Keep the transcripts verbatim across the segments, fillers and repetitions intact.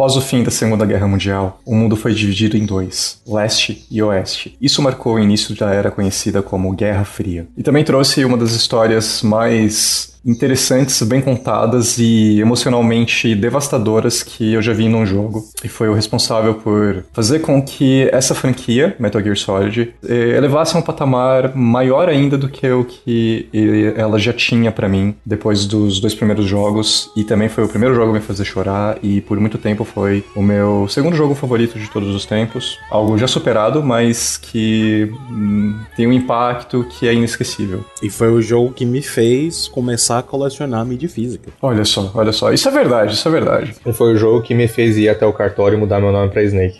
Após o fim da Segunda Guerra Mundial, o mundo foi dividido em dois, leste e oeste. Isso marcou o início da era conhecida como Guerra Fria. E também trouxe uma das histórias mais interessantes, bem contadas e emocionalmente devastadoras que eu já vi num jogo. E foi o responsável por fazer com que essa franquia, Metal Gear Solid, elevasse a um patamar maior ainda do que o que ela já tinha pra mim depois dos dois primeiros jogos. E também foi o primeiro jogo a me fazer chorar e por muito tempo foi o meu segundo jogo favorito de todos os tempos. Algo já superado, mas que hum, tem um impacto que é inesquecível. E foi o jogo que me fez começar a colecionar mídia física. Olha só, olha só. Isso é verdade, isso é verdade. E foi o jogo que me fez ir até o cartório e mudar meu nome pra Snake.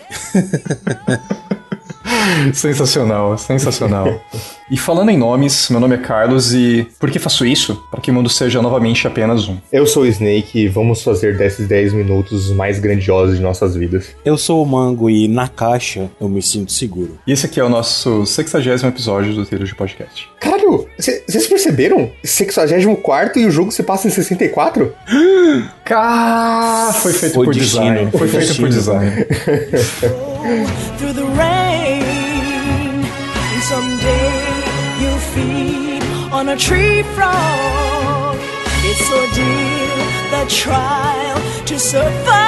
Sensacional, sensacional. E falando em nomes, meu nome é Carlos e por que faço isso? Para que o mundo seja novamente apenas um. Eu sou o Snake e vamos fazer desses dez minutos os mais grandiosos de nossas vidas. Eu sou o Mango e na caixa eu me sinto seguro. E esse aqui é o nosso sexagésimo episódio do Trilhos de Podcast. Caralho, vocês perceberam? sexagésimo quarto e o jogo se passa em sessenta e quatro? Cá, foi feito Foi por destino, design. Foi foi feito destino. por design. Through the rain, and someday you'll feed on a tree frog. It's ordeal, the trial to survive.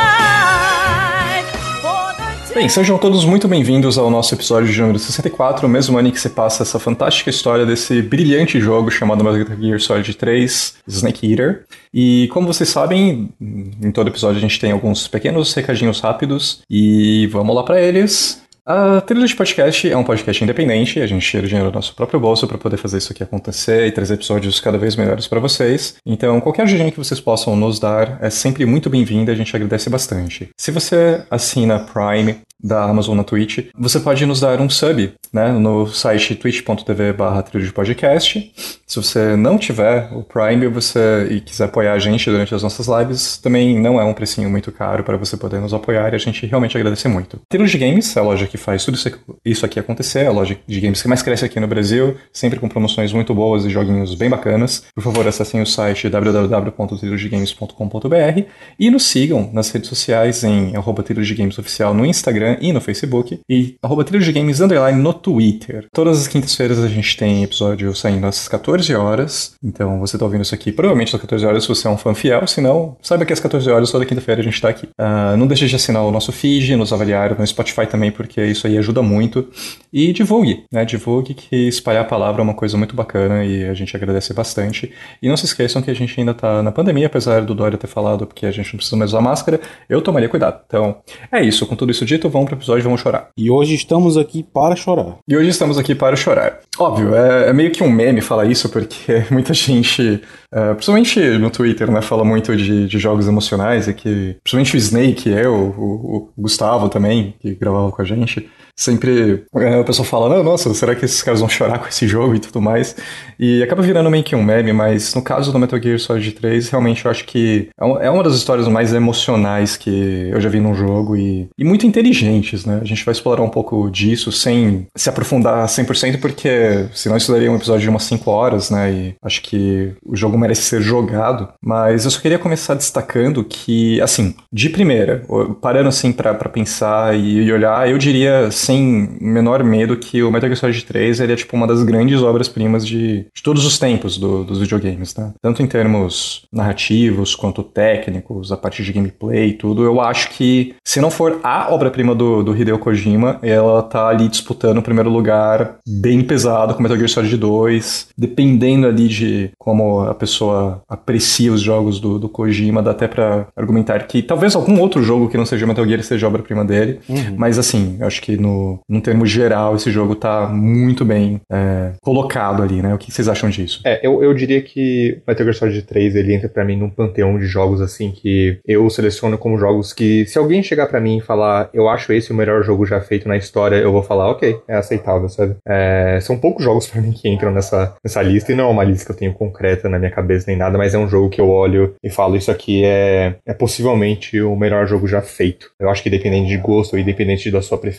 Bem, sejam todos muito bem-vindos ao nosso episódio de número sessenta e quatro, o mesmo ano em que se passa essa fantástica história desse brilhante jogo chamado Metal Gear Solid três, Snake Eater. E como vocês sabem, em todo episódio a gente tem alguns pequenos recadinhos rápidos e vamos lá pra eles. A Trilha de Podcast é um podcast independente, a gente tira dinheiro do nosso próprio bolso para poder fazer isso aqui acontecer e trazer episódios cada vez melhores para vocês. Então, qualquer ajudinha que vocês possam nos dar é sempre muito bem-vinda, a gente agradece bastante. Se você assina Prime da Amazon na Twitch, você pode nos dar um sub, né, no site twitch ponto tv barra trilha de podcast. Se você não tiver o Prime você, e quiser apoiar a gente durante as nossas lives, também não é um precinho muito caro para você poder nos apoiar e a gente realmente agradece muito. Trilha de Games é a loja que faz tudo isso aqui acontecer, é a loja de games que mais cresce aqui no Brasil, sempre com promoções muito boas e joguinhos bem bacanas. Por favor, acessem o site w w w ponto trilha de games ponto com ponto b r e nos sigam nas redes sociais em arroba trilha de games oficial no Instagram e no Facebook, e arroba trilha de games underline no Twitter. Todas as quintas-feiras a gente tem episódio saindo às catorze horas, então você tá ouvindo isso aqui provavelmente às catorze horas se você é um fã fiel, se não, saiba que às catorze horas toda quinta-feira a gente tá aqui. Uh, não deixe de assinar o nosso feed, nos avaliar no Spotify também, porque isso aí ajuda muito, e divulgue, né, divulgue que espalhar a palavra é uma coisa muito bacana e a gente agradece bastante. E não se esqueçam que a gente ainda tá na pandemia, apesar do Dória ter falado porque a gente não precisa mais usar máscara, eu tomaria cuidado. Então, é isso, com tudo isso dito, vamos pro episódio. Vamos chorar. E hoje estamos aqui para chorar. E hoje estamos aqui para chorar. Óbvio, é, é meio que um meme falar isso, porque muita gente, uh, principalmente no Twitter, né, fala muito de, de jogos emocionais, e que, principalmente o Snake, eu, o, o Gustavo também, que gravava com a gente, sempre uh, o pessoal fala, não, nossa, será que esses caras vão chorar com esse jogo e tudo mais? E acaba virando meio que um meme, mas no caso do Metal Gear Solid três, realmente eu acho que é uma das histórias mais emocionais que eu já vi num jogo e, e muito inteligentes, né? A gente vai explorar um pouco disso sem se aprofundar cem por cento, porque senão isso daria um episódio de umas cinco horas, né? E acho que o jogo merece ser jogado. Mas eu só queria começar destacando que, assim, de primeira, parando assim pra, pra pensar e, e olhar, eu diria sem menor medo que o Metal Gear Solid três ele é tipo uma das grandes obras-primas de, de todos os tempos do, dos videogames, né? Tanto em termos narrativos quanto técnicos, a partir de gameplay e tudo, eu acho que se não for a obra-prima do, do Hideo Kojima, ela tá ali disputando o primeiro lugar bem pesado com Metal Gear Solid dois, dependendo ali de como a pessoa aprecia os jogos do, do Kojima, dá até pra argumentar que talvez algum outro jogo que não seja Metal Gear seja obra-prima dele, uhum. Mas assim, eu acho que no, no termo geral esse jogo tá muito bem é, colocado ali, né? O que vocês acham disso? É, eu, eu diria que Metal Gear Solid três ele entra pra mim num panteão de jogos assim que eu seleciono como jogos que se alguém chegar pra mim e falar eu acho esse o melhor jogo já feito na história, eu vou falar, ok, é aceitável, sabe? É, são poucos jogos pra mim que entram nessa, nessa lista, e não é uma lista que eu tenho concreta na minha cabeça nem nada, mas é um jogo que eu olho e falo, isso aqui é, é possivelmente o melhor jogo já feito. Eu acho que independente de gosto ou independente da sua preferência,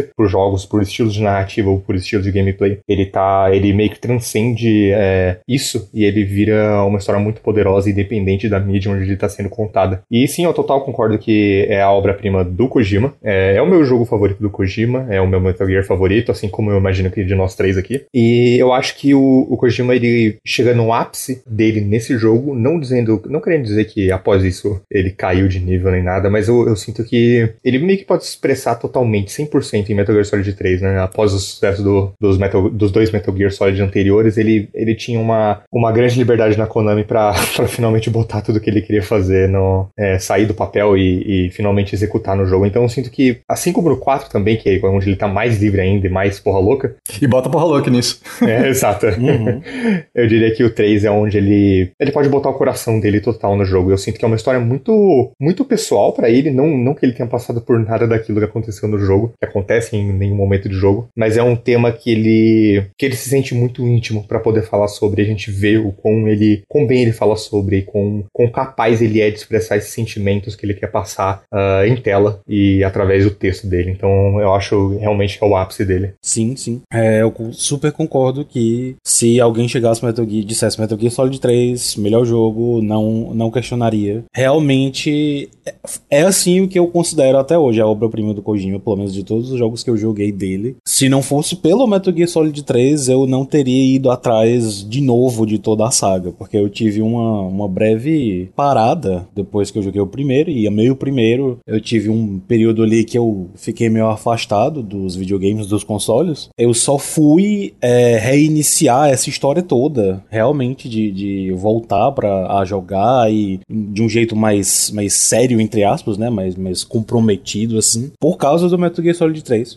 por jogos, por estilos de narrativa ou por estilos de gameplay. Ele tá, ele meio que transcende é, isso e ele vira uma história muito poderosa e independente da mídia onde ele tá sendo contada. E sim, eu total concordo que é a obra-prima do Kojima. É, é o meu jogo favorito do Kojima, é o meu Metal Gear favorito, assim como eu imagino que de nós três aqui. E eu acho que o, o Kojima, ele chega no ápice dele nesse jogo, não dizendo, não querendo dizer que após isso ele caiu de nível nem nada, mas eu, eu sinto que ele meio que pode se expressar totalmente, cem por cento em Metal Gear Solid três, né? Após o sucesso do, dos, Metal, dos dois Metal Gear Solid anteriores, ele, ele tinha uma, uma grande liberdade na Konami pra, pra finalmente botar tudo que ele queria fazer, no, é, sair do papel e, e finalmente executar no jogo. Então eu sinto que, assim como no quatro também, que é onde ele tá mais livre ainda e mais porra louca. E bota porra louca nisso. É, exato. Uhum. Eu diria que o três é onde ele, ele pode botar o coração dele total no jogo. Eu sinto que é uma história muito, muito pessoal pra ele, não, não que ele tenha passado por nada daquilo que aconteceu no jogo, que acontece em nenhum momento de jogo, mas é um tema que ele, que ele se sente muito íntimo pra poder falar sobre. A gente vê o quão ele, quão bem ele fala sobre, e quão, quão capaz ele é de expressar esses sentimentos que ele quer passar uh, em tela e através do texto dele. Então eu acho realmente que é o ápice dele. Sim, sim. É, eu super concordo que se alguém chegasse no Metal Gear e dissesse Metal Gear Solid três, melhor jogo, não, não questionaria. Realmente é assim o que eu considero até hoje a obra-prima do Kojima, pelo menos de todos os jogos que eu joguei dele. Se não fosse pelo Metal Gear Solid três, eu não teria ido atrás de novo de toda a saga, porque eu tive uma, uma breve parada depois que eu joguei o primeiro, e amei o primeiro. Eu tive um período ali que eu fiquei meio afastado dos videogames, dos consoles. Eu só fui é, reiniciar essa história toda, realmente, de, de voltar pra a jogar e de um jeito mais, mais sério, entre aspas, né, mais, mais comprometido, assim, por causa do Metal Gear Solid três.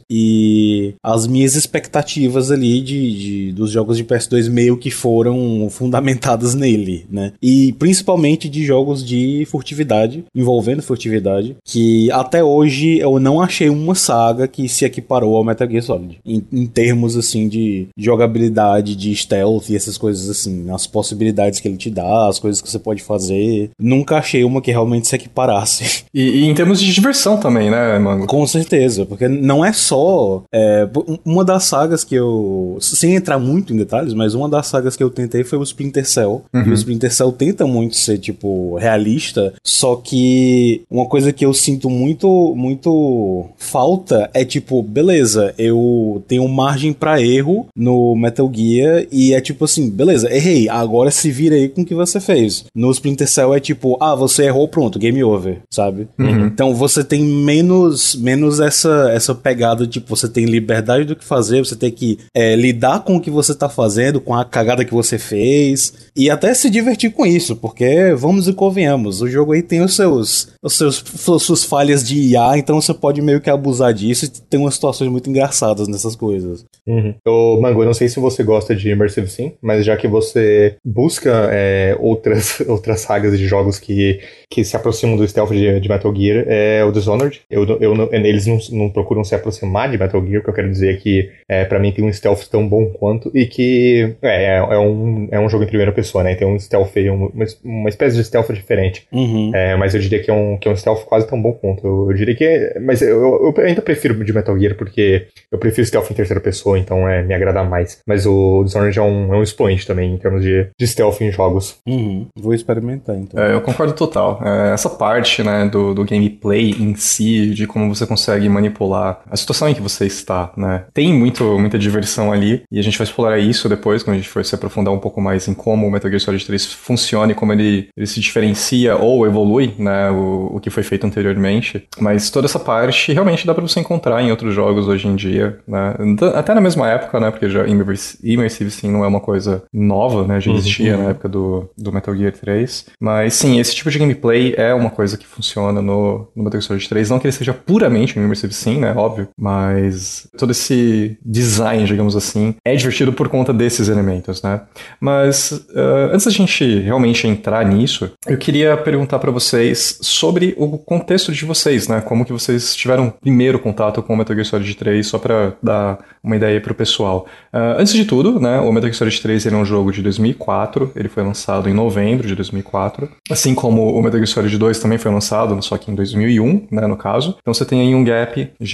E as minhas expectativas ali de, de, dos jogos de P S dois meio que foram fundamentadas nele, né, e principalmente de jogos de furtividade, envolvendo furtividade, que até hoje eu não achei uma saga que se equiparou ao Metal Gear Solid, em, em termos, assim, de jogabilidade, de stealth e essas coisas, assim, as possibilidades que ele te dá, as coisas que você pode fazer. Nunca achei uma que realmente se equiparasse. E, e em termos de diversão também, né, Mango? Com certeza, porque não é só... É, uma das sagas que eu... Sem entrar muito em detalhes, mas uma das sagas que eu tentei foi o Splinter Cell. Uhum. E o Splinter Cell tenta muito ser, tipo, realista, só que uma coisa que eu sinto muito, muito falta é, tipo, beleza, eu tenho margem pra erro no Metal Gear e é tipo assim, beleza, errei, agora se vira aí com o que você fez. No Splinter Cell é tipo, ah, você errou, pronto, game over, sabe? Uhum. Então você tem menos, menos essa, essa pegada, tipo, você tem liberdade do que fazer, você tem que é, lidar com o que você tá fazendo, com a cagada que você fez e até se divertir com isso, porque vamos e convenhamos, o jogo aí tem os seus, os seus suas falhas de I A, então você pode meio que abusar disso e tem umas situações muito engraçadas nessas coisas. Uhum. Ô, Mango, eu não sei se você gosta de Immersive Sim, mas já que você busca é, outras, outras sagas de jogos que, que se aproximam do stealth de, de Metal Gear, é o Dishonored. Eu, eu, eles não, não procuram se aproximar de Metal Gear, o que eu quero dizer é que é, pra mim tem um stealth tão bom quanto, e que é, é, um, é um jogo em primeira pessoa, né? Tem um stealth, uma, uma espécie de stealth diferente. Uhum. É, mas eu diria que é um, que é um stealth quase tão bom quanto. Eu, eu diria que é, mas eu, eu ainda prefiro de Metal Gear, porque eu prefiro stealth em terceira pessoa, então é, me agrada mais. Mas o Dishonored é um, é um expoente também em termos de, de stealth em jogos. Uhum. Vou experimentar, então. É, eu concordo total. É, essa parte, né, do, do gameplay em si, de como você consegue manipular a situação em que você está, né, tem muito, muita diversão ali, e a gente vai explorar isso depois, quando a gente for se aprofundar um pouco mais em como o Metal Gear Solid três funciona e como ele, ele se diferencia ou evolui, né, o, o que foi feito anteriormente. Mas toda essa parte realmente dá pra você encontrar em outros jogos hoje em dia, né, até na mesma época, né, porque já Immersive Sim não é uma coisa nova, né, já existia uhum. na época do, do Metal Gear três, mas sim, esse tipo de gameplay é uma coisa que funciona no, no Metal Gear Solid três, não que ele seja puramente um Immersive Sim, né, óbvio, mas todo esse design, digamos assim, é divertido por conta desses elementos, né, mas uh, antes da gente realmente entrar nisso, eu queria perguntar pra vocês sobre o contexto de vocês, né, como que vocês tiveram primeiro contato com o Metal Gear Solid três, só pra dar uma ideia pro pessoal. Uh, antes de tudo, né, o Metal Gear Solid três ele é um jogo de dois mil e quatro, ele foi lançado em novembro de dois mil e quatro, assim como o Metal Gear Solid dois também foi lançado, só que em dois mil e um, né, no caso. Então você tem aí um gap de, de três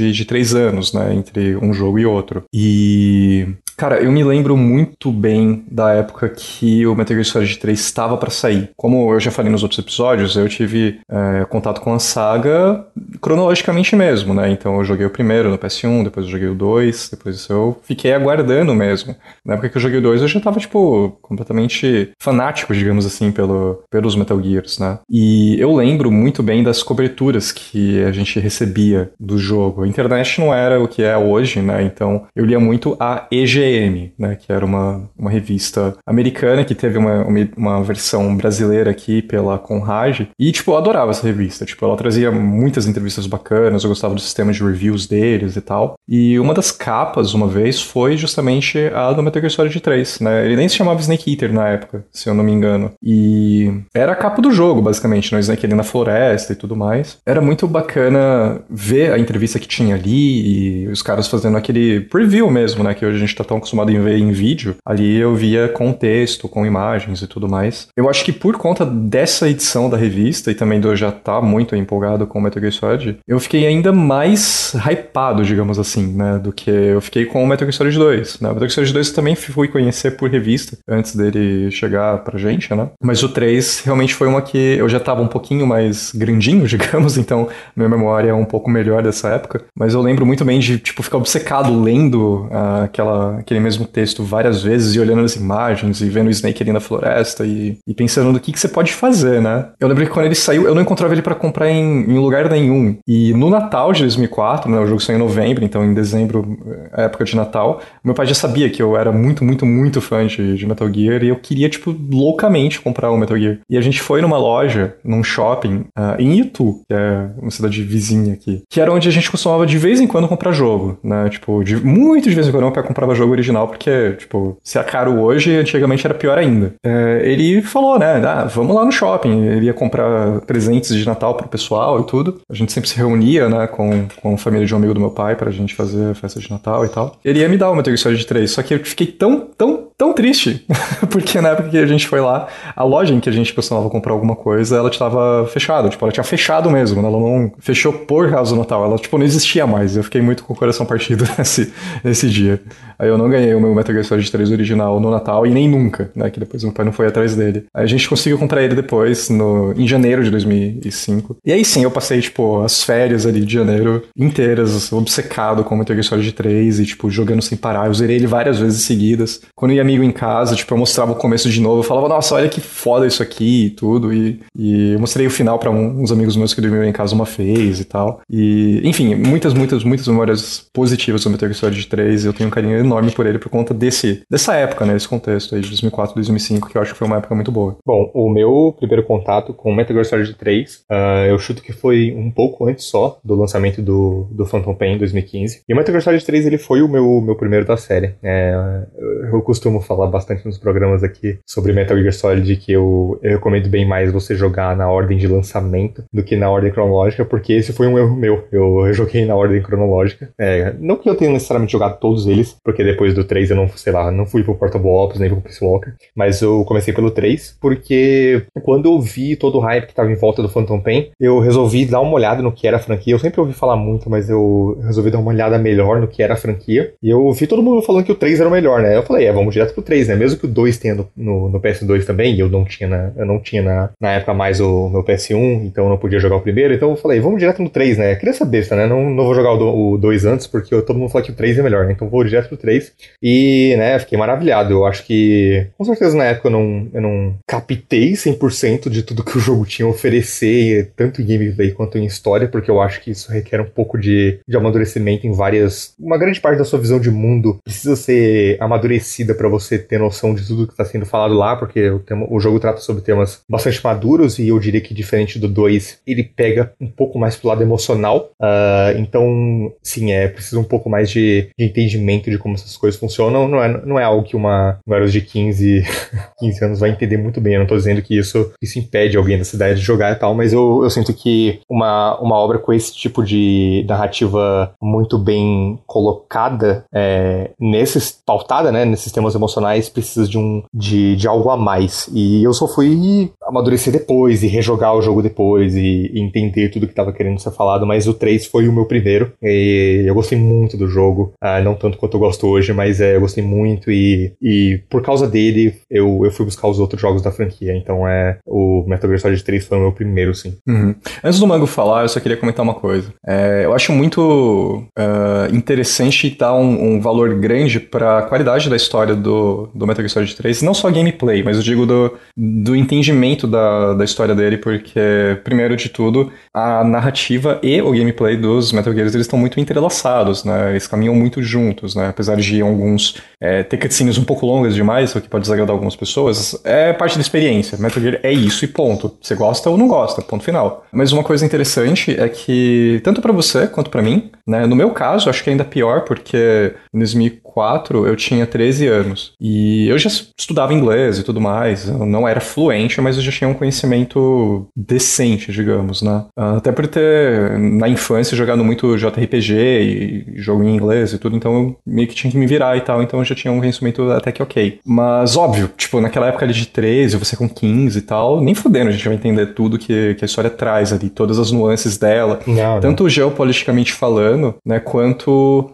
dois anos, né, entre um jogo e outro. E... Cara, eu me lembro muito bem da época que o Metal Gear Solid três estava pra sair. Como eu já falei nos outros episódios, eu tive é, contato com a saga cronologicamente mesmo, né? Então eu joguei o primeiro no P S um, depois eu joguei o dois, depois eu fiquei aguardando mesmo. Na época que eu joguei o dois, eu já tava, tipo, completamente fanático, digamos assim, pelo, pelos Metal Gears, né? E eu lembro muito bem das coberturas que a gente recebia do jogo. A internet não era o que é hoje, né? Então eu lia muito a E G M, né, que era uma, uma revista americana que teve uma, uma, uma versão brasileira aqui pela Conrad, e, tipo, eu adorava essa revista, tipo, ela trazia muitas entrevistas bacanas, eu gostava do sistema de reviews deles e tal, e uma das capas, uma vez, foi justamente a do Metal Gear Solid três, né, ele nem se chamava Snake Eater na época, se eu não me engano, e era a capa do jogo, basicamente, né, o Snake ali na floresta e tudo mais. Era muito bacana ver a entrevista que tinha ali, e os caras fazendo aquele preview mesmo, né, que hoje a gente tá tão acostumado em ver em vídeo, ali eu via com texto, com imagens e tudo mais. Eu acho que por conta dessa edição da revista, e também de eu já estar muito empolgado com o Metal Gear Solid, eu fiquei ainda mais hypado, digamos assim, né, do que eu fiquei com o Metal Gear Solid dois, né. O Metal Gear Solid dois eu também fui conhecer por revista, antes dele chegar pra gente, né. Mas o três realmente foi uma que eu já tava um pouquinho mais grandinho, digamos, então minha memória é um pouco melhor dessa época, mas eu lembro muito bem de, tipo, ficar obcecado lendo uh, aquela aquele mesmo texto várias vezes e olhando as imagens e vendo o Snake ali na floresta e, e pensando no que, que você pode fazer, né? Eu lembro que quando ele saiu, eu não encontrava ele pra comprar em, em lugar nenhum. E no Natal de dois mil e quatro, né, o jogo saiu em novembro, então em dezembro, a época de Natal, meu pai já sabia que eu era muito, muito, muito fã de, de Metal Gear e eu queria, tipo, loucamente comprar o Metal Gear. E a gente foi numa loja, num shopping, uh, em Itu, que é uma cidade vizinha aqui, que era onde a gente costumava de vez em quando comprar jogo, né? Tipo, de, muito de vez em quando meu pai comprava jogo original, porque, tipo, se é caro hoje, antigamente era pior ainda. É, ele falou, né, ah, vamos lá no shopping. Ele ia comprar presentes de Natal pro pessoal e tudo. A gente sempre se reunia, né, com, com a família de um amigo do meu pai pra gente fazer a festa de Natal e tal. Ele ia me dar o Metal Gear Solid três, só que eu fiquei tão, tão, tão triste, porque na época que a gente foi lá, a loja em que a gente costumava comprar alguma coisa, ela estava fechada, tipo, ela tinha fechado mesmo, né? Ela não fechou por causa do Natal, ela, tipo, não existia mais. Eu fiquei muito com o coração partido nesse, nesse dia. Aí eu não ganhei o meu Metal Gear Solid três original no Natal e nem nunca, né, que depois meu pai não foi atrás dele. Aí a gente conseguiu comprar ele depois, no, em janeiro de dois mil e cinco. E aí sim, eu passei, tipo, as férias ali de janeiro inteiras, obcecado com o Metal Gear Solid três e, tipo, jogando sem parar. Eu zerei ele várias vezes seguidas. Quando ia amigo em casa, tipo, eu mostrava o começo de novo, eu falava, nossa, olha que foda isso aqui e tudo, e, e eu mostrei o final pra um, uns amigos meus que dormiam em casa uma vez e tal. E, enfim, muitas, muitas, muitas memórias positivas do Metal Gear Solid três, e eu tenho um carinho enorme por ele por conta desse, dessa época, né, esse contexto aí de dois mil e quatro, dois mil e cinco, que eu acho que foi uma época muito boa. Bom, o meu primeiro contato com Metal Gear Solid três, uh, eu chuto que foi um pouco antes só do lançamento do, do Phantom Pain em dois mil e quinze. E o Metal Gear Solid três, ele foi o meu, meu primeiro da série. É, eu costumo falar bastante nos programas aqui sobre Metal Gear Solid, que eu, eu recomendo bem mais você jogar na ordem de lançamento do que na ordem cronológica, porque esse foi um erro meu. Eu, eu joguei na ordem cronológica. É, não que eu tenha necessariamente jogado todos eles, porque depois do três eu não, sei lá, não fui pro Portable Ops, nem pro Peace Walker, mas eu comecei pelo três, porque quando eu vi todo o hype que tava em volta do Phantom Pain, eu resolvi dar uma olhada no que era a franquia. Eu sempre ouvi falar muito, mas eu resolvi dar uma olhada melhor no que era a franquia, e eu vi todo mundo falando que o três era o melhor, né? Eu falei, é, vamos direto pro três, né? Mesmo que o dois tenha no, no, no P S dois também, e eu não tinha, na, eu não tinha na, na época mais o meu P S um, então eu não podia jogar o primeiro, então eu falei, vamos direto no três, né? Criança besta, né? Não, não vou jogar o dois antes, porque eu, todo mundo fala que o três é melhor, né? Então vou direto pro três, e, né, fiquei maravilhado. Eu acho que, com certeza na época eu não, eu não captei cem por cento de tudo que o jogo tinha a oferecer, tanto em gameplay quanto em história, porque eu acho que isso requer um pouco de, de amadurecimento em várias... Uma grande parte da sua visão de mundo precisa ser amadurecida para você ter noção de tudo que está sendo falado lá, porque o, tema, o jogo trata sobre temas bastante maduros, e eu diria que diferente do dois, ele pega um pouco mais pro lado emocional. Uh, então, sim, é preciso um pouco mais de, de entendimento de como essas coisas funcionam. Não é, não é algo que uma garoto de quinze, quinze anos vai entender muito bem. Eu não tô dizendo que isso, isso impede alguém da cidade de jogar e tal, mas eu, eu sinto que uma, uma obra com esse tipo de narrativa muito bem colocada, é, nesses, pautada, né, nesses temas emocionais, precisa de, um, de, de algo a mais. E eu só fui amadurecer depois e rejogar o jogo depois e, e entender tudo que estava querendo ser falado, mas o três foi o meu primeiro e eu gostei muito do jogo, uh, não tanto quanto eu gosto hoje, mas é, eu gostei muito e, e por causa dele eu, eu fui buscar os outros jogos da franquia, então é, o Metal Gear Solid três foi o meu primeiro, sim. Uhum. Antes do Mango falar, eu só queria comentar uma coisa. É, eu acho muito uh, interessante dar um, um valor grande para a qualidade da história do, do Metal Gear Solid três, não só gameplay, mas eu digo do, do entendimento da, da história dele, porque, primeiro de tudo, a narrativa e o gameplay dos Metal Gears, eles estão muito entrelaçados, né? Eles caminham muito juntos, né? Apesar de alguns é, ter cutscenes um pouco longas demais, o que pode desagradar algumas pessoas, é parte da experiência. Metal Gear é isso e ponto. Você gosta ou não gosta, ponto final. Mas uma coisa interessante é que, tanto pra você quanto pra mim, né? No meu caso, acho que é ainda pior, porque em dois mil e quatro eu tinha treze anos. E eu já estudava inglês e tudo mais. Eu não era fluente, mas eu já tinha um conhecimento decente, digamos, né? Até por ter, na infância, jogado muito J R P G e jogo em inglês e tudo, então eu meio que tinha que me virar e tal, então eu já tinha um conhecimento até que ok. Mas, óbvio, tipo, naquela época ali de treze, você com quinze e tal, nem fudendo a gente vai entender tudo que, que a história traz ali, todas as nuances dela, não, tanto não. geopoliticamente falando, né, quanto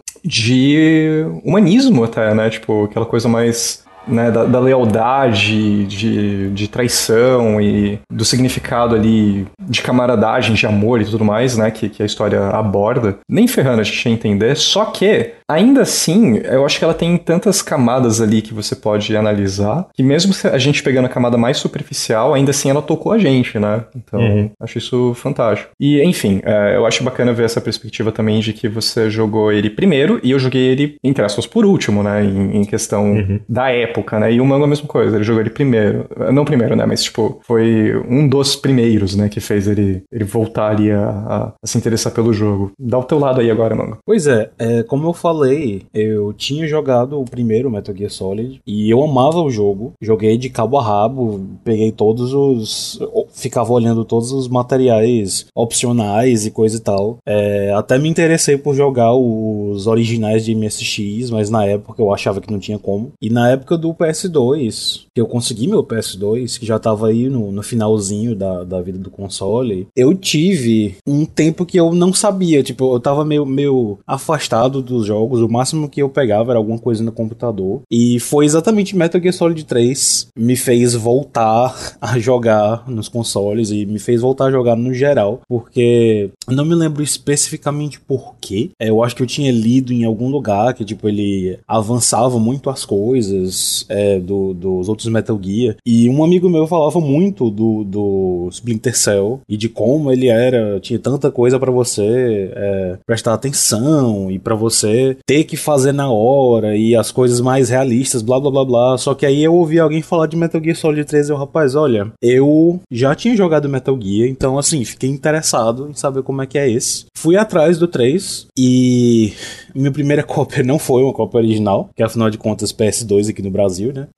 de humanismo até, né, tipo, aquela coisa mais... Né, da, da lealdade, de, de traição e do significado ali de camaradagem, de amor e tudo mais, né, que, que a história aborda. Nem ferrando a gente ia entender, só que, ainda assim, eu acho que ela tem tantas camadas ali que você pode analisar, que mesmo a gente pegando a camada mais superficial, ainda assim ela tocou a gente, né? Então, uhum. Acho isso fantástico. E, enfim, é, eu acho bacana ver essa perspectiva também de que você jogou ele primeiro e eu joguei ele, entre aspas, por último, né, em, em questão uhum. da época. Né? E o Mango é a mesma coisa, ele jogou ele primeiro. Não primeiro, né? Mas, tipo, foi um dos primeiros, né? Que fez ele, ele voltar ali a, a, a se interessar pelo jogo. Dá o teu lado aí agora, Mango. Pois é, é, como eu falei, eu tinha jogado o primeiro Metal Gear Solid e eu amava o jogo. Joguei de cabo a rabo, peguei todos os... ficava olhando todos os materiais opcionais e coisa e tal. É, até me interessei por jogar os originais de M S X, mas na época eu achava que não tinha como. E na época do P S dois, que eu consegui meu P S dois, que já tava aí no, no finalzinho da, da vida do console, eu tive um tempo que eu não sabia, tipo, eu tava meio, meio afastado dos jogos, o máximo que eu pegava era alguma coisa no computador, e foi exatamente Metal Gear Solid três me fez voltar a jogar nos consoles, e me fez voltar a jogar no geral, porque eu não me lembro especificamente por quê, eu acho que eu tinha lido em algum lugar que, tipo, ele avançava muito as coisas, É, do, dos outros Metal Gear, e um amigo meu falava muito do, do Splinter Cell e de como ele era, tinha tanta coisa pra você é, prestar atenção e pra você ter que fazer na hora e as coisas mais realistas, blá blá blá blá. Só que aí eu ouvi alguém falar de Metal Gear Solid três e eu, rapaz, olha, eu já tinha jogado Metal Gear, então assim, fiquei interessado em saber como é que é esse. Fui atrás do três e minha primeira cópia não foi uma cópia original, que afinal de contas P S dois aqui no Brasil, né?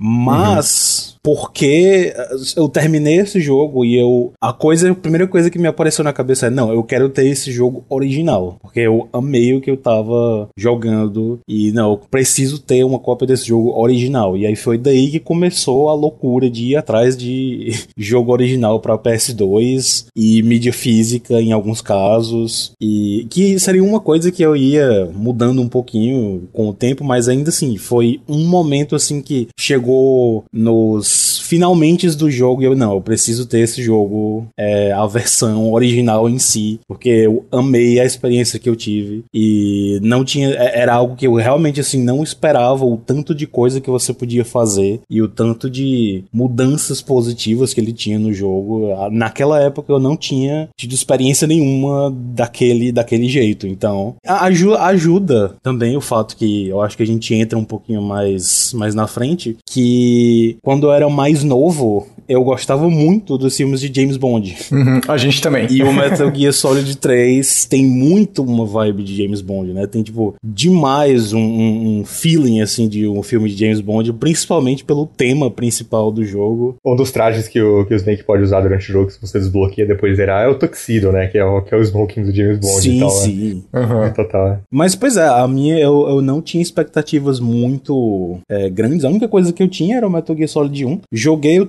Mas uhum. porque eu terminei esse jogo e eu a coisa, a primeira coisa que me apareceu na cabeça é, não, eu quero ter esse jogo original, porque eu amei o que eu tava jogando e não, eu preciso ter uma cópia desse jogo original. E aí foi daí que começou a loucura de ir atrás de jogo original para P S dois e mídia física em alguns casos, e que seria uma coisa que eu ia mudando um pouquinho com o tempo, mas ainda assim foi um momento assim que chegou nos finalmente do jogo e eu, não, eu preciso ter esse jogo, é, a versão original em si, porque eu amei a experiência que eu tive e não tinha, era algo que eu realmente assim não esperava, o tanto de coisa que você podia fazer e o tanto de mudanças positivas que ele tinha no jogo. Naquela época eu não tinha tido experiência nenhuma daquele, daquele jeito, então ajuda, ajuda também o fato que eu acho que a gente entra um pouquinho mais, mais na frente, que quando eu era mais novo, eu gostava muito dos filmes de James Bond. Uhum, a gente também. E o Metal Gear Solid três tem muito uma vibe de James Bond, né? Tem, tipo, demais um, um, um feeling, assim, de um filme de James Bond, principalmente pelo tema principal do jogo. Um dos trajes que o, que o Snake pode usar durante o jogo, se você desbloqueia depois zerar, é o tuxedo, né? Que é o, que é o smoking do James Bond. Sim, e tal, sim. Né? Uhum. Total. Mas, pois é, a minha, eu, eu não tinha expectativas muito é, grandes. A única coisa que eu tinha era o Metal Gear Solid um. Joguei o três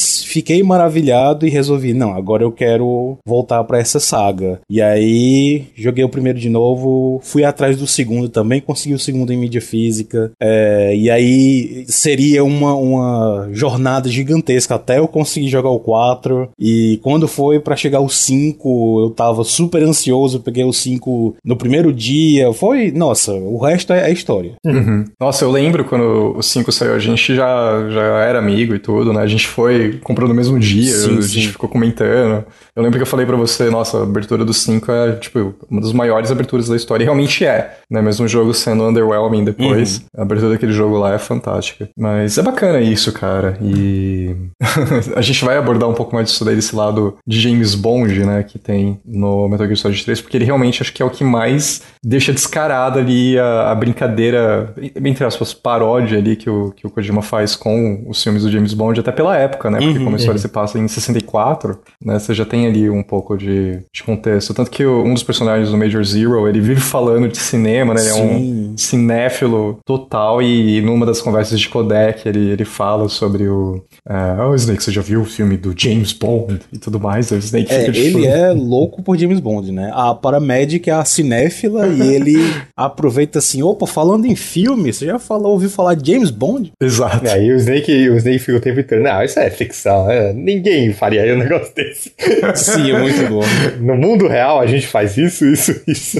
Mas fiquei maravilhado e resolvi, não, agora eu quero voltar pra essa saga. E aí, joguei o primeiro de novo, fui atrás do segundo também, consegui o segundo em mídia física. É, e aí, seria uma, uma jornada gigantesca até eu conseguir jogar o quatro. E quando foi pra chegar o cinco, eu tava super ansioso, peguei o cinco no primeiro dia. Foi, nossa, o resto é, é história. Uhum. Nossa, eu lembro quando o cinco saiu, a gente já, já era amigo e tudo, né? A gente foi, comprou no mesmo dia, Sim, a sim. gente ficou comentando. Eu lembro que eu falei pra você, nossa, a abertura do cinco é, tipo, uma das maiores aberturas da história. E realmente é, né? Mesmo o jogo sendo underwhelming depois, uhum. A abertura daquele jogo lá é fantástica. Mas é bacana isso, cara. E a gente vai abordar um pouco mais disso daí, desse lado de James Bond, né? Que tem no Metal Gear Solid três, porque ele realmente acho que é o que mais deixa descarada ali a, a brincadeira, entre aspas, paródia ali que o, que o Kojima faz com os filmes do James Bond, até pela época, né? Porque uhum, como a história uhum. se passa em sessenta e quatro, né? Você já tem ali um pouco de, de contexto. Tanto que o, um dos personagens do Major Zero, ele vive falando de cinema, né? Ele Sim. é um cinéfilo total e numa das conversas de codec ele, ele fala sobre o... Uh, oh, Snake, você já viu o filme do James Bond e tudo mais? O Snake é, fica ele tipo... é louco por James Bond, né? A Paramedic é a cinéfila e ele aproveita assim, opa, falando em filme, você já falou, ouviu falar de James Bond? Exato. E aí o Snake, o Snake fica o tempo inteiro, não, isso é ficção, é, ninguém faria um negócio desse. Sim, é muito bom. No mundo real a gente faz isso, isso, isso.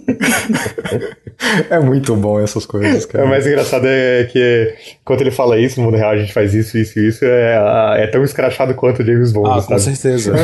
É muito bom essas coisas, cara. O mais engraçado é que enquanto ele fala isso, no mundo real a gente faz isso, isso, isso, é, é tão escrachado quanto o James Bond, ah, sabe? Com certeza.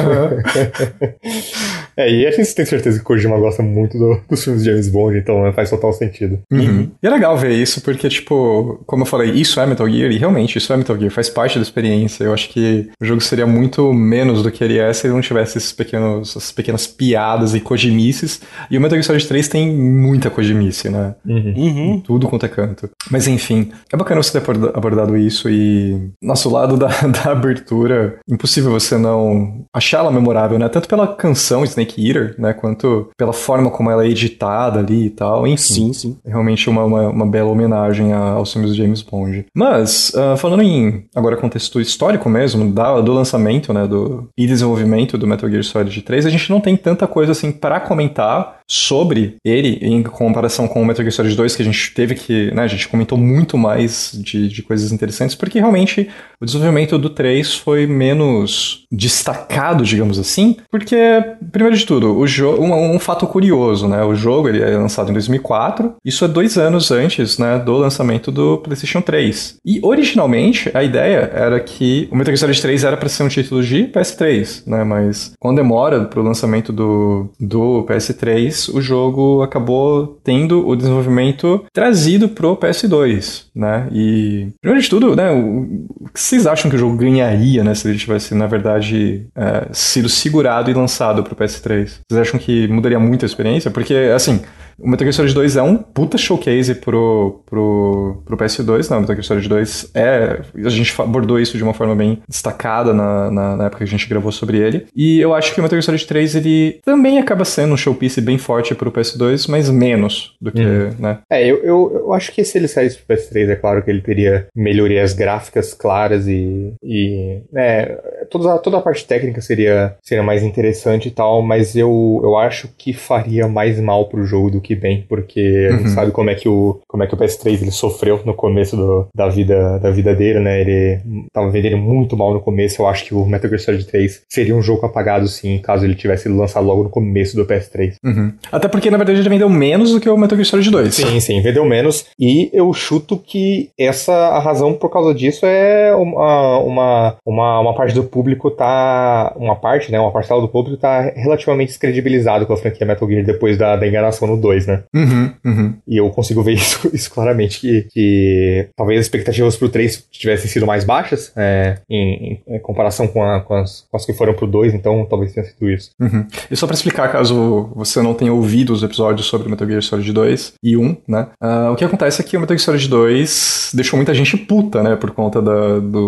É, e a gente tem certeza que o Kojima gosta muito do, dos filmes de James Bond, então faz total sentido. Uhum. E é legal ver isso, porque, tipo, como eu falei, isso é Metal Gear, e realmente isso é Metal Gear, faz parte da experiência. Eu acho que o jogo seria muito menos do que ele é se ele não tivesse esses pequenos, essas pequenas piadas e kojimices. E o Metal Gear Solid três tem muita kojimice, né? Uhum. Uhum. Em tudo quanto é canto. Mas enfim, é bacana você ter abordado isso e... Nosso lado da, da abertura, impossível você não achar ela memorável, né? Tanto pela canção Snake Eater, né? Quanto pela forma como ela é editada ali e tal. Enfim, sim, sim. É realmente uma, uma, uma bela homenagem aos filmes do James Bond. Mas, uh, falando em, agora, contexto histórico mesmo, da, do lançamento, né? Do, e desenvolvimento do Metal Gear Solid três, a gente não tem tanta coisa assim pra comentar sobre ele em comparação com o Metal Gear Solid dois, que a gente teve que, né, a gente comentou muito mais de, de coisas interessantes, porque realmente o desenvolvimento do três foi menos destacado, digamos assim, porque, primeiro de tudo, o jogo, um, um fato curioso, né, o jogo ele é lançado em dois mil e quatro, isso é dois anos antes, né, do lançamento do PlayStation três. E, originalmente, a ideia era que o Metal Gear Solid três era para ser um título de P S três, né, mas com demora pro lançamento do, do P S três, o jogo acabou tendo o desenvolvimento trazido pro P S dois, né? E, primeiro de tudo, né, o, o que vocês acham que o jogo ganharia, né, se ele tivesse, na verdade, é, sido segurado e lançado pro P S três? Vocês acham que mudaria muito a experiência? Porque, assim, o Metal Gear Solid dois é um puta showcase pro, pro, pro P S dois, né? O Metal Gear Solid dois é... A gente abordou isso de uma forma bem destacada na, na, na época que a gente gravou sobre ele. E eu acho que o Metal Gear Solid três, ele também acaba sendo um showpiece bem forte pro P S dois, mas menos do que, hum. né? É, eu, eu, eu acho que se ele saísse pro P S três, é claro que ele teria melhorias gráficas claras e... e né, toda, toda a parte técnica seria, seria mais interessante e tal, mas eu, eu acho que faria mais mal pro jogo do que bem, porque a gente uhum. sabe como é que o, como é que o P S três ele sofreu no começo do, da, vida, da vida dele, né? Ele tava vendendo muito mal no começo. Eu acho que o Metal Gear Solid três seria um jogo apagado, sim, caso ele tivesse lançado logo no começo do P S três. Uhum. Até porque, na verdade, ele vendeu menos do que o Metal Gear Solid dois. Sim, sim, vendeu menos. E eu chuto que essa, a razão por causa disso é uma, uma, uma, uma parte do público tá... Uma parte, né? Uma parcela do público tá relativamente descredibilizado com a franquia Metal Gear depois da, da enganação no dois, né? Uhum, uhum. E eu consigo ver isso, isso claramente, que, que talvez as expectativas pro três tivessem sido mais baixas, é, em, em comparação com, a, com, as, com as que foram pro dois, então talvez tenha sido isso. Uhum. E só pra explicar, caso você não tenha ouvido os episódios sobre Metal Gear Solid dois e um, né, uh, o que acontece é que o Metal Gear Solid dois deixou muita gente puta, né, por conta da, do...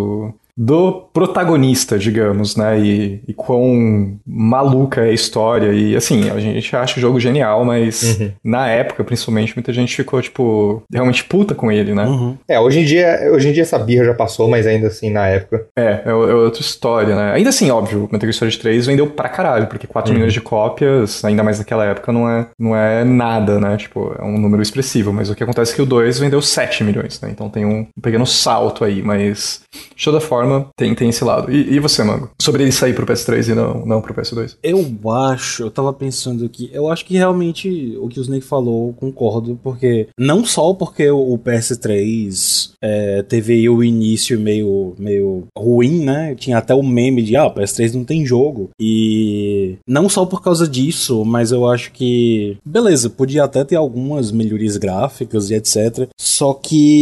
do protagonista, digamos, né? E, e quão maluca é a história. E, assim, a gente acha o jogo genial, mas uhum. na época, principalmente, muita gente ficou, tipo, realmente puta com ele, né? Uhum. É, hoje em dia, hoje em dia essa birra já passou, mas ainda assim, na época... É, é, é outra história, né? Ainda assim, óbvio, o Metal Gear Solid três vendeu pra caralho, porque quatro uhum. milhões de cópias, ainda mais naquela época, não é, não é nada, né? Tipo, é um número expressivo, mas o que acontece é que o dois vendeu sete milhões, né? Então tem um, um pequeno salto aí, mas de toda forma, tem, tem esse lado. E, e você, Mango? Sobre ele sair pro P S três e não, não pro P S dois? Eu acho, eu tava pensando aqui, eu acho que realmente o que o Snake falou, eu concordo, porque não só porque o, o P S três é, teve aí o início meio, meio ruim, né? Tinha até o meme de, ah, o P S três não tem jogo. E não só por causa disso, mas eu acho que, beleza, podia até ter algumas melhorias gráficas e etcétera. Só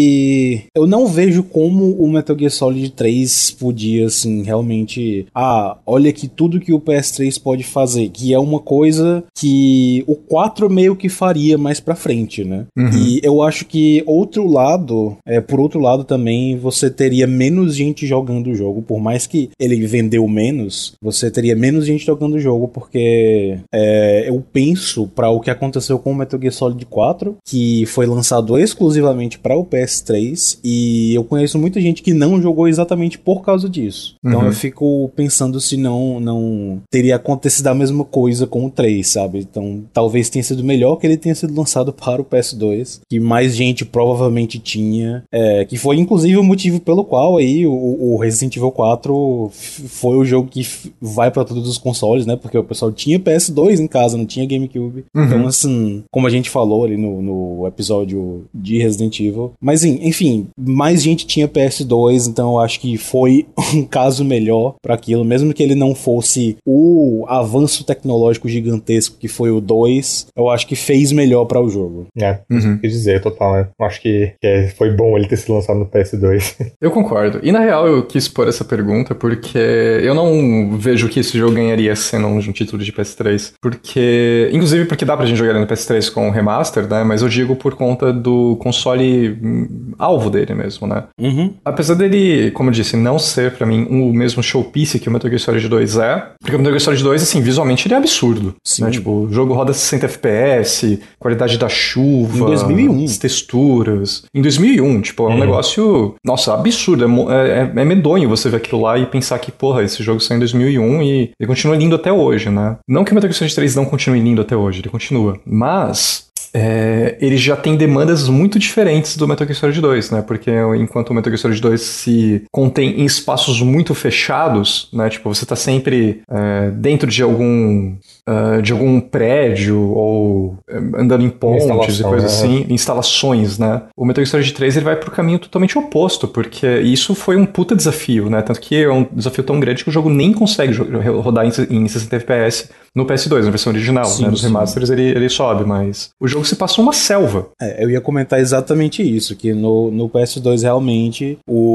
que eu não vejo como o Metal Gear Solid três podia, assim, realmente... Ah, olha aqui tudo que o P S três pode fazer, que é uma coisa que o quatro meio que faria mais pra frente, né? Uhum. E eu acho que outro lado, é, por outro lado também, você teria menos gente jogando o jogo, por mais que ele vendeu menos, você teria menos gente jogando o jogo, porque é, eu penso pra o que aconteceu com o Metal Gear Solid quatro, que foi lançado exclusivamente para o P S três, e eu conheço muita gente que não jogou exatamente por causa disso. Então uhum. eu fico pensando se não, não teria acontecido a mesma coisa com o três, sabe? Então talvez tenha sido melhor que ele tenha sido lançado para o P S dois, que mais gente provavelmente tinha, é, que foi inclusive o motivo pelo qual aí o, o Resident Evil quatro foi o jogo que vai para todos os consoles, né? Porque o pessoal tinha P S dois em casa, não tinha GameCube. Uhum. Então assim, como a gente falou ali no, no episódio de Resident Evil, mas enfim, mais gente tinha P S dois, então eu acho que foi um caso melhor para aquilo, mesmo que ele não fosse o avanço tecnológico gigantesco que foi o dois, eu acho que fez melhor para o jogo. É, uhum. quer dizer, total, né? Eu acho que, que foi bom ele ter sido lançado no P S dois. Eu concordo. E na real eu quis pôr essa pergunta porque eu não vejo que esse jogo ganharia sendo um título de P S três, porque, inclusive porque dá pra gente jogar ele no P S três com o remaster, né? Mas eu digo por conta do console alvo dele mesmo, né? Uhum. Apesar dele, como eu disse, não ser pra mim o mesmo showpiece que o Metal Gear Solid dois é, porque o Metal Gear Solid dois, assim, visualmente ele é absurdo. Sim. Né? Tipo, o jogo roda sessenta F P S, qualidade da chuva, em dois mil e um. as texturas. Em dois mil e um, tipo, é um uhum. negócio, nossa, absurdo. É, é, é medonho você ver aquilo lá e pensar que, porra, esse jogo saiu em dois mil e um e ele continua lindo até hoje, né? Não que o Metal Gear Solid três não continue lindo até hoje, ele continua. Mas... É, ele já tem demandas muito diferentes do Metal Gear Solid dois, né? Porque enquanto o Metal Gear Solid dois se contém em espaços muito fechados, né? Tipo, você tá sempre é, dentro de algum uh, de algum prédio ou andando em pontes e coisas assim, é. instalações, né? O Metal Gear Solid três ele vai pro caminho totalmente oposto, porque isso foi um puta desafio, né? Tanto que é um desafio tão grande que o jogo nem consegue rodar em sessenta F P S no P S dois, na versão original, sim, né? Nos remasters ele, ele sobe, mas o jogo se passa uma selva. É, eu ia comentar exatamente isso, que no, no P S dois realmente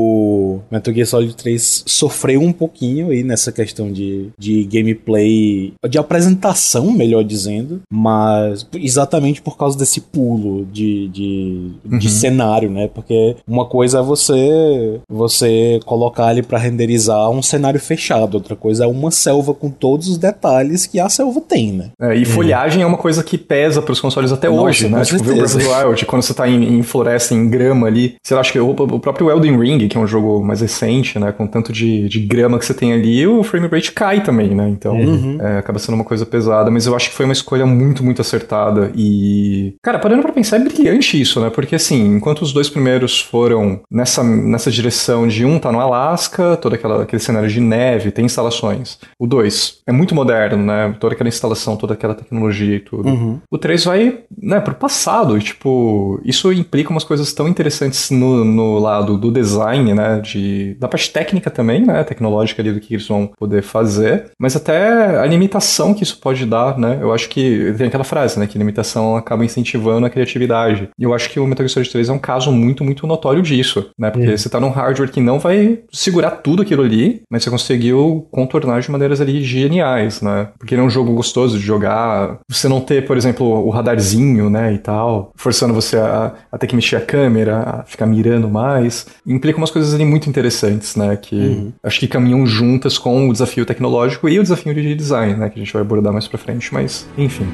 o Metal Gear Solid três sofreu um pouquinho aí nessa questão de, de gameplay, de apresentação, melhor dizendo, mas exatamente por causa desse pulo de, de, uhum. de cenário, né? Porque uma coisa é você, você colocar ele pra renderizar um cenário fechado, outra coisa é uma selva com todos os detalhes que a selva tem, né? É, e folhagem hum. é uma coisa que pesa pros consoles até Nossa, hoje, né? Tipo, ver o Breath of the Wild, quando você tá em, em floresta, em grama ali. Sei lá, acho que o, o próprio Elden Ring, que é um jogo mais recente, né? Com tanto de, de grama que você tem ali, o frame rate cai também, né? Então, uhum. é, acaba sendo uma coisa pesada. Mas eu acho que foi uma escolha muito, muito acertada. E, cara, parando pra pensar, é brilhante isso, né? Porque, assim, enquanto os dois primeiros foram nessa, nessa direção de um tá no Alasca, todo aquela, aquele cenário de neve, tem instalações. O dois é muito moderno, né? Toda aquela instalação, toda aquela tecnologia e tudo. Uhum. O três vai, né, pro passado. E, tipo, isso implica umas coisas tão interessantes no, no lado do design, né? De, da parte técnica também, né? Tecnológica ali do que eles vão poder fazer. Mas até a limitação que isso pode dar, né? Eu acho que tem aquela frase, né? Que limitação acaba incentivando a criatividade. E eu acho que o Metal Gear Solid três é um caso muito, muito notório disso, né? Porque uhum. você tá num hardware que não vai segurar tudo aquilo ali, mas você conseguiu contornar de maneiras ali geniais, né? Porque um jogo gostoso de jogar, você não ter, por exemplo, o radarzinho, né, e tal, forçando você a, a ter que mexer a câmera, a ficar mirando mais, implica umas coisas ali muito interessantes, né, que uhum. acho que caminham juntas com o desafio tecnológico e o desafio de design, né, que a gente vai abordar mais pra frente, mas, enfim.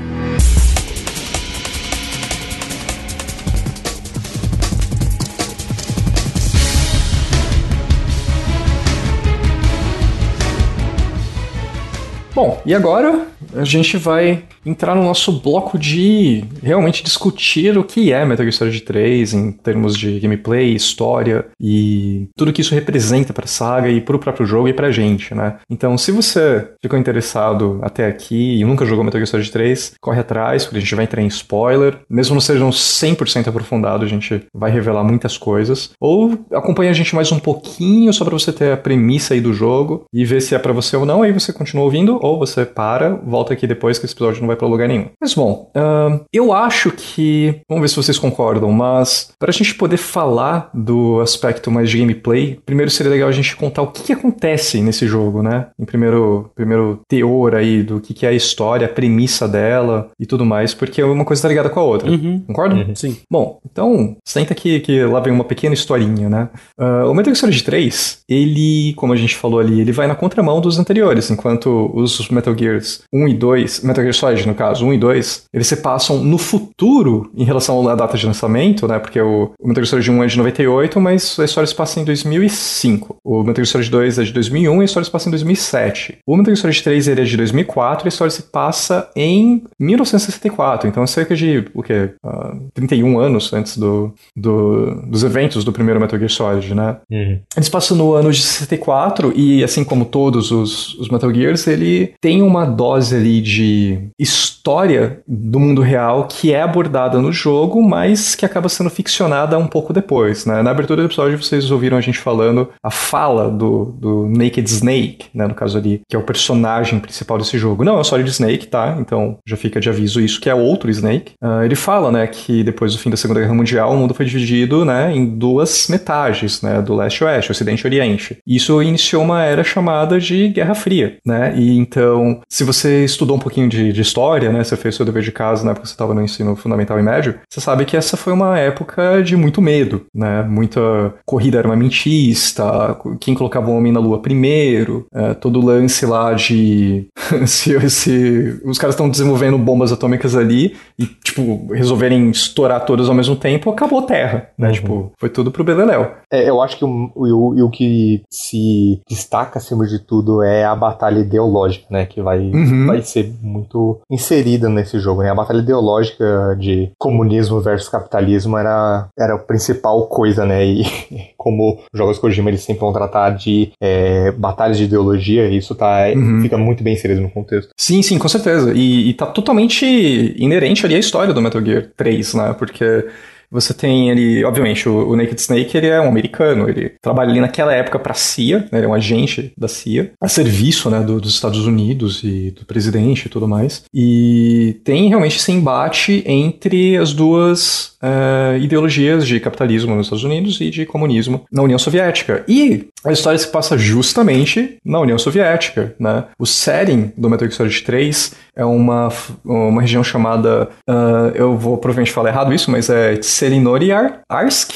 Bom, e agora a gente vai entrar no nosso bloco de realmente discutir o que é Metal Gear Solid três em termos de gameplay, história e tudo que isso representa pra saga e pro próprio jogo e pra gente, né? Então, se você ficou interessado até aqui e nunca jogou Metal Gear Solid três, corre atrás, porque a gente vai entrar em spoiler. Mesmo não sejam cem por cento aprofundado, a gente vai revelar muitas coisas. Ou acompanha a gente mais um pouquinho só pra você ter a premissa aí do jogo e ver se é pra você ou não, aí você continua ouvindo, ou você para, volta aqui depois que esse episódio não vai pra lugar nenhum. Mas bom, uh, eu acho que... Vamos ver se vocês concordam, mas para a gente poder falar do aspecto mais de gameplay, primeiro seria legal a gente contar o que, que acontece nesse jogo, né? Em primeiro, primeiro teor aí do que, que é a história, a premissa dela e tudo mais, porque uma coisa tá ligada com a outra. Uhum. Concordam? Uhum. Sim. Bom, então, senta aqui que lá vem uma pequena historinha, né? Uh, o Metal Gear Solid três, ele, como a gente falou ali, ele vai na contramão dos anteriores, enquanto os Metal Gears um e dois, Metal Gear Solid, no caso, um e dois, eles se passam no futuro em relação à data de lançamento, né? Porque o, o Metal Gear Solid um é de noventa e oito, mas a história se passa em dois mil e cinco. O Metal Gear Solid dois é de dois mil e um e a história se passa em dois mil e sete. O Metal Gear Solid três ele é de dois mil e quatro e a história se passa em mil novecentos e sessenta e quatro. Então é cerca de, o quê? Uh, trinta e um anos antes do, do, dos eventos do primeiro Metal Gear Solid, né? Uhum. Eles passam no ano de sessenta e quatro e, assim como todos os, os Metal Gears, ele tem uma dose ali de história do mundo real que é abordada no jogo, mas que acaba sendo ficcionada um pouco depois, né? Na abertura do episódio vocês ouviram a gente falando a fala do, do Naked Snake, né? No caso ali, que é o personagem principal desse jogo. Não é o Solid Snake, tá? Então já fica de aviso isso, que é outro Snake. Uh, ele fala, né, que depois do fim da Segunda Guerra Mundial o mundo foi dividido, né, em duas metades, né? Do leste e oeste, ocidente e oriente. Isso iniciou uma era chamada de Guerra Fria, né? E então, se você estudou um pouquinho de, de história, né? Você fez seu dever de casa na época que você estava no ensino fundamental e médio, você sabe que essa foi uma época de muito medo, né? Muita corrida armamentista, quem colocava o homem na lua primeiro, é, todo o lance lá de se, se os caras estão desenvolvendo bombas atômicas ali e, tipo, resolverem estourar todas ao mesmo tempo, acabou a Terra, né? Uhum. Tipo, foi tudo pro beleléu. É, eu acho que o, o, o que se destaca acima de tudo é a batalha ideológica, né? Que vai, uhum. vai ser muito inserida nesse jogo, né? A batalha ideológica de comunismo versus capitalismo era, era a principal coisa, né? E como os jogos Kojima eles sempre vão tratar de é, batalhas de ideologia, isso tá, uhum. fica muito bem inserido no contexto. Sim, sim, com certeza. E, e tá totalmente inerente ali à história do Metal Gear três, né? Porque você tem ali, obviamente, o, o Naked Snake, ele é um americano, ele trabalha ali naquela época pra C I A, né, ele é um agente da C I A, a serviço, né, do, dos Estados Unidos e do presidente e tudo mais. E tem realmente esse embate entre as duas uh, ideologias de capitalismo nos Estados Unidos e de comunismo na União Soviética. E a história se passa justamente na União Soviética, né? O setting do Metal Gear Solid três é uma, uma região chamada, uh, eu vou provavelmente falar errado isso, mas é Tselinoriarsk.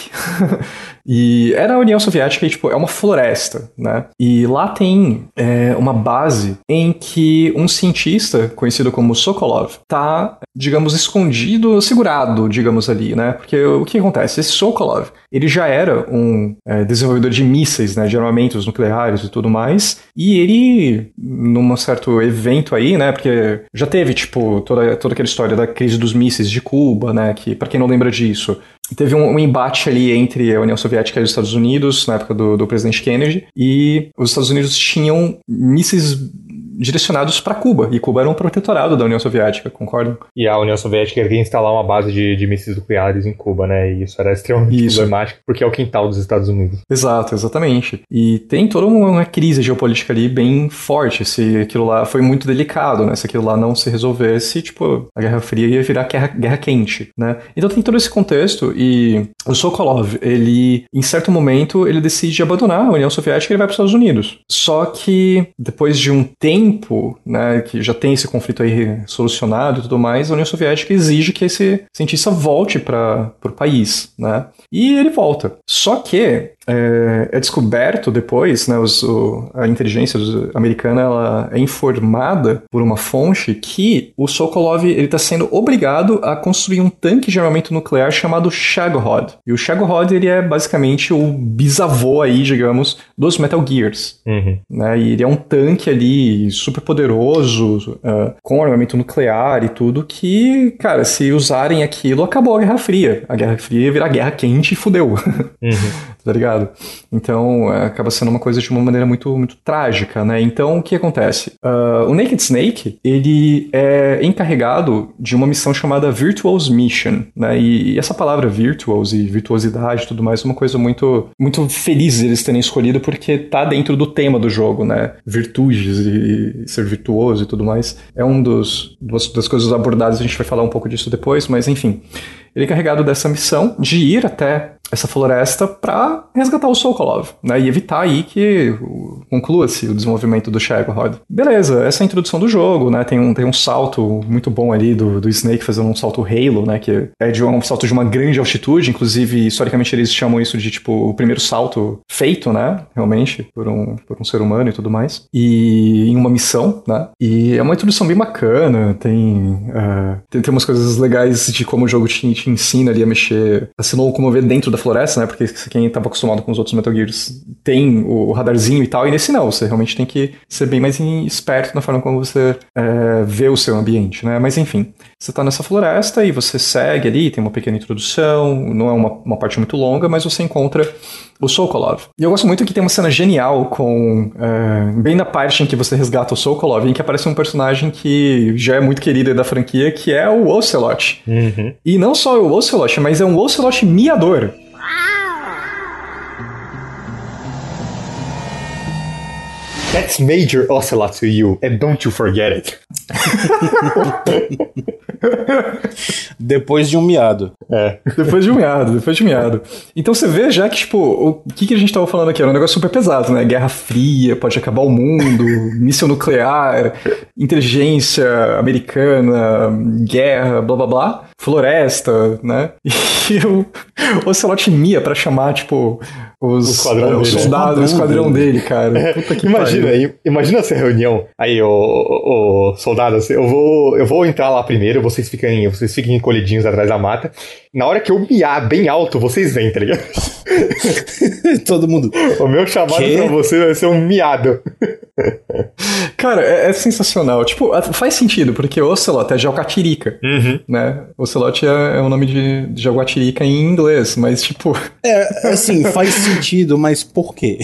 E é na União Soviética e, tipo, é uma floresta, né? E lá tem é, uma base em que um cientista, conhecido como Sokolov, tá, digamos, escondido, segurado, digamos ali, né? Porque o que acontece? Esse Sokolov, ele já era um é, desenvolvedor de mísseis, né? De armamentos nucleares e tudo mais. E ele, num certo evento aí, né? Porque já teve, tipo, toda, toda aquela história da crise dos mísseis de Cuba, né? Que, pra quem não lembra disso, teve um, um embate ali entre a União Soviética e os Estados Unidos, na época do, do presidente Kennedy, e os Estados Unidos tinham mísseis direcionados para Cuba, e Cuba era um protetorado da União Soviética, concordam? E a União Soviética queria instalar uma base de, de mísseis nucleares em Cuba, né? E isso era extremamente isso. problemático, porque é o quintal dos Estados Unidos. Exato, exatamente. E tem toda uma crise geopolítica ali bem forte, se aquilo lá foi muito delicado, né? Se aquilo lá não se resolvesse, tipo, a Guerra Fria ia virar guerra, guerra quente, né? Então tem todo esse contexto, e o Sokolov, ele, em certo momento, ele decide abandonar a União Soviética e ele vai para os Estados Unidos. Só que, depois de um tempo tempo, né, que já tem esse conflito aí solucionado e tudo mais, a União Soviética exige que esse cientista volte para o país, né? E ele volta. Só que é, é descoberto depois, né, os, o, a inteligência americana ela é informada por uma fonte que o Sokolov está sendo obrigado a construir um tanque de armamento nuclear chamado Shagohod. E o Shagohod ele é basicamente o bisavô aí, digamos, dos Metal Gears. Uhum. Né? E ele é um tanque ali super poderoso, uh, com armamento nuclear e tudo, que, cara, se usarem aquilo, acabou a Guerra Fria. A Guerra Fria ia virar Guerra Quente e fudeu. Uhum. Tá ligado? Então, é, acaba sendo uma coisa de uma maneira muito, muito trágica, né? Então, o que acontece? Uh, o Naked Snake, ele é encarregado de uma missão chamada Virtuos Mission, né? E, e essa palavra virtuos e virtuosidade e tudo mais é uma coisa muito, muito feliz eles terem escolhido, porque tá dentro do tema do jogo, né? Virtudes e, e ser virtuoso e tudo mais. É um dos, dos das coisas abordadas, a gente vai falar um pouco disso depois, mas enfim. Ele é encarregado dessa missão de ir até essa floresta para resgatar o Sokolov, né, e evitar aí que conclua-se o desenvolvimento do Shagohod. Beleza, essa é a introdução do jogo, né, tem um, tem um salto muito bom ali do, do Snake fazendo um salto Halo, né, que é de um, um salto de uma grande altitude, inclusive, historicamente eles chamam isso de, tipo, o primeiro salto feito, né, realmente, por um, por um ser humano e tudo mais, e em uma missão, né, e é uma introdução bem bacana, tem, uh, tem, tem umas coisas legais de como o jogo te, te ensina ali a mexer, a se locomover dentro da floresta, né? Porque quem estava acostumado com os outros Metal Gears tem o radarzinho e tal, e nesse não, você realmente tem que ser bem mais esperto na forma como você é, vê o seu ambiente, né? Mas enfim, você está nessa floresta e você segue ali, tem uma pequena introdução, não é uma, uma parte muito longa, mas você encontra o Sokolov. E eu gosto muito que tem uma cena genial com, é, bem na parte em que você resgata o Sokolov, em que aparece um personagem que já é muito querido da franquia, que é o Ocelot. Uhum. E não só o Ocelot, mas é um Ocelot miador. That's Major Ocelot to you, and don't you forget it. Depois de um miado. É. Depois de um miado, depois de um miado. Então você vê já que, tipo, o que, que a gente tava falando aqui era um negócio super pesado, né? Guerra Fria, pode acabar o mundo, míssil nuclear, inteligência americana, guerra, blá blá blá, floresta, né? E o Ocelot mia pra chamar, tipo, os, o esquadrão os dele, soldados, o esquadrão dele, cara. Puta que imagina, pariu. imagina essa reunião. Aí, ô, ô, ô, soldados, eu vou, eu vou entrar lá primeiro, vocês fiquem, vocês fiquem encolhidinhos atrás da mata. Na hora que eu miar bem alto, vocês vêm, tá ligado? Todo mundo. O meu chamado Quê? pra você vai ser um miado. Cara, é, é sensacional. Tipo, faz sentido, porque Ocelot é Jaguatirica, Uhum. né? Ocelot é, é o nome de, de Jaguatirica em inglês, mas tipo... É, assim, faz sentido, mas por quê?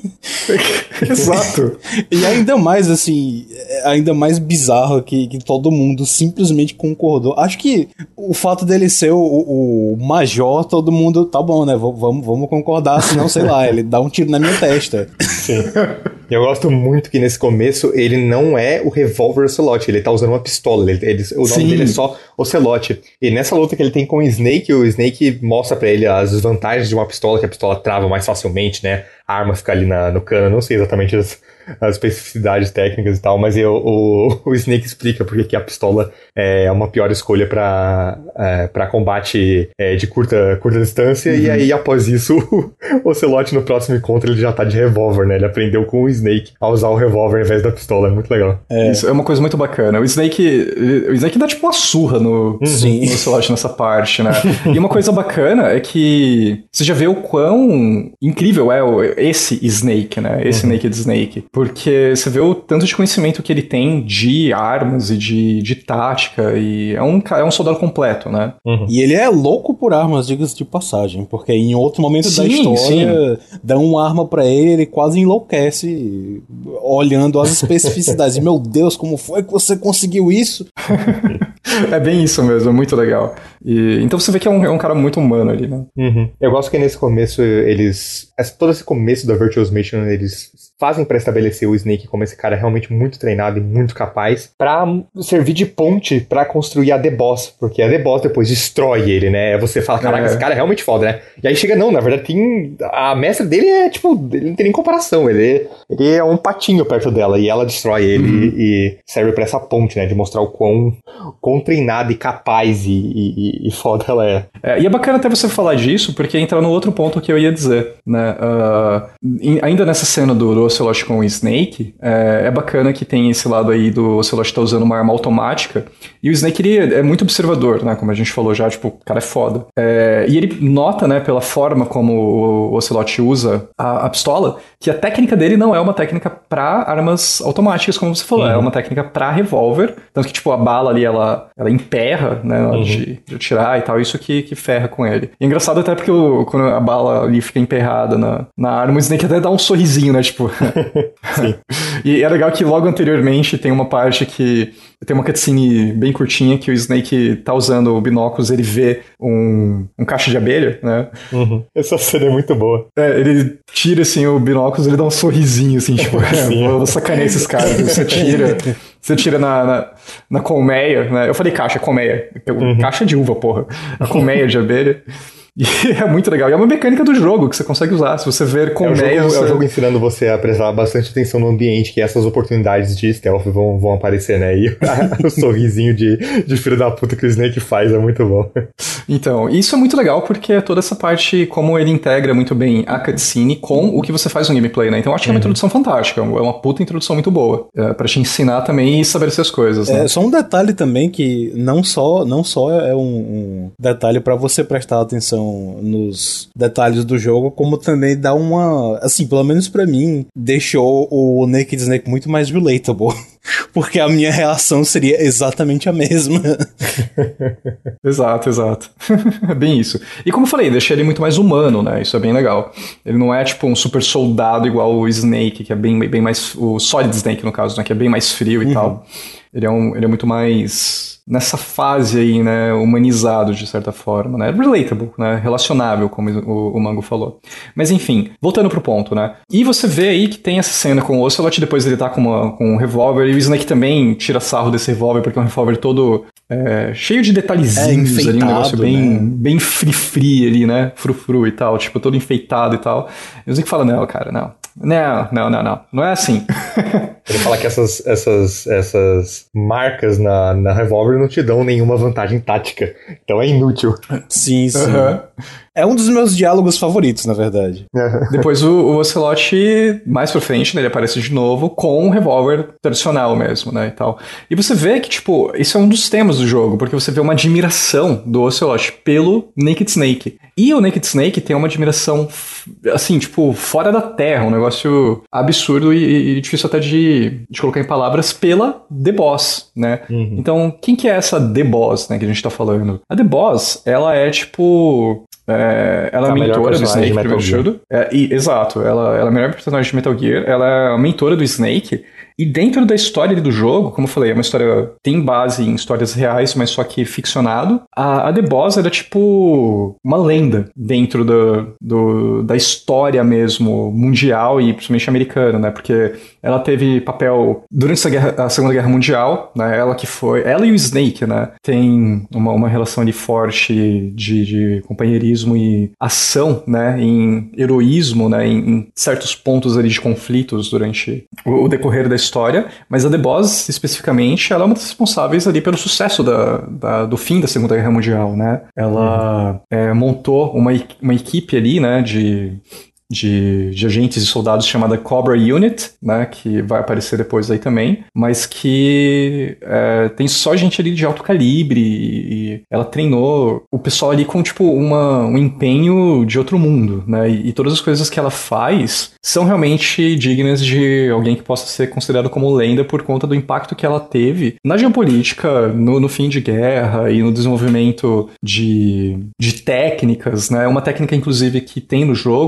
Exato. E ainda mais, assim, ainda mais bizarro que, que todo mundo simplesmente concordou. Acho que o fato dele ser o, o major, todo mundo, tá bom, né? V- vamos, vamos concordar, senão, sei lá, ele dá um tiro na minha testa. Sim. Eu gosto muito que nesse começo ele não é o revólver Ocelot, ele tá usando uma pistola. Ele, ele, o nome Sim. dele é só Ocelot. E nessa luta que ele tem com o Snake, o Snake mostra pra ele as desvantagens de uma pistola, que a pistola trava mais facilmente, né? A arma fica ali na, no cano, não sei exatamente as, as especificidades técnicas e tal, mas eu, o, o Snake explica porque que a pistola é uma pior escolha pra, é, pra combate é, de curta, curta distância, uhum. E aí após isso o Ocelot no próximo encontro ele já tá de revólver, né? Ele aprendeu com o Snake a usar o revólver ao invés da pistola, é muito legal. É. Isso é uma coisa muito bacana. O Snake, o Snake dá tipo uma surra no, Sim. no Ocelot nessa parte, né? E uma coisa bacana é que você já vê o quão incrível é o esse Snake, né? Esse uhum. Naked Snake. Porque você vê o tanto de conhecimento que ele tem de armas e de, de tática, e é um, é um soldado completo, né? Uhum. E ele é louco por armas, diga-se de passagem, porque em outro momento sim, da história, sim. dão uma arma pra ele, ele quase enlouquece olhando as especificidades. E, meu Deus, como foi que você conseguiu isso? É bem isso mesmo, é muito legal. E, então você vê que é um, é um cara muito humano ali, né? Uhum. Eu gosto que nesse começo eles... Todo esse começo começo da Virtuous Mission, eles fazem pra estabelecer o Snake como esse cara realmente muito treinado e muito capaz pra servir de ponte pra construir a The Boss, porque a The Boss depois destrói ele, né? Você fala, caraca, é. esse cara é realmente foda, né? E aí chega, não, na verdade tem... A mestra dele é, tipo, ele não tem nem comparação, ele, ele é um patinho perto dela, e ela destrói ele uhum. e, e serve pra essa ponte, né? De mostrar o quão, quão treinada e capaz e, e, e foda ela é. é. E é bacana até você falar disso, porque entra no outro ponto que eu ia dizer, né? Uh, in, ainda nessa cena do, do Ocelot com o Snake, é, é bacana que tem esse lado aí do Ocelot tá usando uma arma automática, e o Snake ele é muito observador, né? Como a gente falou já, tipo, o cara é foda. É, e ele nota, né, pela forma como o Ocelot usa a, a pistola, que a técnica dele não é uma técnica pra armas automáticas, como você falou, uhum. é uma técnica pra revólver, tanto que, tipo, a bala ali, ela, ela emperra, né, na hora uhum. de, de atirar e tal, isso que, que ferra com ele. E é engraçado até porque o, quando a bala ali fica emperrada na, na arma, o Snake até dá um sorrisinho, né, tipo... Sim. E é legal que logo anteriormente tem uma parte que tem uma cutscene bem curtinha que o Snake tá usando binóculos, ele vê um, um cacho de abelha, né? Uhum. Essa cena é muito boa. É, ele tira assim o binóculos, ele dá um sorrisinho assim, tipo, é, vou sacanear esses caras. Você tira, você tira na, na, na colmeia, né? Eu falei caixa, colmeia. Uhum. Caixa de uva, porra. A colmeia de abelha. E é muito legal. E é uma mecânica do jogo que você consegue usar. Se você ver colmeias... É o jogo, você... é o jogo ensinando você a prestar bastante atenção no ambiente, que essas oportunidades de stealth vão, vão aparecer, né? E o sorrisinho de, de filho da puta que o Snake faz é muito bom. Então, isso é muito legal porque é toda essa parte, como ele integra muito bem a cutscene com o que você faz no gameplay, né? Então eu acho que é uma introdução fantástica. É uma puta introdução muito boa. É, pra te ensinar também e estabelecer as coisas, né? É, só um detalhe também que não só, não só é um, um detalhe pra você prestar atenção nos detalhes do jogo, como também dá uma, assim, pelo menos pra mim, deixou o Naked Snake muito mais relatable. Porque a minha reação seria exatamente a mesma. Exato, exato. É bem isso. E como eu falei, deixa ele muito mais humano, né? Isso é bem legal. Ele não é tipo um super soldado igual o Snake, que é bem, bem mais... O Solid Snake, no caso, né? Que é bem mais frio e uhum. tal. Ele é, um, ele é muito mais... nessa fase aí, né, humanizado de certa forma, né, relatable, né, relacionável, como o, o Mango falou. Mas enfim, voltando pro ponto, né, e você vê aí que tem essa cena com o Ocelot, depois ele tá com, uma, com um revólver, e o Snake também tira sarro desse revólver, porque é um revólver todo é, cheio de detalhezinhos é, ali, um negócio bem, né? bem free-free ali, né, frufru e tal, tipo, todo enfeitado e tal. E o Snake fala, não, cara, não. Não, não, não, não. Não é assim. Ele fala que essas, essas, essas marcas na, na revólver não te dão nenhuma vantagem tática. Então é inútil. Sim, sim. Uhum. É um dos meus diálogos favoritos, na verdade. Uhum. Depois o, o Ocelot, mais pra frente, né, ele aparece de novo com um revólver tradicional mesmo, né, e tal. E você vê que, tipo, isso é um dos temas do jogo, porque você vê uma admiração do Ocelot pelo Naked Snake. E o Naked Snake tem uma admiração, assim, tipo, fora da terra, um negócio absurdo e, e difícil até de, de colocar em palavras, pela The Boss, né? Uhum. Então, quem que é essa The Boss, né, que a gente tá falando? A The Boss, ela é, tipo... É, ela é a mentora do Snake, primeiro de tudo. É, e, exato, ela, ela é a melhor personagem de Metal Gear, ela é a mentora do Snake. E dentro da história do jogo, como eu falei, é uma história tem base em histórias reais, mas só que ficcionado. A, a The Boss era tipo uma lenda dentro do, do, da história mesmo mundial e principalmente americana, né? Porque ela teve papel durante essa guerra, a Segunda Guerra Mundial, né? Ela que foi, ela e o Snake, né? Tem uma, uma relação ali forte de, de companheirismo e ação, né? Em heroísmo, né? Em, em certos pontos ali de conflitos durante o, o decorrer da história, mas a The Boss, especificamente, ela é uma das responsáveis ali pelo sucesso da, da, do fim da Segunda Guerra Mundial, né? Ela uhum. é, montou uma, uma equipe ali, né, de... De, de agentes e soldados chamada Cobra Unit, né, que vai aparecer depois aí também, mas que é, tem só gente ali de alto calibre e, e ela treinou o pessoal ali com, tipo, uma, um empenho de outro mundo, né, e, e todas as coisas que ela faz são realmente dignas de alguém que possa ser considerado como lenda por conta do impacto que ela teve na geopolítica, no, no fim de guerra e no desenvolvimento de, de técnicas, né, uma técnica, inclusive, que tem no jogo, que é de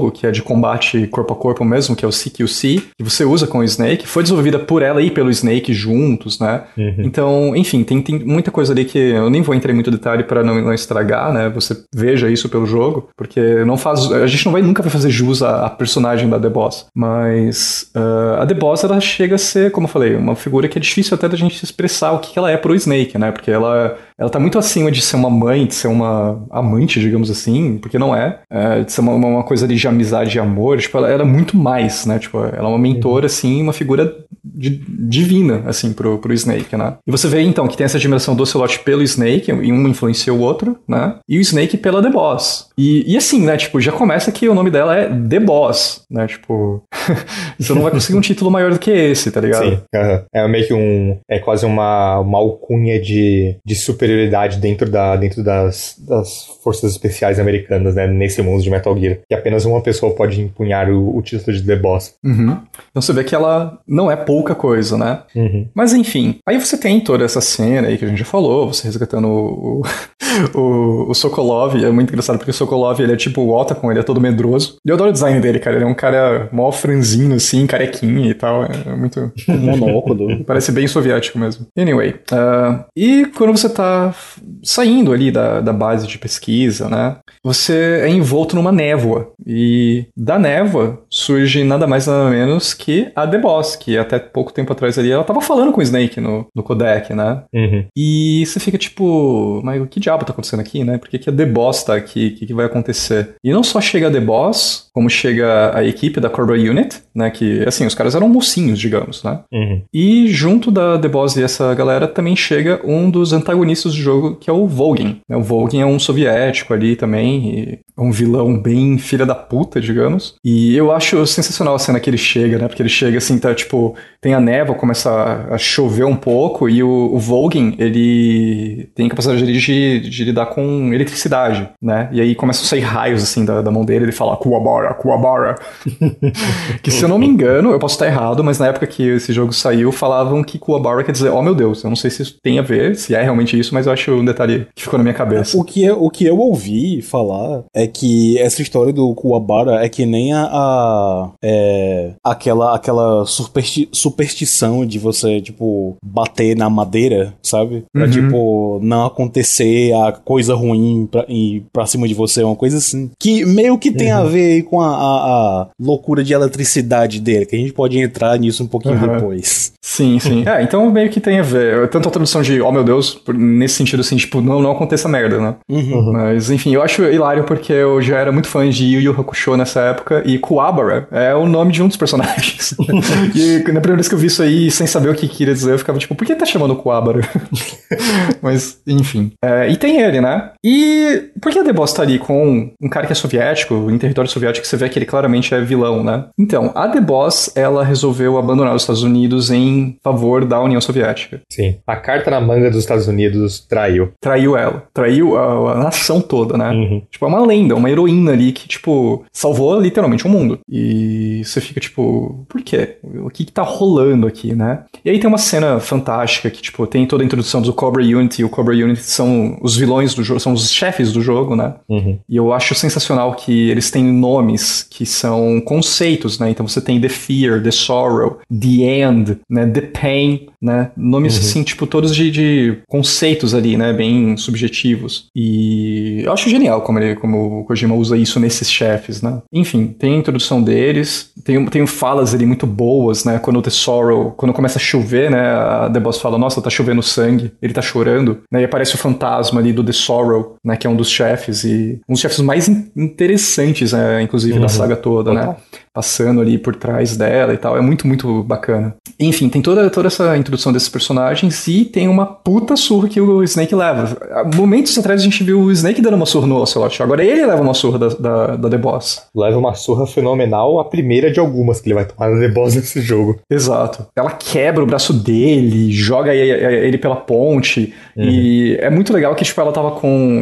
combate corpo a corpo mesmo, que é o C Q C, que você usa com o Snake, foi desenvolvida por ela e pelo Snake juntos, né? Uhum. Então, enfim, tem, tem muita coisa ali que eu nem vou entrar em muito detalhe para não, não estragar, né? Você veja isso pelo jogo, porque não faz, a gente não vai nunca vai fazer jus à, à personagem da The Boss, mas uh, a The Boss, ela chega a ser, como eu falei, uma figura que é difícil até da gente expressar o que, que ela é pro Snake, né? Porque ela, ela tá muito acima de ser uma mãe, de ser uma amante, digamos assim, porque não é, é de ser uma, uma coisa ali de amizade e amor, tipo, ela, ela é muito mais, né? Tipo, ela é uma mentora, assim, uma figura de, divina, assim, pro, pro Snake, né? E você vê, então, que tem essa admiração do Ocelot pelo Snake, e um influencia o outro, né? E o Snake pela The Boss. E, e assim, né? Tipo, já começa que o nome dela é The Boss, né? Tipo, você não vai conseguir um título maior do que esse, tá ligado? Sim, uh-huh. É meio que um... É quase uma, uma alcunha de, de superioridade dentro, da, dentro das, das forças especiais americanas, né? Nesse mundo de Metal Gear. Que apenas uma pessoa pode empunhar o, o título de The Boss. Uhum. Então você vê que ela não é pouca coisa, né? Uhum. Mas enfim, aí você tem toda essa cena aí que a gente já falou, você resgatando o, o, o, o Sokolov, é muito engraçado porque o Sokolov, ele é tipo o Otacon, ele é todo medroso. E eu adoro o design dele, cara, ele é um cara mó franzino assim, carequinha e tal, é muito... monóculo. Parece bem soviético mesmo. Anyway, uh, e quando você tá saindo ali da, da base de pesquisa, né, você é envolto numa névoa, e da névoa surge nada mais nada menos que a The Boss, que até pouco tempo atrás ali, ela tava falando com o Snake no, no codec, né? Uhum. E você fica tipo, mas o que diabo tá acontecendo aqui, né? Por que, que a The Boss tá aqui? O que, que vai acontecer? E não só chega a The Boss, como chega a equipe da Cobra Unit, né? Que, assim, os caras eram mocinhos, digamos, né? Uhum. E junto da The Boss e essa galera também chega um dos antagonistas do jogo, que é o Volgin. O Volgin é um soviético ali também, e é um vilão bem filha da puta, digamos. E eu acho sensacional a cena que ele chega, né? Porque ele chega assim, tá tipo, tem a névoa, começa a, a chover um pouco, e o, o Volgin, ele tem capacidade de, de lidar com eletricidade, né? E aí começam a sair raios assim da, da mão dele, ele fala Kuwabara, Kuwabara. Que se eu não me engano, eu posso estar errado, mas na época que esse jogo saiu, falavam que Kuwabara quer dizer, oh meu Deus, eu não sei se isso tem a ver, se é realmente isso, mas eu acho um detalhe que ficou na minha cabeça. O que eu, o que eu ouvi falar é que essa história do Kuwabara é que nem a, a é, aquela, aquela supersti- superstição de você, tipo, bater na madeira, sabe? Pra, uhum. tipo, não acontecer a coisa ruim pra, e pra cima de você, uma coisa assim. Que meio que tem uhum. a ver com a, a, a loucura de eletricidade dele, que a gente pode entrar nisso um pouquinho uhum. depois. Sim, sim. É, então meio que tem a ver. Tanto a tradução de, oh meu Deus, nesse sentido assim, tipo, não, não aconteça merda, né? Uhum. Mas, enfim, eu acho hilário porque eu já era muito fã de Yu Yu Hakusho nessa época, e Kuwabara é o nome de um dos personagens. E na primeira vez que eu vi isso aí, sem saber o que queria dizer, eu ficava tipo, por que tá chamando Kuwabara? Mas, enfim. É, e tem ele, né? E por que a The Boss tá ali com um cara que é soviético, em território soviético, você vê que ele claramente é vilão, né? Então, a The Boss, ela resolveu abandonar os Estados Unidos em favor da União Soviética. Sim. A carta na manga dos Estados Unidos traiu. Traiu ela. Traiu a, a nação toda, né? Uhum. Tipo, é uma lenda, uma heroína ali que, tipo, salvou literalmente o mundo. E você fica, tipo, por quê? O que que tá rolando aqui, né? E aí tem uma cena fantástica que, tipo, tem toda a introdução do Cobra Unit, e o Cobra Unit são os vilões do jogo, são os chefes do jogo, né? Uhum. E eu acho sensacional que eles têm nomes que são conceitos, né? Então você tem The Fear, The Sorrow, The End, né? The Pain, né? Nomes, uhum. assim, tipo, todos de, de conceitos ali, né? Bem subjetivos. E eu acho genial como, ele, como o Kojima usa isso nesses chefes, né? Enfim, tem a introdução deles, tem, tem falas ali muito boas, né? Quando o The Sorrow, quando começa a chover, né? A The Boss fala, nossa, tá chovendo sangue, ele tá chorando, né? E aparece o fantasma ali do The Sorrow, né? Que é um dos chefes, e um dos chefes mais in- interessantes, né? Inclusive, uhum. da saga toda, uhum. né? Passando ali por trás dela e tal, é muito, muito bacana. Enfim, tem toda, toda essa introdução desses personagens e tem uma puta surra que o Snake leva. Momentos atrás a gente viu o Snake dando uma surra no Ocelot, agora ele leva uma surra da, da, da The Boss. Leva uma surra fenomenal, a primeira de algumas que ele vai tomar na The Boss nesse jogo. Exato. Ela quebra o braço dele, joga ele pela ponte, uhum. e é muito legal que, tipo, ela tava com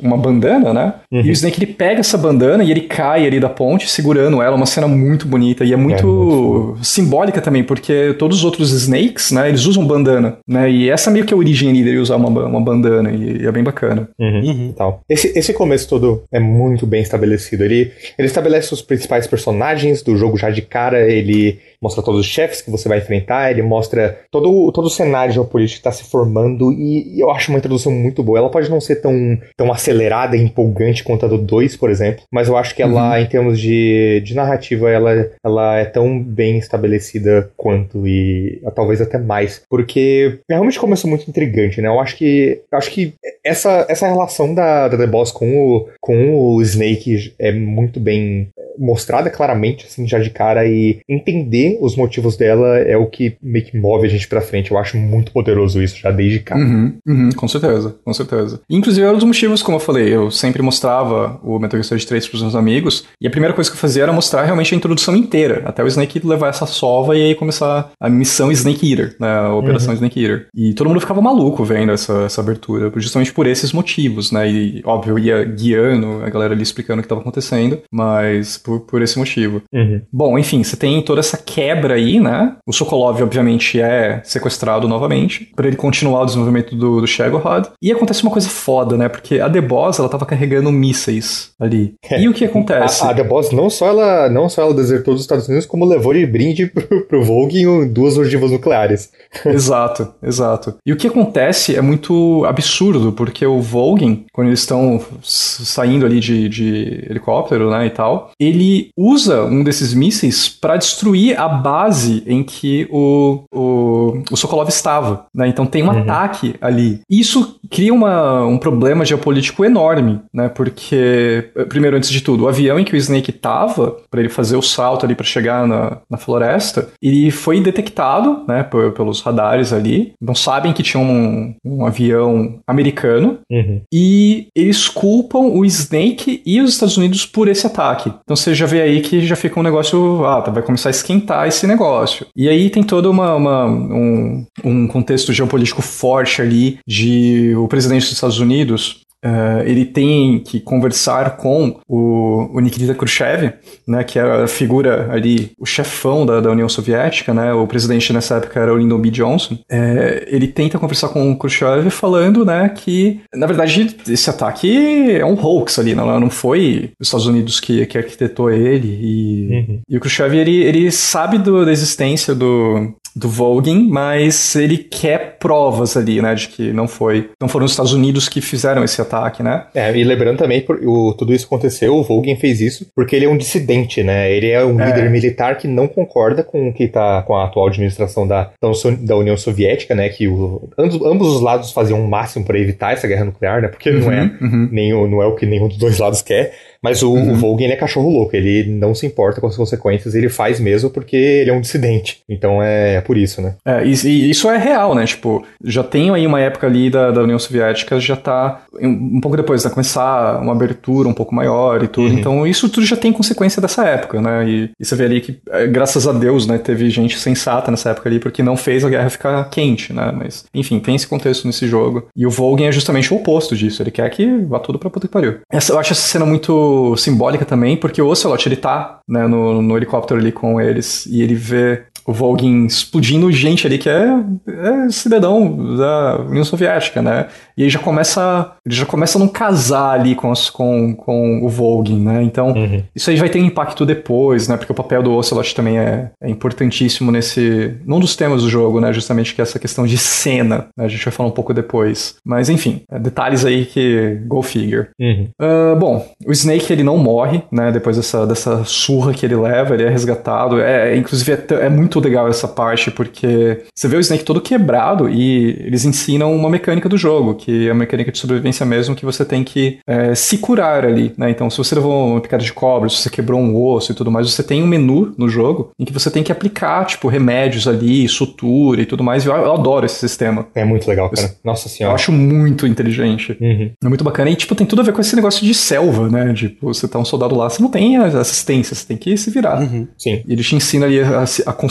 uma bandana, né? Uhum. E o Snake, ele pega essa bandana e ele cai ali da ponte, segurando ela, uma cena muito bonita e é muito, é muito simbólica também, porque todos os outros Snakes, né, eles usam bandana, né? E essa meio que é a origem dele usar uma, uma bandana e, e é bem bacana. Uhum. Uhum. Tal. Esse, esse começo todo é muito bem estabelecido. Ele, ele estabelece os principais personagens do jogo já de cara, ele mostra todos os chefes que você vai enfrentar, ele mostra todo, todo o cenário geopolítico que está se formando e, e eu acho uma introdução muito boa. Ela pode não ser tão, tão acelerada e empolgante quanto a do dois, por exemplo, mas eu acho que ela, uhum. em termos de, de narrativa, ela, ela é tão bem estabelecida quanto e talvez até mais, porque realmente começou muito intrigante, né? Eu acho que, eu acho que essa, essa relação da, da The Boss com o, com o Snake é muito bem mostrada claramente, assim, já de cara, e entender os motivos dela é o que meio que move a gente pra frente. Eu acho muito poderoso isso, já desde cá. Uhum, uhum, com certeza, com certeza. Inclusive, era um dos motivos, como eu falei, eu sempre mostrava o Metal Gear Solid três pros meus amigos, e a primeira coisa que eu fazia era mostrar realmente a introdução inteira, até o Snake levar essa sova e aí começar a missão Snake Eater, né, a operação uhum. Snake Eater. E todo mundo ficava maluco vendo essa, essa abertura, justamente por esses motivos, né, e óbvio, eu ia guiando a galera ali explicando o que estava acontecendo, mas por, por esse motivo. Uhum. Bom, enfim, você tem toda essa quebra aí, né? O Sokolov, obviamente, é sequestrado novamente para ele continuar o desenvolvimento do, do Shagohod. E acontece uma coisa foda, né? Porque a The Boss, ela tava carregando mísseis ali. É. E o que acontece? A, a The Boss não só ela, não só ela desertou dos Estados Unidos, como levou de brinde pro, pro Volgin duas ogivas nucleares. Exato, exato. E o que acontece é muito absurdo, porque o Volgin, quando eles estão saindo ali de, de helicóptero, né, e tal, ele usa um desses mísseis para destruir a base em que o, o, o Sokolov estava, né? Então tem um uhum. ataque ali. Isso cria uma, um problema geopolítico enorme, né? Porque, primeiro, antes de tudo, o avião em que o Snake estava, para ele fazer o salto ali para chegar na, na floresta, ele foi detectado, né, por, pelos radares ali. Não sabem que tinha um, um avião americano uhum. e eles culpam o Snake e os Estados Unidos por esse ataque. Então você já vê aí que já fica um negócio, ah, vai começar a esquentar esse negócio. E aí tem todo uma, uma, um, um contexto geopolítico forte ali de o presidente dos Estados Unidos. Uh, ele tem que conversar com o, o Nikita Khrushchev, né, que era a figura ali, o chefão da, da União Soviética, né, o presidente nessa época era o Lyndon B. Johnson. É, ele tenta conversar com o Khrushchev falando, né, que, na verdade, esse ataque é um hoax ali, não, não foi os Estados Unidos que, que arquitetou ele. E, uhum. e o Khrushchev, ele, ele sabe do, da existência do... do Volgin, mas ele quer provas ali, né, de que não foi, não foram os Estados Unidos que fizeram esse ataque, né? É, e lembrando também, por, o, tudo isso aconteceu, o Volgin fez isso porque ele é um dissidente, né, ele é um é. líder militar que não concorda com o que tá, com a atual administração da, da União Soviética, né, que o, ambos, ambos os lados faziam o máximo para evitar essa guerra nuclear, né, porque uhum, não, é, uhum. nem o, não é o que nenhum dos dois lados quer. Mas o, uhum. o Volgin é cachorro louco, ele não se importa com as consequências, ele faz mesmo porque ele é um dissidente. Então é por isso, né? É, e, e isso é real, né? Tipo, já tem aí uma época ali da, da União Soviética, já tá um, um pouco depois, né? Começar uma abertura um pouco maior e tudo. Uhum. Então isso tudo já tem consequência dessa época, né? E, e você vê ali que, graças a Deus, né? Teve gente sensata nessa época ali, porque não fez a guerra ficar quente, né? Mas, enfim, tem esse contexto nesse jogo. E o Volgin é justamente o oposto disso. Ele quer que vá tudo pra puta que pariu. Essa, eu acho essa cena muito simbólica também, porque o Ocelot, ele tá, né, no, no helicóptero ali com eles, e ele vê o Volgin explodindo gente ali que é, é cidadão da União Soviética, né? E aí já começa, ele já começa a não casar ali com, as, com, com o Volgin, né? Então, uhum. isso aí vai ter um impacto depois, né? Porque o papel do Ocelot também é, é importantíssimo nesse... num dos temas do jogo, né? Justamente que é essa questão de cena, né? A gente vai falar um pouco depois. Mas, enfim, é detalhes aí que... go figure. Uhum. Uh, bom, o Snake, ele não morre, né? Depois dessa, dessa surra que ele leva, ele é resgatado. É, inclusive, é, é muito legal essa parte, porque você vê o Snake todo quebrado e eles ensinam uma mecânica do jogo, que é a mecânica de sobrevivência mesmo, que você tem que é, se curar ali, né? Então, se você levou uma picada de cobra, se você quebrou um osso e tudo mais, você tem um menu no jogo em que você tem que aplicar, tipo, remédios ali, sutura e tudo mais, e eu, eu adoro esse sistema. É muito legal, cara. Eu, Nossa senhora. Eu acho muito inteligente. Uhum. É muito bacana. E, tipo, tem tudo a ver com esse negócio de selva, né? Tipo, você tá um soldado lá, você não tem assistência, você tem que se virar. Uhum. Sim. E ele te ensina ali a, a conservar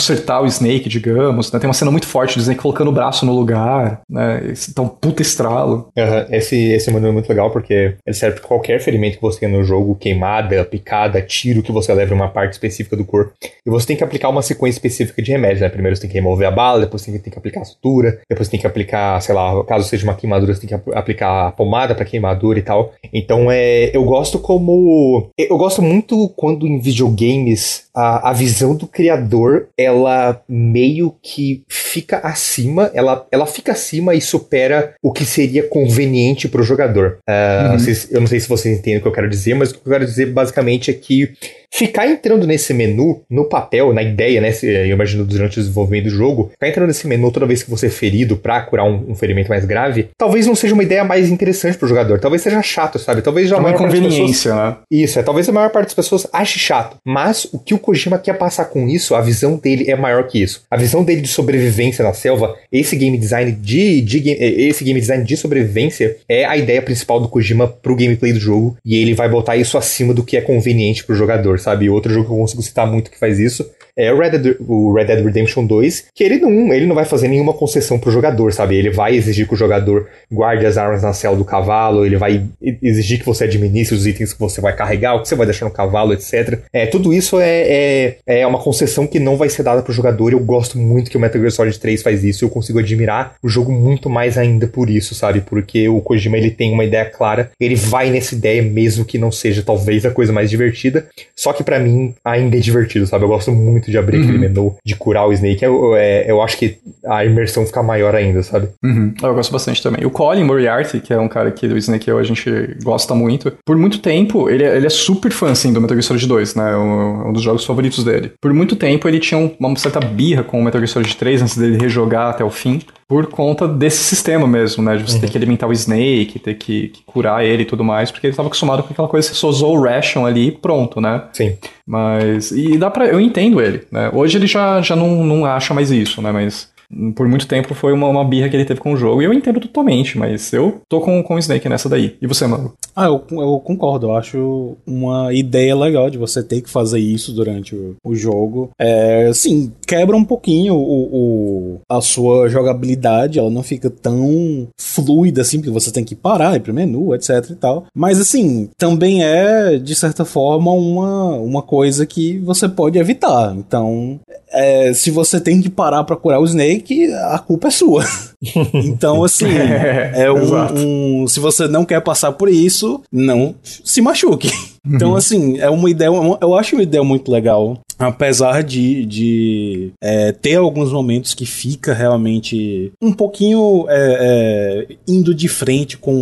consertar o Snake, digamos, né? Tem uma cena muito forte do Snake colocando o braço no lugar, né? Esse, tá um puta estralo. Uhum. Esse, esse menu é muito legal porque ele serve pra qualquer ferimento que você tem no jogo, queimada, picada, tiro que você leva em uma parte específica do corpo. E você tem que aplicar uma sequência específica de remédios, né? Primeiro você tem que remover a bala, depois você tem que aplicar a sutura, depois você tem que aplicar, sei lá, caso seja uma queimadura, você tem que aplicar a pomada pra queimadura e tal. Então é, eu gosto como... Eu gosto muito quando em videogames a, a visão do criador, ela meio que fica acima, ela, ela fica acima e supera o que seria conveniente pro jogador. Uh, uhum. não sei se, eu não sei se vocês entendem o que eu quero dizer, mas o que eu quero dizer basicamente é que ficar entrando nesse menu, no papel, na ideia, né, eu imagino durante o desenvolvimento do jogo, ficar entrando nesse menu toda vez que você é ferido pra curar um, um ferimento mais grave, talvez não seja uma ideia mais interessante pro jogador, talvez seja chato, sabe? Talvez já é a uma maior parte das inconveniência, pessoas... né? Isso, é, talvez a maior parte das pessoas ache chato, mas o que o Kojima quer passar com isso, a visão dele é maior que isso. A visão dele de sobrevivência na selva, esse game design de, de esse game design de sobrevivência é a ideia principal do Kojima pro gameplay do jogo, e ele vai botar isso acima do que é conveniente pro jogador, sabe? Outro jogo que eu consigo citar muito que faz isso é o Red Dead, o Red Dead Redemption dois, que ele não, ele não vai fazer nenhuma concessão pro jogador, sabe? Ele vai exigir que o jogador guarde as armas na cela do cavalo, ele vai exigir que você administre os itens que você vai carregar, o que você vai deixar no cavalo, etcétera. É, tudo isso é, é, é uma concessão que não vai ser dada pro jogador. Eu gosto muito que o Metal Gear Solid três faz isso, eu consigo admirar o jogo muito mais ainda por isso, sabe? Porque o Kojima, ele tem uma ideia clara, ele vai nessa ideia mesmo que não seja talvez a coisa mais divertida, só que pra mim ainda é divertido, sabe? Eu gosto muito de abrir uhum. aquele menu, de curar o Snake. Eu, eu, eu acho que a imersão fica maior ainda, sabe? Uhum. Eu gosto bastante também. O Colin Moriarty, que é um cara que do Snake eu, a gente gosta muito, por muito tempo, ele, ele é super fã, assim, do Metal Gear Solid dois, né? Um, um dos jogos favoritos dele. Por muito tempo, ele tinha uma certa birra com o Metal Gear Solid três, antes dele rejogar até o fim, por conta desse sistema mesmo, né? De você uhum. ter que alimentar o Snake, ter que, que curar ele e tudo mais, porque ele estava acostumado com aquela coisa que você só usou o ration ali e pronto, né? Sim. Mas... E dá pra... Eu entendo ele, né? Hoje ele já, já não, não acha mais isso, né? Mas... Por muito tempo foi uma, uma birra que ele teve com o jogo. E eu entendo totalmente, mas eu tô com, com o Snake nessa daí. E você, mano? Ah, eu, eu concordo. Eu acho uma ideia legal de você ter que fazer isso durante o, o jogo. É, sim, quebra um pouquinho o, o, a sua jogabilidade. Ela não fica tão fluida assim, porque você tem que parar, ir pro menu, etc e tal. Mas assim, também é, de certa forma, uma, uma coisa que você pode evitar. Então, é, se você tem que parar pra curar o Snake, que a culpa é sua. Então, assim, é, é um, um... Se você não quer passar por isso, não se machuque. Então, assim, é uma ideia... Eu acho uma ideia muito legal. Apesar de, de é, ter alguns momentos que fica realmente um pouquinho é, é, indo de frente com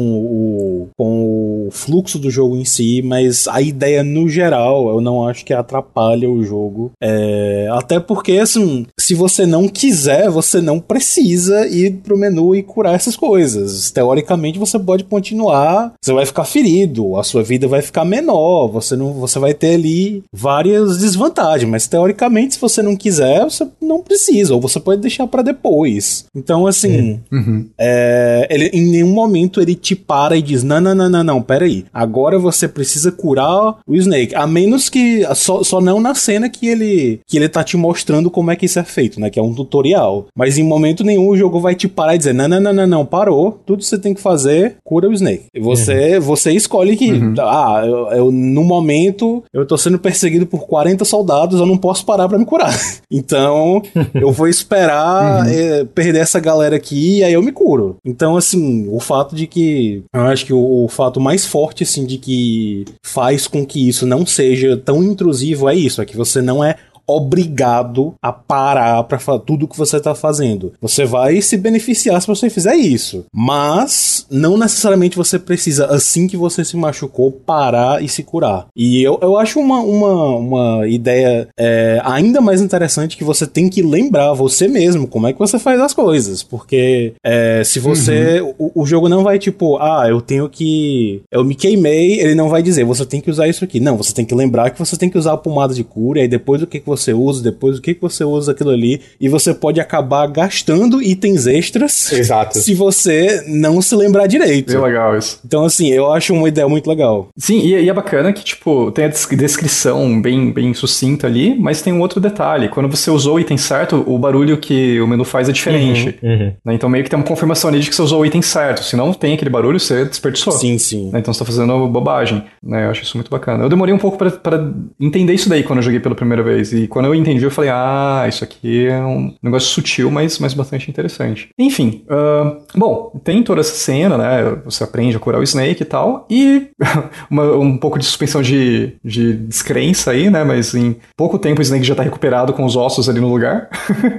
o, com o fluxo do jogo em si, mas a ideia no geral eu não acho que atrapalha o jogo. É, até porque, assim, se você não quiser, você não precisa ir pro menu e curar essas coisas. Teoricamente, você pode continuar, você vai ficar ferido, a sua vida vai ficar menor, você, não, você vai ter ali várias desvantagens. Mas teoricamente, se você não quiser, você não precisa, ou você pode deixar pra depois. Então, assim, uhum. é, ele, em nenhum momento ele te para e diz: não, não, não, não, não, peraí, agora você precisa curar o Snake. A menos que, só, só não na cena que ele, que ele tá te mostrando como é que isso é feito, né? Que é um tutorial. Mas em momento nenhum o jogo vai te parar e dizer: não, não, não, não, não, parou, tudo que você tem que fazer, cura o Snake. E você, uhum. você escolhe que, uhum. ah, eu, eu, no momento, eu tô sendo perseguido por quarenta soldados, eu não posso parar pra me curar. Então, eu vou esperar uhum. é, perder essa galera aqui e aí eu me curo. Então, assim, o fato de que... Eu acho que o, o fato mais forte, assim, de que faz com que isso não seja tão intrusivo é isso, é que você não é obrigado a parar pra fazer tudo que você tá fazendo. Você vai se beneficiar se você fizer isso. Mas não necessariamente você precisa, assim que você se machucou, parar e se curar. E eu, eu acho uma, uma, uma ideia é, ainda mais interessante, que você tem que lembrar você mesmo como é que você faz as coisas. Porque é, se você... Uhum. O, o jogo não vai tipo, ah, eu tenho que... Eu me queimei, ele não vai dizer, você tem que usar isso aqui. Não, você tem que lembrar que você tem que usar a pomada de cura, e aí depois do que, que você você usa, depois o que, que você usa aquilo ali, e você pode acabar gastando itens extras. Exato. Se você não se lembrar direito. É legal isso. Então, assim, eu acho uma ideia muito legal. Sim, e, e é bacana que, tipo, tem a descrição bem, bem sucinta ali, mas tem um outro detalhe. Quando você usou o item certo, o barulho que o menu faz é diferente. Uhum, uhum. Né? Então, meio que tem uma confirmação ali de que você usou o item certo. Se não tem aquele barulho, você desperdiçou. Sim, sim. Né? Então, você tá fazendo bobagem. Né? Eu acho isso muito bacana. Eu demorei um pouco pra, pra entender isso daí quando eu joguei pela primeira vez. E quando eu entendi, eu falei, ah, isso aqui é um negócio sutil, mas, mas bastante interessante. Enfim, uh, bom, tem toda essa cena, né? Você aprende a curar o Snake e tal. E uma, um pouco de suspensão de, de descrença aí, né? Mas em pouco tempo o Snake já tá recuperado com os ossos ali no lugar.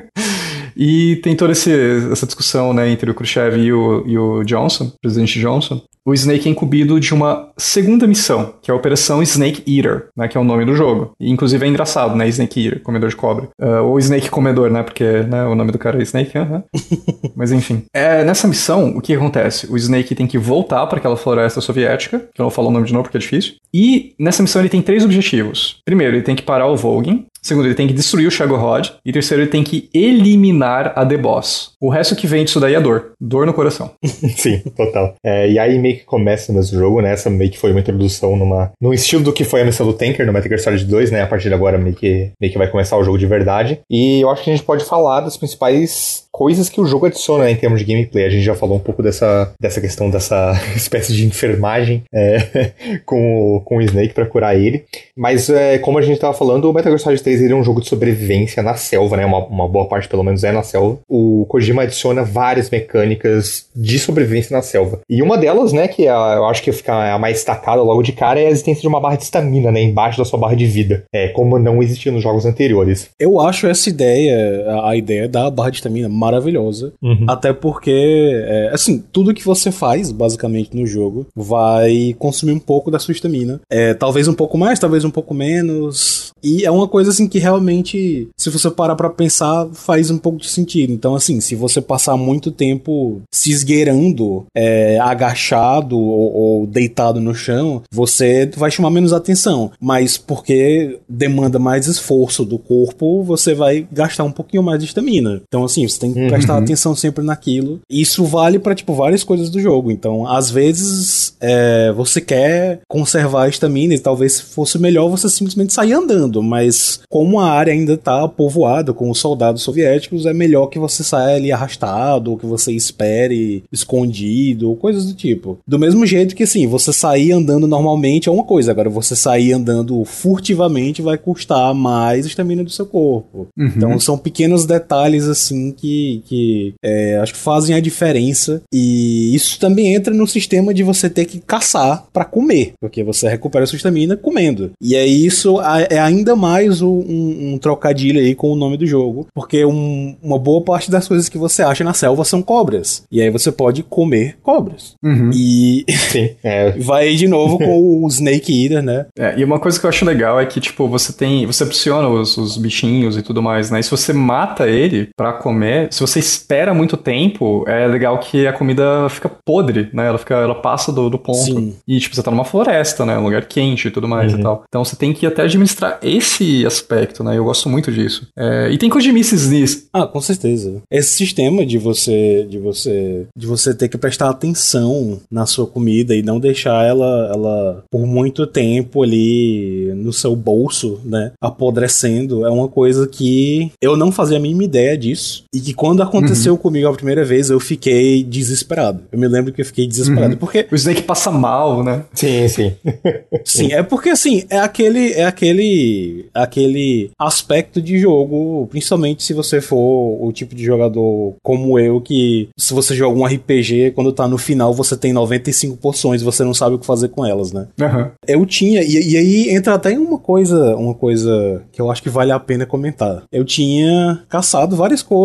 E tem toda esse, essa discussão, né, entre o Khrushchev e o, e o Johnson, o presidente Johnson. O Snake é incumbido de uma segunda missão, que é a Operação Snake Eater, né, que é o nome do jogo. E, inclusive, é engraçado, né, Snake Eater, comedor de cobra. Uh, ou Snake Comedor, né, porque né, o nome do cara é Snake, uh-huh. Mas enfim. É, nessa missão, o que acontece? O Snake tem que voltar para aquela floresta soviética, que eu não falo o nome de novo porque é difícil. E nessa missão ele tem três objetivos. Primeiro, ele tem que parar o Volgin. Segundo, ele tem que destruir o Shagorod. E terceiro, ele tem que eliminar a The Boss. O resto que vem disso daí é dor. Dor no coração. Sim, total. É, e aí meio que começa nesse jogo, né? Essa meio que foi uma introdução numa, num estilo do que foi a missão do Tanker no Metal Gear Solid dois, né? A partir de agora meio que, meio que vai começar o jogo de verdade. E eu acho que a gente pode falar das principais coisas que o jogo adiciona, né, em termos de gameplay. A gente já falou um pouco dessa, dessa questão dessa espécie de enfermagem é, com, o, com o Snake pra curar ele. Mas é, como a gente tava falando, o Metal Gear Solid três ele é um jogo de sobrevivência na selva, né? Uma, uma boa parte, pelo menos, é na selva. O Kojima adiciona várias mecânicas de sobrevivência na selva. E uma delas, né, que é, eu acho que fica a mais destacada logo de cara, é a existência de uma barra de estamina, né? Embaixo da sua barra de vida. É, como não existia nos jogos anteriores. Eu acho essa ideia, a ideia da barra de estamina maravilhosa. Uhum. Até porque, é, assim, tudo que você faz, basicamente, no jogo, vai consumir um pouco da sua estamina. É, talvez um pouco mais, talvez um pouco menos. E é uma coisa, assim, que realmente, se você parar pra pensar, faz um pouco de sentido. Então, assim, se você passar muito tempo se esgueirando, é, agachado ou, ou deitado no chão, você vai chamar menos atenção. Mas porque demanda mais esforço do corpo, você vai gastar um pouquinho mais de estamina. Então, assim, você tem que uhum. prestar atenção sempre naquilo. Isso vale pra, tipo, várias coisas do jogo. Então, às vezes, é, você quer conservar a estamina e talvez fosse melhor você simplesmente sair andando. Mas, como a área ainda tá povoada com os soldados soviéticos, é melhor que você saia ali arrastado, ou que você espere escondido, ou coisas do tipo. Do mesmo jeito que, assim, você sair andando normalmente é uma coisa. Agora, você sair andando furtivamente vai custar mais a estamina do seu corpo. Uhum. Então, são pequenos detalhes, assim, que, que é, acho que fazem a diferença. E isso também entra no sistema de você ter que caçar pra comer, porque você recupera a sua estamina comendo. E é isso, é ainda mais um, um, um trocadilho aí com o nome do jogo, porque um, uma boa parte das coisas que você acha na selva são cobras. E aí você pode comer cobras. Uhum. E Sim, é. vai de novo com o Snake Eater, né? É, e uma coisa que eu acho legal é que, tipo, você tem, você pressiona os, os bichinhos e tudo mais, né? E se você mata ele pra comer, se você espera muito tempo, é legal que a comida fica podre, né? Ela fica, ela passa do, do ponto. Sim. E, tipo, você tá numa floresta, né? Um lugar quente e tudo mais uhum. e tal. Então você tem que até administrar esse aspecto, né? Eu gosto muito disso. É, e tem Kojimices nisso. Ah, com certeza. Esse sistema de você, de você, de você ter que prestar atenção na sua comida e não deixar ela, ela por muito tempo ali no seu bolso, né? Apodrecendo, é uma coisa que eu não fazia a mínima ideia disso. E que quando aconteceu uhum. comigo a primeira vez, eu fiquei desesperado. Eu me lembro que eu fiquei desesperado. Uhum. Porque o Snake passa mal, né? Sim, sim. Sim, é porque assim, é aquele, é aquele, aquele aspecto de jogo, principalmente se você for o tipo de jogador como eu, que se você joga um R P G, quando tá no final você tem noventa e cinco poções e você não sabe o que fazer com elas, né? Uhum. Eu tinha, e, e aí entra até em uma coisa, uma coisa que eu acho que vale a pena comentar. Eu tinha caçado várias coisas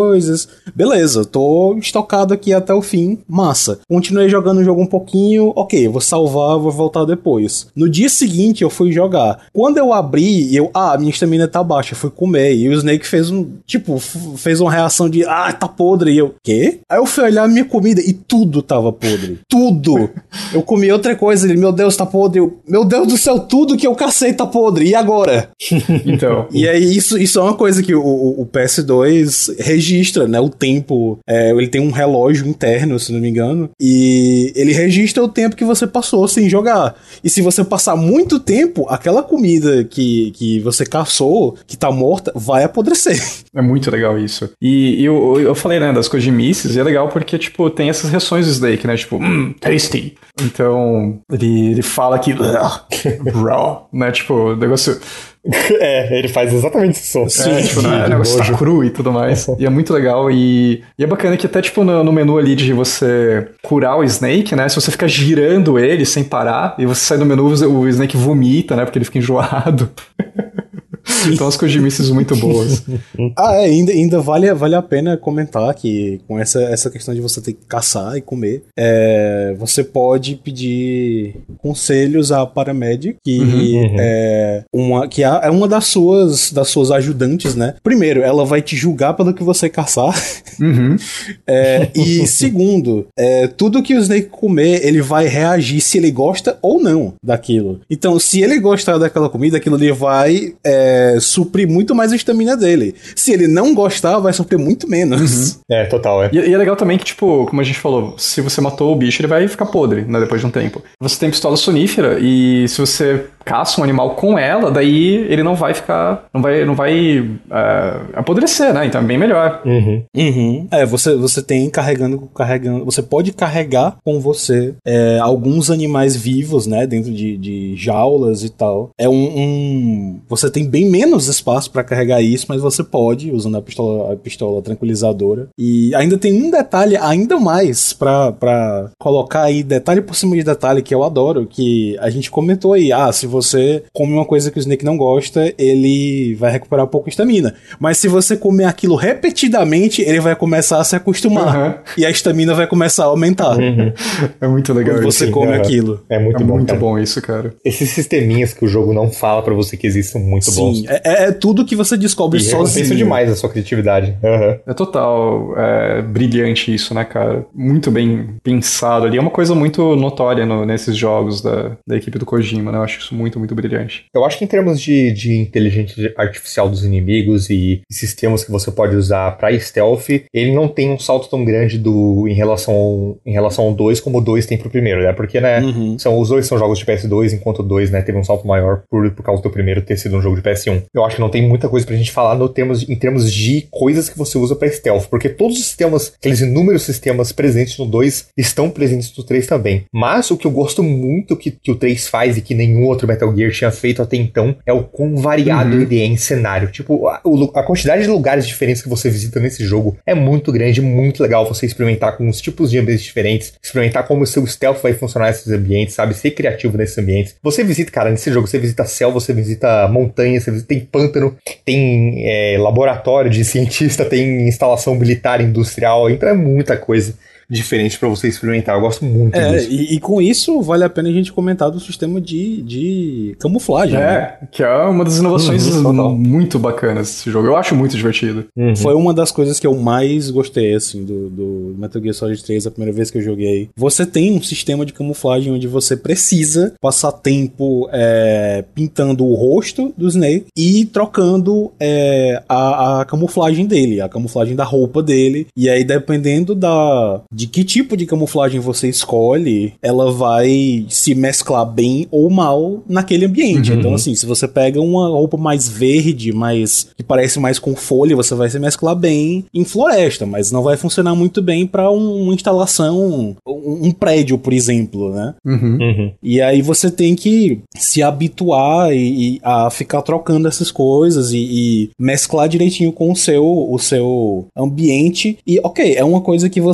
horas. Beleza, tô estocado aqui até o fim, massa. Continuei jogando o jogo um pouquinho, ok, vou salvar, vou voltar depois. No dia seguinte eu fui jogar. Quando eu abri, eu, ah, minha estamina tá baixa, eu fui comer. E o Snake fez um, tipo, f- fez uma reação de, ah, tá podre. E eu, quê? Aí eu fui olhar a minha comida e tudo tava podre. Tudo! Eu comi outra coisa, ele, meu Deus, tá podre. Eu, meu Deus do céu, tudo que eu cacei tá podre. E agora? Então. E aí, isso, isso é uma coisa que o, o P S dois registra, né? O tempo. É, ele tem um relógio interno, se não me engano. E ele registra o tempo que você passou sem jogar. E se você passar muito tempo, aquela comida que, que você caçou, que tá morta, vai apodrecer. É muito legal isso. E, e eu, eu falei, né, das Kojimices, e é legal porque, tipo, tem essas reações do Snake, né? Tipo, hum, tasty. Então, ele, ele fala que raw, né? Tipo, o negócio... É, ele faz exatamente esse som. É, tipo, não é, o negócio tá cru e tudo mais. E é muito legal. E, e é bacana que até, tipo, no, no menu ali de você curar o Snake, né? Se você ficar girando ele sem parar, e você sai do menu, o Snake vomita, né? Porque ele fica enjoado. Então as Kojimices muito boas. Ah, é, ainda, ainda vale, vale a pena comentar que com essa, essa questão de você ter que caçar e comer, é, você pode pedir conselhos à Paramedic, que, Uhum. é, uma, que é uma das suas, das suas ajudantes, né? Primeiro, ela vai te julgar pelo que você caçar. Uhum. É, e segundo, é, tudo que o Snake comer, ele vai reagir se ele gosta ou não daquilo. Então, se ele gostar daquela comida, aquilo ali vai é, suprir muito mais a estamina dele. Se ele não gostar, vai suprir muito menos. Uhum. É, total, é. E, e é legal também que, tipo, como a gente falou, se você matou o bicho, ele vai ficar podre, né, depois de um tempo. Você tem pistola sonífera e se você caça um animal com ela, daí ele não vai ficar, não vai, não vai uh, apodrecer, né, então é bem melhor. Uhum. Uhum. É, você, você tem carregando, carregando, você pode carregar com você é, alguns animais vivos, né, dentro de, de jaulas e tal. É um, um você tem bem menos espaço pra carregar isso, mas você pode, usando a pistola, a pistola tranquilizadora. E ainda tem um detalhe ainda mais pra, pra colocar aí, detalhe por cima de detalhe, que eu adoro, que a gente comentou aí, ah, se você come uma coisa que o Snake não gosta, ele vai recuperar pouco estamina. Mas se você comer aquilo repetidamente, ele vai começar a se acostumar. Uhum. E a estamina vai começar a aumentar. Uhum. É muito legal Quando isso. você come Uhum. aquilo. É muito É bom, muito cara. bom isso, cara. Esses sisteminhas que o jogo não fala pra você que existem são muito bons. Sim, é, é tudo que você descobre E recompensa sozinho. demais a sua criatividade. Uhum. É total é, brilhante isso, né, cara? Muito bem pensado ali. É uma coisa muito notória no, nesses jogos da, da equipe do Kojima, né? Eu acho isso muito, muito brilhante. Eu acho que em termos de, de inteligência artificial dos inimigos e sistemas que você pode usar pra stealth, ele não tem um salto tão grande do, em, relação, em relação ao dois como o dois tem pro primeiro, né? Porque, né, Uhum. são, os dois são jogos de P S dois, enquanto o dois, né, teve um salto maior por, por causa do primeiro ter sido um jogo de P S um. Eu acho que não tem muita coisa pra gente falar no termos, em termos de coisas que você usa pra stealth, porque todos os sistemas, aqueles inúmeros sistemas presentes no dois, estão presentes no três também. Mas o que eu gosto muito que, que o três faz e que nenhum outro Metal Gear tinha feito até então é o quão variado Uhum. ele é em cenário. Tipo, a, a quantidade de lugares diferentes que você visita nesse jogo é muito grande, muito legal você experimentar com os tipos de ambientes diferentes, experimentar como o seu stealth vai funcionar nesses ambientes, sabe? Ser criativo nesses ambientes. Você visita, cara, nesse jogo, você visita selva, você visita montanha, você visita, tem pântano, tem é, laboratório de cientista, tem instalação militar, industrial, então é muita coisa diferente pra você experimentar. Eu gosto muito É, disso. e, e com isso vale a pena a gente comentar do sistema de, de camuflagem. né? É, que é uma das inovações Uhum, muito bacanas desse jogo. Eu acho muito divertido. Uhum. Foi uma das coisas que eu mais gostei, assim, do, do Metal Gear Solid três, a primeira vez que eu joguei. Você tem um sistema de camuflagem onde você precisa passar tempo é, pintando o rosto do Snake e trocando é, a, a camuflagem dele, a camuflagem da roupa dele. E aí, dependendo da, de que tipo de camuflagem você escolhe, ela vai se mesclar bem ou mal naquele ambiente. Uhum. Então, assim, se você pega uma roupa mais verde, mais que parece mais com folha, você vai se mesclar bem em floresta, mas não vai funcionar muito bem para um, uma instalação, um, um prédio, por exemplo, né? Uhum. Uhum. E aí você tem que se habituar e, e a ficar trocando essas coisas e, e mesclar direitinho com o seu, o seu ambiente. E, ok, é uma coisa que você pode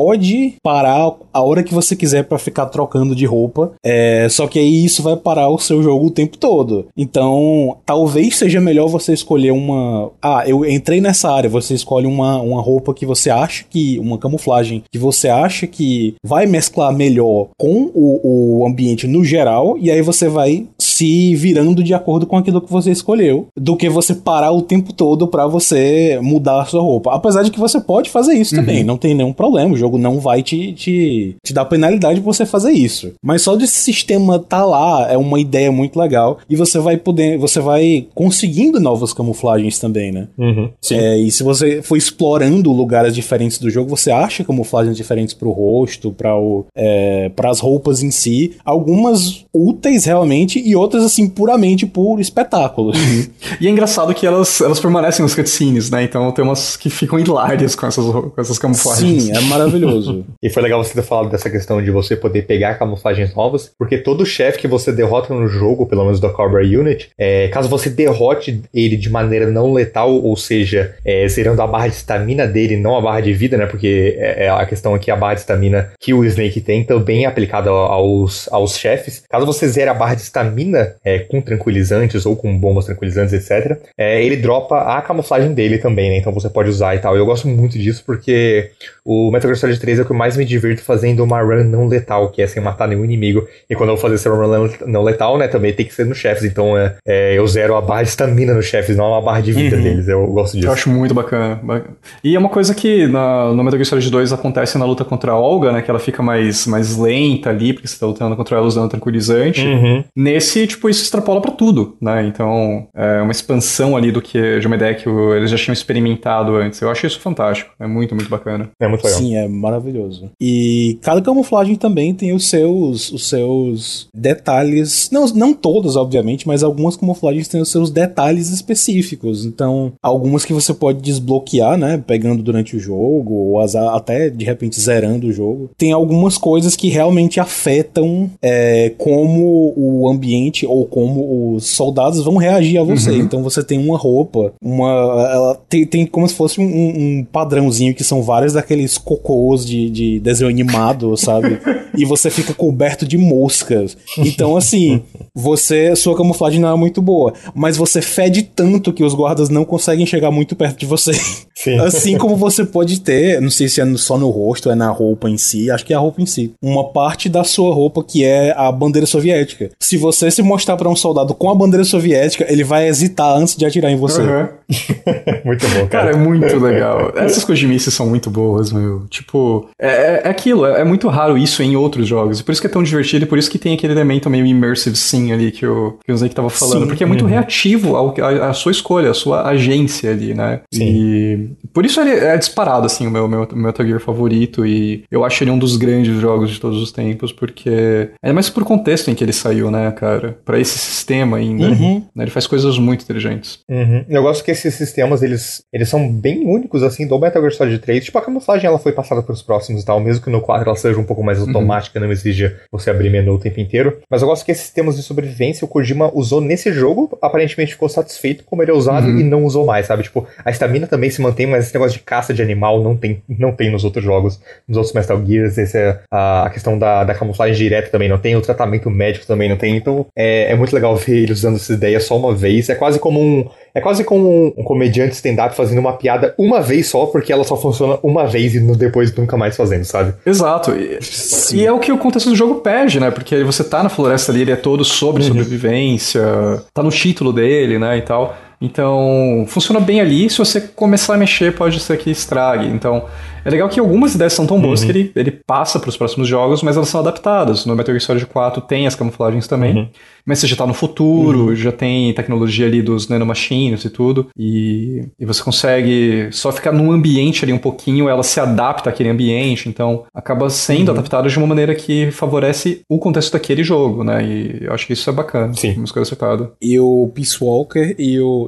pode parar a hora que você quiser pra ficar trocando de roupa, é, só que aí isso vai parar o seu jogo o tempo todo. Então, talvez seja melhor você escolher uma... Ah, eu entrei nessa área, você escolhe uma, uma roupa que você acha que... Uma camuflagem que você acha que vai mesclar melhor com o, o ambiente no geral, e aí você vai se virando de acordo com aquilo que você escolheu, do que você parar o tempo todo pra você mudar a sua roupa. Apesar de que você pode fazer isso também, uhum. Não tem nenhum problema, o jogo não vai te, te, te dar penalidade pra você fazer isso. Mas só desse sistema tá lá, é uma ideia muito legal, e você vai poder, você vai conseguindo novas camuflagens também, né? Uhum, sim. É, e se você for explorando lugares diferentes do jogo, você acha camuflagens diferentes pro rosto, para o, é, pras roupas em si, algumas úteis realmente, e outras assim, puramente por espetáculo. Uhum. E é engraçado que elas, elas permanecem nos cutscenes, né? Então tem umas que ficam hilárias com essas, com essas camuflagens. Sim, é maravilhoso. E foi legal você ter falado dessa questão de você poder pegar camuflagens novas, porque todo chefe que você derrota no jogo, pelo menos da Cobra Unit, é, caso você derrote ele de maneira não letal, ou seja, é, zerando a barra de estamina dele, não a barra de vida, né? Porque é, é a questão aqui, a barra de estamina que o Snake tem também é aplicada aos, aos chefes. Caso você zere a barra de estamina é, com tranquilizantes ou com bombas tranquilizantes, etcétera, é, ele dropa a camuflagem dele também, né? Então você pode usar e tal. Eu gosto muito disso porque o Metal Gear Solid três é o que eu mais me divirto fazendo uma run não letal, que é sem matar nenhum inimigo. E quando eu vou fazer essa run não letal, né, também tem que ser nos chefes. Então é, é, eu zero a barra de estamina nos chefes, não a barra de vida uhum. deles. Eu gosto disso. Eu acho muito bacana. E é uma coisa que na, no Metal Gear Solid dois acontece na luta contra a Olga, né, que ela fica mais, mais lenta ali, porque você tá lutando contra ela usando tranquilizante. Uhum. Nesse, tipo, isso extrapola pra tudo, né? Então, é uma expansão ali do que, de uma ideia que eles já tinham experimentado antes. Eu acho isso fantástico. É muito, muito bacana. É muito legal. Sim, é maravilhoso. E cada camuflagem também tem os seus, os seus detalhes. Não, não todas, obviamente, mas algumas camuflagens têm os seus detalhes específicos. Então, algumas que você pode desbloquear, né? Pegando durante o jogo, ou até de repente zerando o jogo. Tem algumas coisas que realmente afetam é, como o ambiente ou como os soldados vão reagir a você. Uhum. Então você tem uma roupa, uma, ela tem, tem como se fosse um, um padrãozinho que são vários daqueles cocôs de, de desenho animado, sabe? E você fica coberto de moscas. Então, assim, você, sua camuflagem não é muito boa, mas você fede tanto que os guardas não conseguem chegar muito perto de você. Sim. Assim como você pode ter, não sei se é só no rosto, é na roupa em si, acho que é a roupa em si, uma parte da sua roupa que é a bandeira soviética. Se você se mostrar pra um soldado com a bandeira soviética, ele vai hesitar antes de atirar em você. Uhum. Muito bom, cara. Cara, é muito legal. Essas coisas de mísseis são muito boas, meu. Tipo, é, é aquilo, é, é muito raro isso em outros jogos, e por isso que é tão divertido, e por isso que tem aquele elemento meio immersive sim ali que o, que o Snake tava falando, sim. Porque é muito uhum. reativo ao, a, a sua escolha, a sua agência ali, né? Sim. E por isso ele é disparado, assim, o meu, meu, meu Metal Gear favorito, e eu acho ele um dos grandes jogos de todos os tempos, porque é mais por contexto em que ele saiu, né, cara? Pra esse sistema ainda, uhum. né? Ele faz coisas muito inteligentes. Uhum. Eu gosto que esses sistemas, eles, eles são bem únicos, assim, do Metal Gear Solid três. Tipo, a camuflagem, ela foi passada pros próximos e tal, mesmo que no quatro ela seja um pouco mais automática, uhum. não exija você abrir menu o tempo inteiro. Mas eu gosto que esses sistemas de sobrevivência o Kojima usou nesse jogo, aparentemente ficou satisfeito como ele é usado uhum. e não usou mais, sabe? Tipo, a estamina também se mantém, mas esse negócio de caça de animal não tem, não tem nos outros jogos. Nos outros Metal Gears, esse é a, a questão da, da camuflagem direta também não tem, o tratamento médico também não tem. Então, é, é muito legal ver ele usando essa ideia só uma vez. É quase como um... É quase como um, um comediante stand-up fazendo uma piada uma vez só, porque ela só funciona uma vez e depois nunca mais fazendo, sabe? Exato. E, e é o que o contexto do jogo pede, né? Porque você tá na floresta ali, ele é todo sobre uhum. sobrevivência, tá no título dele, né, e tal. Então, funciona bem ali. Se você começar a mexer, pode ser que estrague. Então, é legal que algumas ideias são tão boas uhum. que ele, ele passa para os próximos jogos, mas elas são adaptadas. No Metal Gear Solid quatro tem as camuflagens também. Uhum. Mas você já tá no futuro, uhum. já tem tecnologia ali dos nanomachines e tudo. E, e você consegue só ficar num ambiente ali um pouquinho, ela se adapta àquele ambiente. Então, acaba sendo uhum. adaptado de uma maneira que favorece o contexto daquele jogo, né? E eu acho que isso é bacana. Sim. Uma escolha acertada. E o Peace Walker e o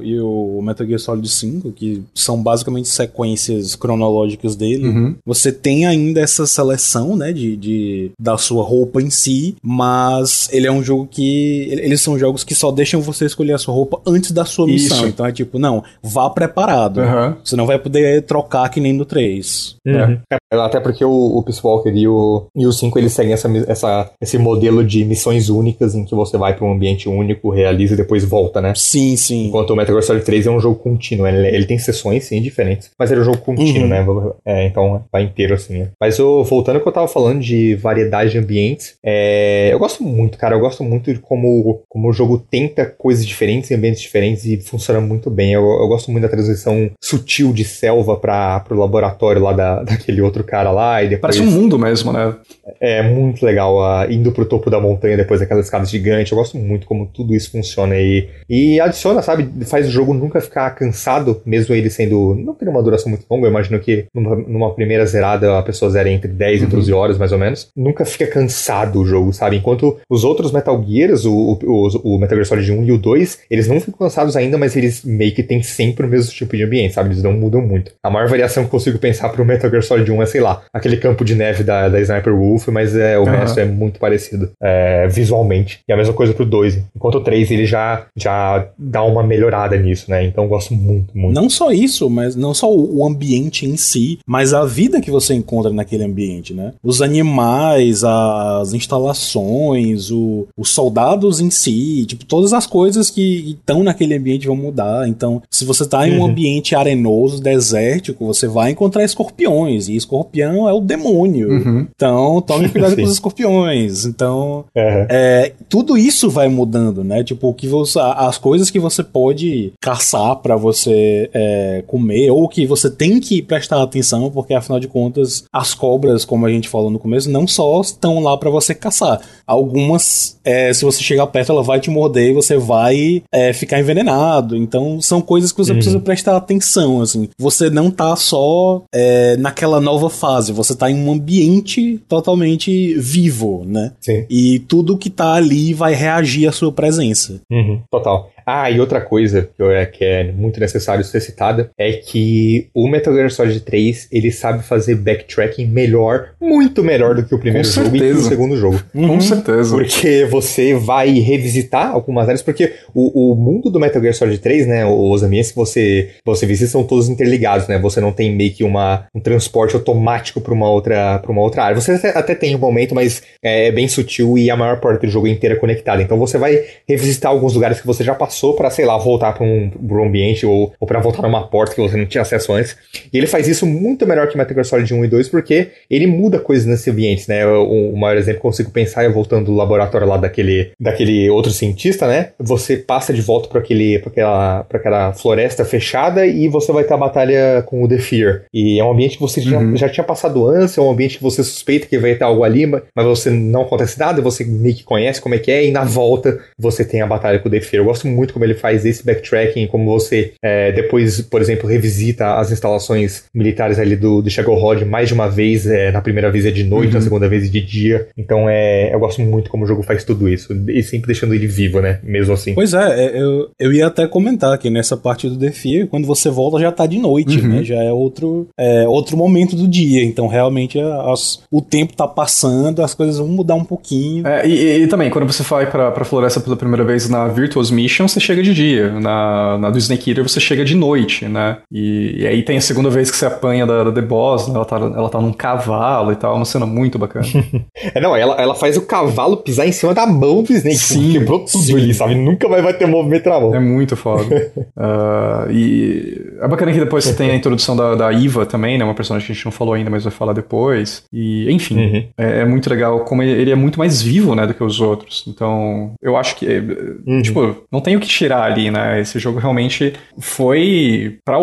e o Metal Gear Solid cinco, que são basicamente sequências cronológicas dele, Uhum. você tem ainda essa seleção, né, de, de, da sua roupa em si, mas ele é um jogo que... Eles são jogos que só deixam você escolher a sua roupa antes da sua missão. Isso. Então é tipo, não, vá preparado. Uhum. Você não vai poder trocar que nem no três. Uhum. É. Até porque o, o Peace Walker e o, e o cinco, eles seguem essa, essa, esse modelo de missões únicas em que você vai para um ambiente único, realiza e depois volta, né? Sim, sim. Enquanto o Metal Gear Solid três é um jogo contínuo. Ele, ele tem sessões, sim, diferentes, mas ele é um jogo contínuo, Uhum. né? É, então vai inteiro, assim, né? Mas eu, voltando ao que eu tava falando de variedade de ambientes, é, eu gosto muito, cara, eu gosto muito de como, como o jogo tenta coisas diferentes, ambientes diferentes e funciona muito bem. Eu, eu gosto muito da transição sutil de selva para pro laboratório lá da, daquele outro cara lá e depois... Parece um mundo mesmo, né? É muito legal, uh, indo pro topo da montanha depois daquela escada gigante. Eu gosto muito como tudo isso funciona aí. E adiciona, sabe? Faz o jogo nunca ficar cansado, mesmo ele sendo... Não tem uma duração muito longa. Eu imagino que numa, numa primeira zerada a pessoa zera entre dez uhum. e doze horas, mais ou menos. Nunca fica cansado o jogo, sabe? Enquanto os outros Metal Gears, o, o, o Metal Gear Solid um e o dois, eles não ficam cansados ainda, mas eles meio que têm sempre o mesmo tipo de ambiente, sabe? Eles não mudam muito. A maior variação que eu consigo pensar pro Metal Gear Solid um é, sei lá, aquele campo de neve da, da Sniper Wolf, mas é, o uhum. resto é muito parecido é, visualmente. E a mesma coisa pro dois. Enquanto o três, ele já, já dá uma melhorada nisso, né? Então eu gosto muito, muito. Não só isso, mas não só o ambiente em si, mas a vida que você encontra naquele ambiente, né? Os animais, as instalações, o, os soldados em si, tipo, todas as coisas que estão naquele ambiente vão mudar. Então, se você tá em um uhum. ambiente arenoso, desértico, você vai encontrar escorpiões, e escorpião é o demônio. Uhum. Então, tome cuidado com os escorpiões. Então, uhum. é, tudo isso vai mudando, né? Tipo, que você, as coisas que você pode caçar pra você é, comer, ou que você tem que prestar atenção, porque afinal de contas, as cobras, como a gente falou no começo, não só estão lá pra você caçar. Algumas, é, se você chegar perto, ela vai te morder e você vai é, ficar envenenado. Então, são coisas que você uhum. precisa prestar atenção, assim. Você não tá só é, naquela nova fase, você tá em um ambiente totalmente vivo, né? Sim. E tudo que tá ali vai reagir à sua presença. Uhum, total. Ah, e outra coisa que, eu, é, que é muito necessário ser citada é que o Metal Gear Solid três, ele sabe fazer backtracking melhor, muito melhor do que o primeiro Com jogo certeza. e que o segundo jogo. Uhum. Com certeza. Porque você vai revisitar algumas áreas, porque o, o mundo do Metal Gear Solid três, né, os ambientes que você, você visita são todos interligados, né, você não tem meio que uma, um transporte automático para uma outra, para uma outra área. Você até, até tem um momento, mas é bem sutil e a maior parte do jogo é inteira conectada. Então você vai revisitar alguns lugares que você já passou pra, sei lá, voltar pra um, pra um ambiente ou, ou pra voltar numa porta que você não tinha acesso antes. E ele faz isso muito melhor que Metal Gear Solid um e dois, porque ele muda coisas nesse ambiente, né? O, o maior exemplo que eu consigo pensar é voltando do laboratório lá daquele, daquele outro cientista, né? Você passa de volta pra, aquele, pra, aquela, pra aquela floresta fechada e você vai ter a batalha com o The Fear. E é um ambiente que você uhum. já, já tinha passado antes, é um ambiente que você suspeita que vai ter algo ali, mas você não acontece nada, você meio que conhece como é que é, e na volta você tem a batalha com o The Fear. Eu gosto muito como ele faz esse backtracking, como você é, depois, por exemplo, revisita as instalações militares ali do, do Shagohod mais de uma vez, é, na primeira vez é de noite, uhum. na segunda vez é de dia, então é, eu gosto muito como o jogo faz tudo isso, e sempre deixando ele vivo, né, mesmo assim. Pois é, eu, eu ia até comentar que nessa parte do The Fear, quando você volta já tá de noite, uhum. né, já é outro, é outro momento do dia, então realmente as, o tempo tá passando, as coisas vão mudar um pouquinho. É, e, e também, quando você vai pra, pra floresta pela primeira vez na Virtuous Mission, você chega de dia. Na, na do Snake Eater você chega de noite, né? E, e aí tem a segunda vez que você apanha da, da The Boss, né? Ela tá, ela tá num cavalo e tal, uma cena muito bacana. é, não, ela, ela faz o cavalo pisar em cima da mão do Snake. Sim, quebrou tudo sim. ali, sabe? Nunca vai, vai ter movimento na mão. É muito foda. uh, e é bacana que depois você tem a introdução da, da Eva também, né? Uma personagem que a gente não falou ainda, mas vai falar depois. E, enfim, uhum. é, é muito legal como ele, ele é muito mais vivo, né, do que os outros. Então, eu acho que, uhum. tipo, não tem o que tirar ali, né? Esse jogo realmente foi pra outra potência,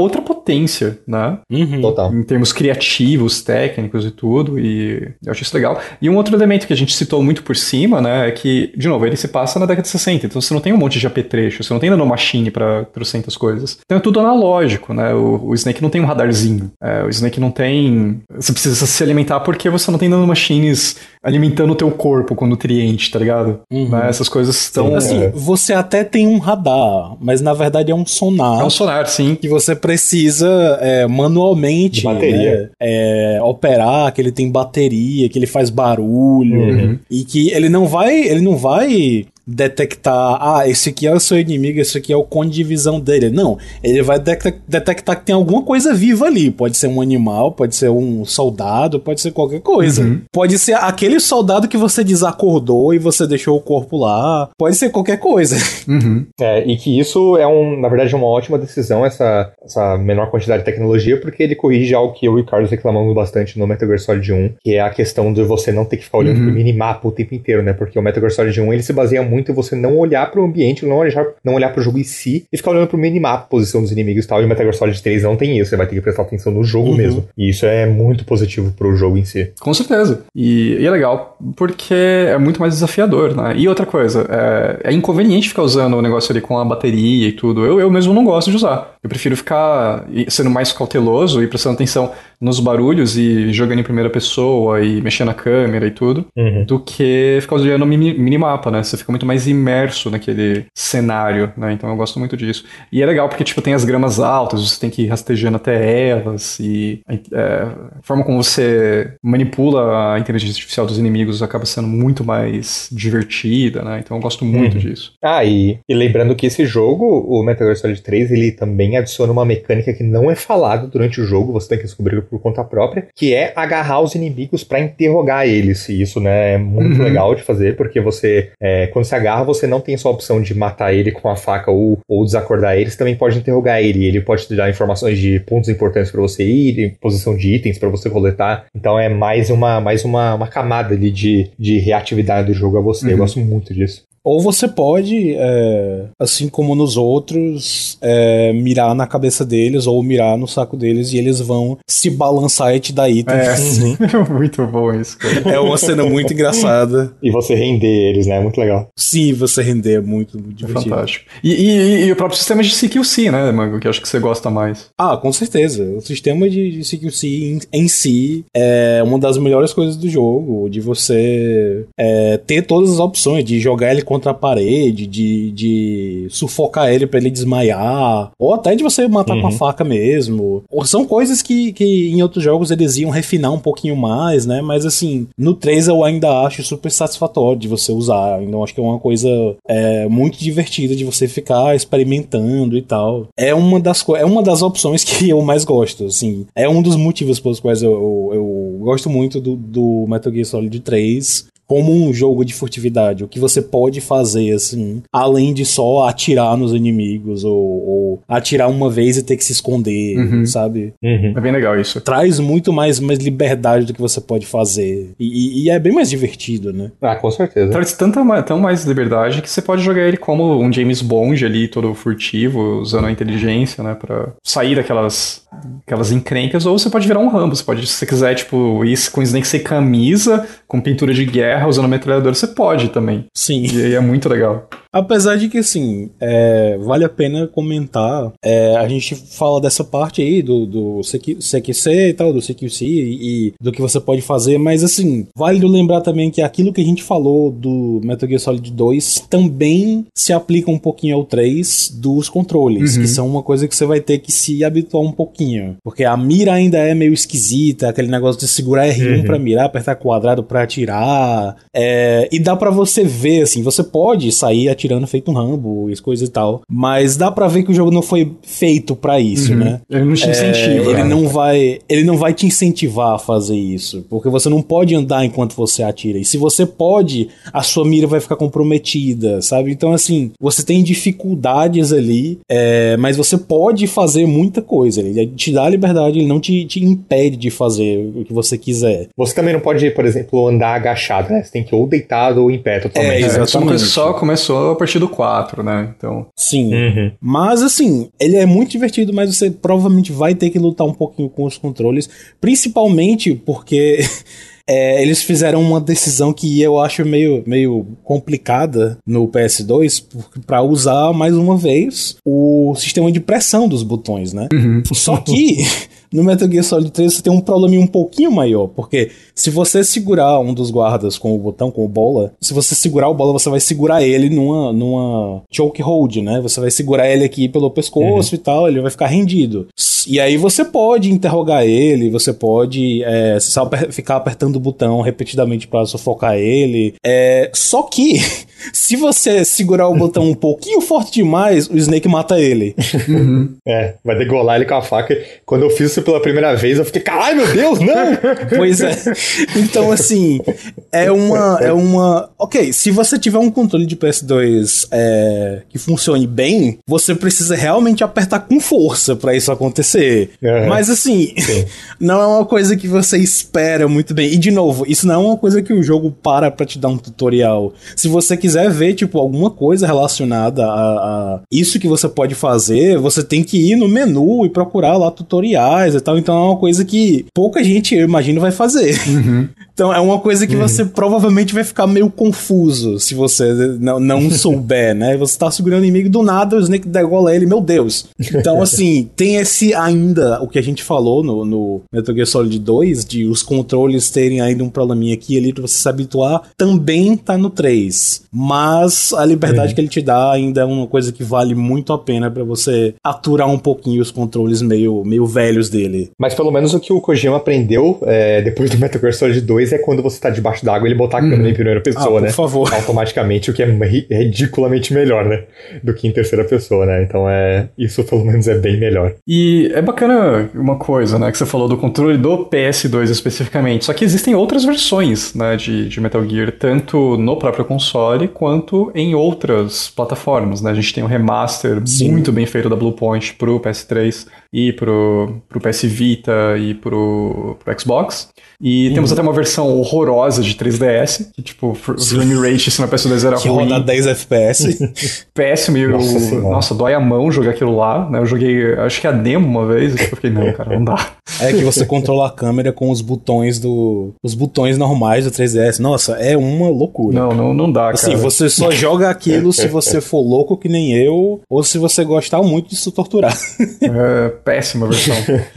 potência, né? Uhum. Total. Em termos criativos, técnicos e tudo, e eu acho isso legal. E um outro elemento que a gente citou muito por cima, né, é que, de novo, ele se passa na década de sessenta, então você não tem um monte de apetrecho, você não tem nanomachine pra trocentas coisas. Então é tudo analógico, né? O, o Snake não tem um radarzinho, é, o Snake não tem... Você precisa se alimentar porque você não tem nanomachines alimentando o teu corpo com nutriente, tá ligado? Uhum. Né? Essas coisas estão... Assim, é. você até tem um radar, mas na verdade é um sonar. É um sonar, sim. Que você precisa é, manualmente De bateria. né, é, operar, que ele tem bateria, que ele faz barulho, Uhum. e que ele não vai, ele não vai detectar, ah, esse aqui é o seu inimigo, esse aqui é o cone de visão dele. Não, ele vai de- detectar que tem alguma coisa viva ali. Pode ser um animal, pode ser um soldado, pode ser qualquer coisa. Uhum. Pode ser aquele soldado que você desacordou e você deixou o corpo lá. Pode ser qualquer coisa. Uhum. É, e que isso é, um, na verdade, uma ótima decisão, essa, essa menor quantidade de tecnologia, porque ele corrige algo que eu e o Carlos reclamamos bastante no Metal Gear Solid um, que é a questão de você não ter que ficar olhando Uhum. pro minimapa o tempo inteiro, né? Porque o Metal Gear Solid um, ele se baseia muito em você não olhar pro ambiente, não olhar, não olhar pro jogo em si, e ficar olhando pro minimapa, posição dos inimigos e tal, e o Metal Gear Solid três não tem isso, você vai ter que prestar atenção no jogo Uhum. mesmo. E isso é muito positivo pro jogo em si. Com certeza. E, e é legal porque é muito mais desafiador, né? E outra coisa, é, é inconveniente ficar usando o negócio ali com a bateria e tudo. Eu, eu mesmo não gosto de usar. Eu prefiro ficar sendo mais cauteloso e prestando atenção nos barulhos e jogando em primeira pessoa e mexendo na câmera e tudo, Uhum. do que ficar olhando o mini- minimapa, né? Você fica muito mais imerso naquele cenário, né? Então eu gosto muito disso. E é legal porque, tipo, tem as gramas altas, você tem que ir rastejando até elas e é, a forma como você manipula a inteligência artificial dos inimigos acaba sendo muito mais divertida, né? Então eu gosto muito Uhum. disso. Ah, e, e lembrando que esse jogo, o Metal Gear Solid três, ele também adiciona uma mecânica que não é falada durante o jogo, você tem que descobrir por conta própria, que é agarrar os inimigos pra interrogar eles. E isso, né, é muito Uhum. legal de fazer, porque você, é, quando se agarra, você não tem só a opção de matar ele com a faca ou, ou desacordar ele, você também pode interrogar ele. Ele pode te dar informações de pontos importantes pra você ir, posição de itens pra você coletar. Então é mais uma, mais uma, uma camada ali de, de reatividade do jogo a você. Uhum. Eu gosto muito disso. Ou você pode, é, assim como nos outros, é, mirar na cabeça deles ou mirar no saco deles e eles vão se balançar e te dar itens. É, muito bom isso, cara. É uma cena muito engraçada. E você render eles, né? É muito legal. Sim, você render é muito, muito É divertido. fantástico. E, e- e o próprio sistema de C Q C, né, Mango? Que eu acho que você gosta mais. Ah, com certeza. O sistema de, de C Q C em, em si é uma das melhores coisas do jogo, de você é, ter todas as opções, de jogar ele contra a parede, de, de sufocar ele pra ele desmaiar, ou até de você matar Uhum. com a faca mesmo. Ou são coisas que, que em outros jogos eles iam refinar um pouquinho mais, né? Mas assim, no três eu ainda acho super satisfatório de você usar. Então acho que é uma coisa é, muito divertida de você ficar experimentando e tal. É uma das, co- é uma das opções que eu mais gosto, assim. É um dos motivos pelos quais eu, eu, eu gosto muito do, do Metal Gear Solid três como um jogo de furtividade. O que você pode fazer, assim, além de só atirar nos inimigos ou, ou atirar uma vez e ter que se esconder, Uhum. sabe? Uhum. É bem legal isso. Traz muito mais, mais liberdade do que você pode fazer. E, e- e é bem mais divertido, né? Ah, com certeza. Traz tanta, ma- tão mais liberdade que você pode jogar ele como um James Bond ali, todo furtivo, usando a inteligência, né, pra sair daquelas aquelas encrencas, ou você pode virar um Rambo. Você pode, se você quiser, tipo, ir com Snake sem camisa, com pintura de guerra, usando metralhadora, você pode também. Sim. E aí é muito legal. Apesar de que, assim, é, vale a pena comentar, é, a gente fala dessa parte aí do, do C Q C e tal, do C Q C e, e do que você pode fazer, mas, assim, vale lembrar também que aquilo que a gente falou do Metal Gear Solid dois também se aplica um pouquinho ao três dos controles, Uhum. que são uma coisa que você vai ter que se habituar um pouquinho, porque a mira ainda é meio esquisita, aquele negócio de segurar R um Uhum. pra mirar, apertar quadrado pra atirar, é, e dá pra você ver, assim, você pode sair atirando feito um Rambo e coisa e tal, mas dá pra ver que o jogo não foi feito pra isso, Uhum. né? Ele não te É, incentiva. ele né? não vai, ele não vai te incentivar a fazer isso, porque você não pode andar enquanto você atira. E se você pode, a sua mira vai ficar comprometida, sabe? Então assim, você tem dificuldades ali, é, mas você pode fazer muita coisa. Ele te dá a liberdade, ele não te, te impede de fazer o que você quiser. Você também não pode, por exemplo, andar agachado, né? Você tem que ir ou deitado ou em pé totalmente. É, É, isso exatamente. só começou a partir do quatro, né? Então... Sim. Uhum. Mas, assim, ele é muito divertido, mas você provavelmente vai ter que lutar um pouquinho com os controles, principalmente porque... É, eles fizeram uma decisão que eu acho meio, meio complicada no P S dois para usar mais uma vez o sistema de pressão dos botões, né? Uhum. Só que no Metal Gear Solid três você tem um probleminha um pouquinho maior, porque se você segurar um dos guardas com o botão, com o bola, se você segurar o bola, você vai segurar ele numa, numa choke hold, né? Você vai segurar ele aqui pelo pescoço uhum. e tal, ele vai ficar rendido. E aí você pode interrogar ele, você pode é, só ficar apertando o botão repetidamente pra sufocar ele. É, só que, se você segurar o botão um pouquinho forte demais, o Snake mata ele. Uhum. É, vai degolar ele com a faca. Quando eu fiz isso pela primeira vez, eu fiquei, caralho, meu Deus, não! Pois é. Então, assim, é uma, é uma... Ok, se você tiver um controle de P S dois é, que funcione bem, você precisa realmente apertar com força pra isso acontecer. Uhum. Mas, assim, sim. Não é uma coisa que você espera muito bem. E, de novo, isso não é uma coisa que o jogo para pra te dar um tutorial. Se você quiser ver, tipo, alguma coisa relacionada a, a isso que você pode fazer, você tem que ir no menu e procurar lá tutoriais e tal. Então é uma coisa que pouca gente, eu imagino, vai fazer. Uhum. Então é uma coisa que uhum. você provavelmente vai ficar meio confuso se você não, não souber, né? Você tá segurando o inimigo, do nada o Snake degola ele, meu Deus. Então, assim, tem esse ainda, o que a gente falou no, no Metal Gear Solid dois, de os controles terem ainda um probleminha aqui e ali pra você se habituar, também tá no três. Mas a liberdade uhum. que ele te dá ainda é uma coisa que vale muito a pena pra você aturar um pouquinho os controles meio, meio velhos dele. Mas pelo menos o que o Kojima aprendeu é, depois do Metal Gear Solid dois é quando você tá debaixo d'água ele botar a câmera uhum. em primeira pessoa, ah, né? Por favor. Automaticamente, o que é ridiculamente melhor, né? Do que em terceira pessoa, né? Então é... Isso pelo menos é bem melhor. E é bacana uma coisa, né? Que você falou do controle do P S dois especificamente. Só que existem outras versões, né? De, de Metal Gear, tanto no próprio console quanto em outras plataformas, né? A gente tem um remaster Sim. muito bem feito da Bluepoint pro P S três e pro, pro P S Vita e pro, pro Xbox. E uhum. temos até uma versão horrorosa de três D S, que tipo, o frame rate em cima do P S dois era que ruim. roda dez F P S. Péssimo, e nossa, eu, nossa, dói a mão jogar aquilo lá, né? Eu joguei, acho que a demo uma vez, e eu fiquei, não, cara, não dá. É que você controla a câmera com os botões do... Os botões normais do três D S. Nossa, é uma loucura. Não, não, não dá, assim, cara. Assim, você só joga aquilo se você for louco que nem eu, ou se você gostar muito de se torturar. É, péssima versão.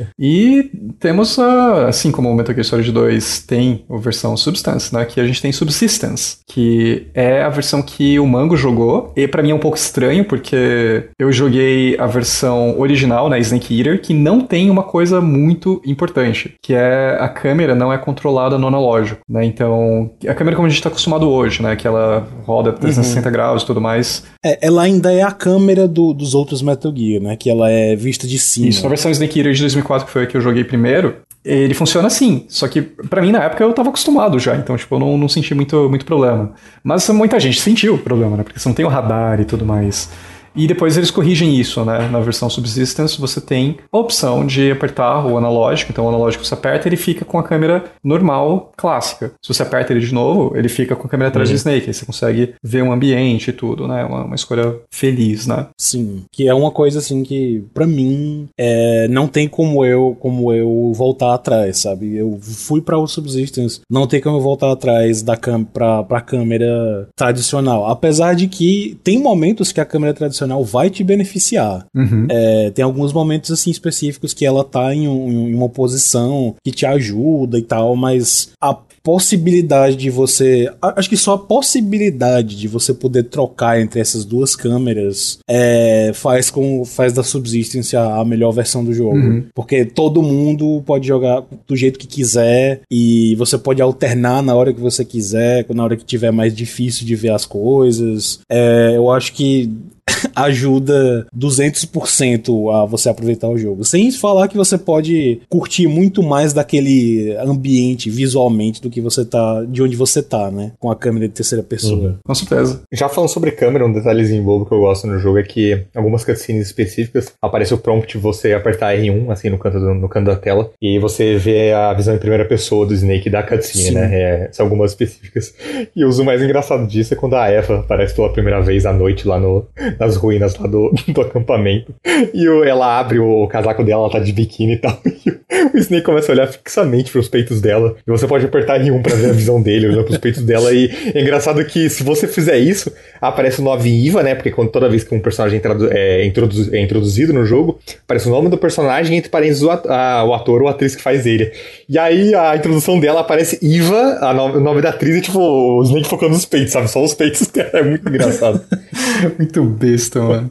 E temos, a, assim como o Metal Gear Solid dois tem a versão Substance, né? Que a gente tem Subsistence, que é a versão que o Mango jogou. E pra mim é um pouco estranho, porque eu joguei a versão original, né? Snake Eater, que não tem uma coisa muito importante, que é a câmera não é controlada no analógico, né? Então, a câmera como a gente tá acostumado hoje, né? Que ela roda trezentos e sessenta uhum. graus e tudo mais. É, ela ainda é a câmera do, dos outros Metal Gear, né? Que ela é vista de cima. Isso, na versão Snake Eater de dois mil e quatro, que foi a que eu joguei primeiro, ele funciona assim, só que pra mim na época eu tava acostumado já, então tipo, eu não, não senti muito, muito problema. Mas muita gente sentiu o problema, né? Porque você não tem o radar e tudo mais. E depois eles corrigem isso, né? Na versão Subsistence você tem a opção de apertar o analógico. Então o analógico você aperta, ele fica com a câmera normal, clássica. Se você aperta ele de novo, ele fica com a câmera atrás uhum. de Snake. Aí você consegue ver o ambiente e tudo, né? Uma, uma escolha feliz, né? Sim, que é uma coisa assim que, pra mim, é, não tem como eu, como eu voltar atrás, sabe? Eu fui pra o Subsistence, não tem como eu voltar atrás da cam- pra, pra câmera tradicional. Apesar de que tem momentos que a câmera tradicional vai te beneficiar. Uhum. É, tem alguns momentos assim específicos que ela tá em, um, em uma posição que te ajuda e tal, mas a possibilidade de você... Acho que só a possibilidade de você poder trocar entre essas duas câmeras é, faz, com, faz da Subsistence a, a melhor versão do jogo. Uhum. Porque todo mundo pode jogar do jeito que quiser e você pode alternar na hora que você quiser, na hora que tiver mais difícil de ver as coisas. É, eu acho que ajuda duzentos por cento a você aproveitar o jogo. Sem falar que você pode curtir muito mais daquele ambiente visualmente do que você tá, de onde você tá, né? Com a câmera de terceira pessoa. Uhum. Com certeza. Já falando sobre câmera, um detalhezinho bobo que eu gosto no jogo é que algumas cutscenes específicas aparece o prompt de você apertar R um, assim, no canto, do, no canto da tela, e aí você vê a visão em primeira pessoa do Snake da cutscene, Sim. né? É, são algumas específicas. E o uso mais engraçado disso é quando a Eva aparece pela primeira vez à noite lá no, nas ruínas lá do, do acampamento. E o, ela abre o, o casaco dela, ela tá de biquíni e tal. E o, o Snake começa a olhar fixamente pros peitos dela. E você pode apertar R um pra ver a visão dele, olhando pros peitos dela. E é engraçado que se você fizer isso, aparece o nome Eva, né? Porque quando, toda vez que um personagem é, introduz, é introduzido no jogo, aparece o nome do personagem entre parênteses o, a, o ator ou a atriz que faz ele. E aí a introdução dela aparece Eva, a no, o nome da atriz, e tipo, o Snake focando nos peitos, sabe? Só os peitos dela. É muito engraçado. Muito besta, mano.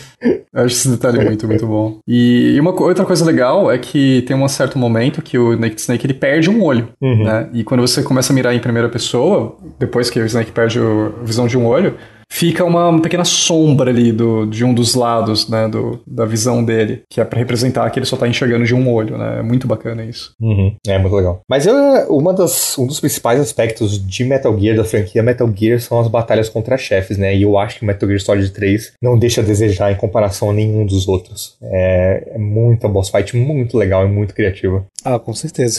Eu acho esse detalhe muito, muito bom. E, e uma outra coisa legal é que tem um certo momento que o Naked Snake ele perde um olho, uhum. né? E quando você começa a mirar em primeira pessoa, depois que o Snake perde a visão de um olho, fica uma, uma pequena sombra ali do, de um dos lados, né, do, da visão dele, que é pra representar que ele só tá enxergando de um olho, né? É muito bacana isso. Uhum. É muito legal. Mas eu, uma das, um dos principais aspectos de Metal Gear, da franquia Metal Gear, são as batalhas contra chefes, né? E eu acho que Metal Gear Solid três não deixa a desejar em comparação a nenhum dos outros. É, é muita boss fight, muito legal e muito criativa. Ah, com certeza.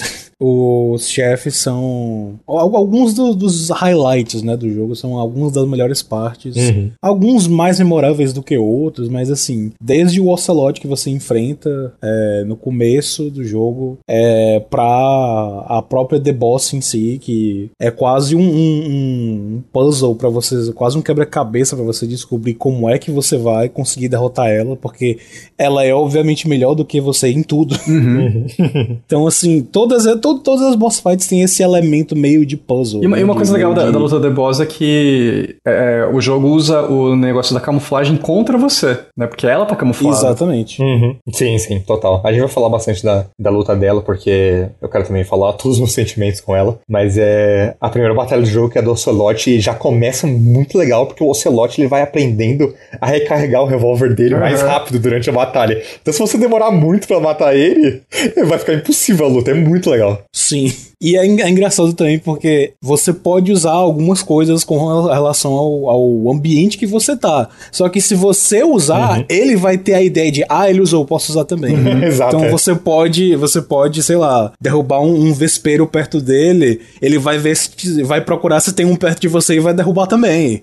Os chefes são... Alguns do, dos highlights, né, do jogo, são algumas das melhores partes. Uhum. Alguns mais memoráveis do que outros, mas assim, desde o Ocelot que você enfrenta é, no começo do jogo, é, pra a própria The Boss em si, que é quase um, um, um puzzle pra você, quase um quebra-cabeça pra você descobrir como é que você vai conseguir derrotar ela, porque ela é obviamente melhor do que você em tudo. Uhum. Então, assim, todas, to, todas as boss fights têm esse elemento meio de puzzle. E uma, né? e uma coisa de, legal de... da, da luta The Boss é que é, o jogo usa o negócio da camuflagem contra você, né? Porque ela tá camuflada. Exatamente. Uhum. Sim, sim, total. A gente vai falar bastante da, da luta dela, porque eu quero também falar todos os meus sentimentos com ela. Mas é a primeira batalha do jogo, que é do Ocelot, já começa muito legal, porque o Ocelot ele vai aprendendo a recarregar o revólver dele uhum. mais rápido durante a batalha. Então, se você demorar muito pra matar ele, vai ficar impossível a luta. É muito legal. Sim. E é, é engraçado também porque você pode usar algumas coisas com relação ao, ao ambiente que você tá. Só que se você usar, uhum. ele vai ter a ideia de, ah, ele usou, posso usar também. Uhum, exato, então é. você pode, você pode, sei lá, derrubar um, um vespeiro perto dele, ele vai ver se, vai procurar se tem um perto de você e vai derrubar também.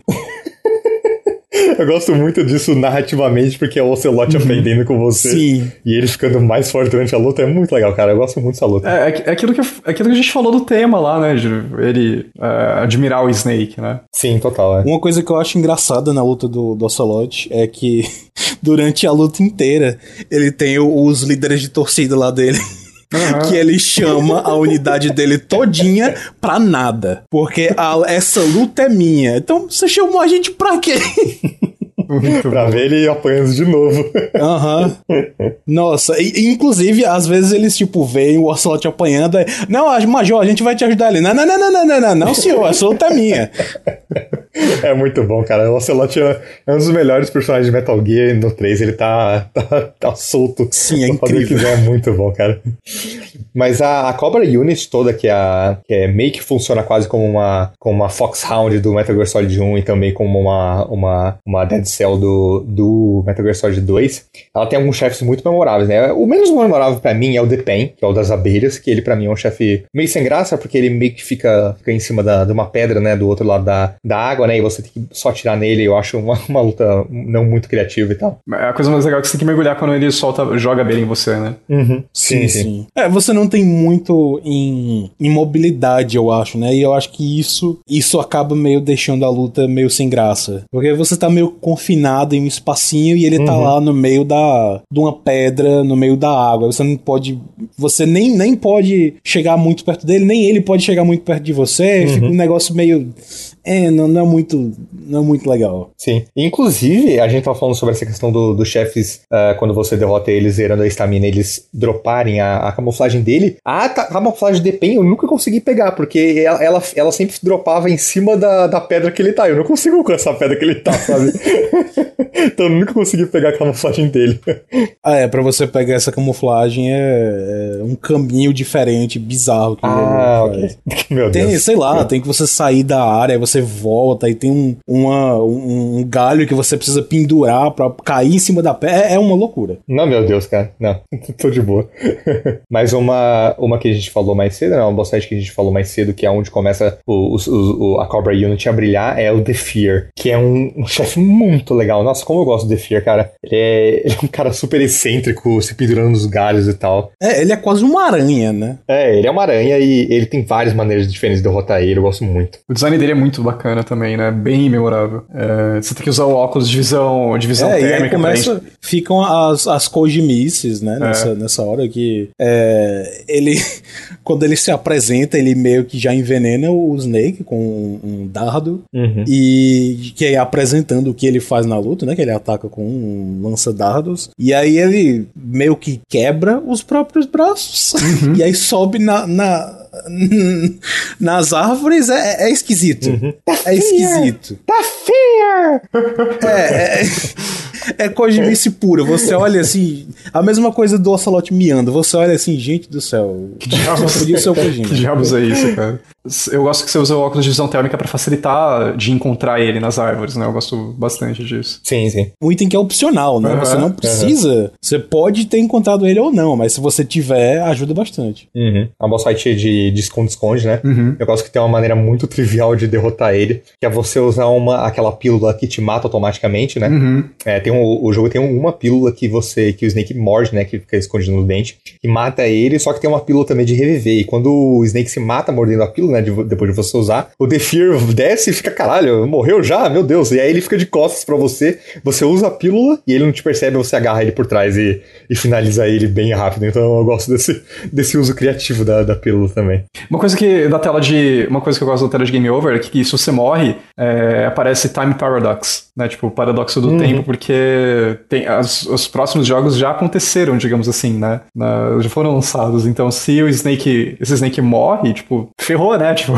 Eu gosto muito disso narrativamente, porque é o Ocelot uhum. aprendendo com você. Sim. E ele ficando mais forte durante a luta é muito legal, cara. Eu gosto muito dessa luta. É, é, aquilo, que, é aquilo que a gente falou do tema lá, né? De ele é, admirar o Snake, né? Sim, total, é. Uma coisa que eu acho engraçada na luta do, do Ocelot é que durante a luta inteira ele tem os líderes de torcida lá dele. Uhum. Que ele chama a unidade dele todinha pra nada. Porque a, essa luta é minha. Então você chamou a gente pra quê? Muito pra bom. Ver ele apanhando de novo. Aham. Uhum. Nossa, e, inclusive, às vezes eles, tipo, veem o Ocelot apanhando. Aí, não, Major, a gente vai te ajudar ali. Não, não, não, não, não, não, não, não, senhor, essa luta é minha. É muito bom, cara. O Ocelot é um dos melhores personagens de Metal Gear. No três ele tá, tá, tá solto. Sim, é incrível. Fazer o que quiser, é muito bom, cara. Mas a, a Cobra Unit toda, que, é a, que é meio que funciona quase como uma, como uma Foxhound do Metal Gear Solid um e também como uma, uma, uma Dead Cell do, do Metal Gear Solid dois, ela tem alguns chefes muito memoráveis, né? O menos memorável pra mim é o The Pen, que é o das abelhas, que ele pra mim é um chefe meio sem graça, porque ele meio que fica, fica em cima da, de uma pedra, né? Do outro lado da, da água, né? E você tem que só atirar nele. Eu acho uma, uma luta não muito criativa e tal. A coisa mais legal é que você tem que mergulhar quando ele solta, joga a abelha em você, né? Uhum. Sim, sim, sim. É, você não tem muito em, em mobilidade, eu acho, né? E eu acho que isso, isso acaba meio deixando a luta meio sem graça. Porque você tá meio confinado em um espacinho e ele uhum. tá lá no meio da, de uma pedra, no meio da água. Você não pode... Você nem, nem pode chegar muito perto dele, nem ele pode chegar muito perto de você. Uhum. Fica um negócio meio... é, não, não é muito não é muito legal. Sim. Inclusive, a gente tava falando sobre essa questão dos do chefes, uh, quando você derrota eles zerando a estamina, eles droparem a, a camuflagem dele. A, a camuflagem de Pen eu nunca consegui pegar, porque ela, ela, ela sempre dropava em cima da, da pedra que ele tá. Eu não consigo alcançar a pedra que ele tá, sabe? Então eu nunca consegui pegar a camuflagem dele. Ah, é, pra você pegar essa camuflagem é, é um caminho diferente, bizarro. Que ah, ok. Meu tem, Deus. sei lá, tem que você sair da área, aí você volta e tem um, uma, um, um galho que você precisa pendurar pra cair em cima da pedra. É, é uma loucura. Não, meu Deus, cara. Não, tô de boa. Mas uma, uma que a gente falou mais cedo, né? Uma boss fight que a gente falou mais cedo, que é onde começa o, o, o, a Cobra Unit a brilhar, é o The Fear, que é um, um chefe muito legal. Nossa, como eu gosto do The Fear, cara. Ele é, ele é um cara super excêntrico, se pendurando nos galhos e tal. É, ele é quase uma aranha, né? É, ele é uma aranha e ele tem várias maneiras diferentes de derrotar ele, eu gosto muito. O design dele é muito bacana também, né? Bem memorável. É, você tem que usar o óculos de visão, de visão é, térmica. E aí começa, ficam as, as Kojimices, né? Nessa, é. nessa hora que é, ele, quando ele se apresenta, ele meio que já envenena o Snake com um, um dardo. Uhum. E que é apresentando o que ele faz na luta, né? Que ele ataca com um lança-dardos. E aí ele meio que quebra os próprios braços. Uhum. E aí sobe na... na nas árvores. É, é esquisito. Uhum. É esquisito. Tá fear! É, é, é Kojimice pura. Você olha assim, a mesma coisa do Ocelot miando. Você olha assim, gente do céu. Que diabos, podia ser o Kojima. Que diabos é isso, cara? Eu gosto que você usa o óculos de visão térmica pra facilitar de encontrar ele nas árvores, né? Eu gosto bastante disso. Sim, sim. Um item que é opcional, né? Uhum, você não precisa. Uhum. Você pode ter encontrado ele ou não, mas se você tiver, ajuda bastante. Uhum. A boss fight de de esconde-esconde, né? Uhum. Eu gosto que tem uma maneira muito trivial de derrotar ele, que é você usar uma, aquela pílula que te mata automaticamente, né? Uhum. É, tem um, o jogo tem uma pílula que você, que o Snake morde, né? Que fica escondido no dente, que mata ele, só que tem uma pílula também de reviver. E quando o Snake se mata mordendo a pílula, né? De, depois de você usar, o The Fear desce e fica, caralho, morreu já? Meu Deus. E aí ele fica de costas pra você, você usa a pílula e ele não te percebe, você agarra ele por trás e, e finaliza ele bem rápido. Então eu gosto desse, desse uso criativo da, da pílula também. Uma coisa que da tela de. Uma coisa que eu gosto da tela de Game Over é que se você morre, é, aparece Time Paradox, né? Tipo, o paradoxo do uhum. tempo, porque tem, as, os próximos jogos já aconteceram, digamos assim, né? Na, já foram lançados. Então, se o Snake. Esse Snake morre, tipo, ferrou, né? Tipo,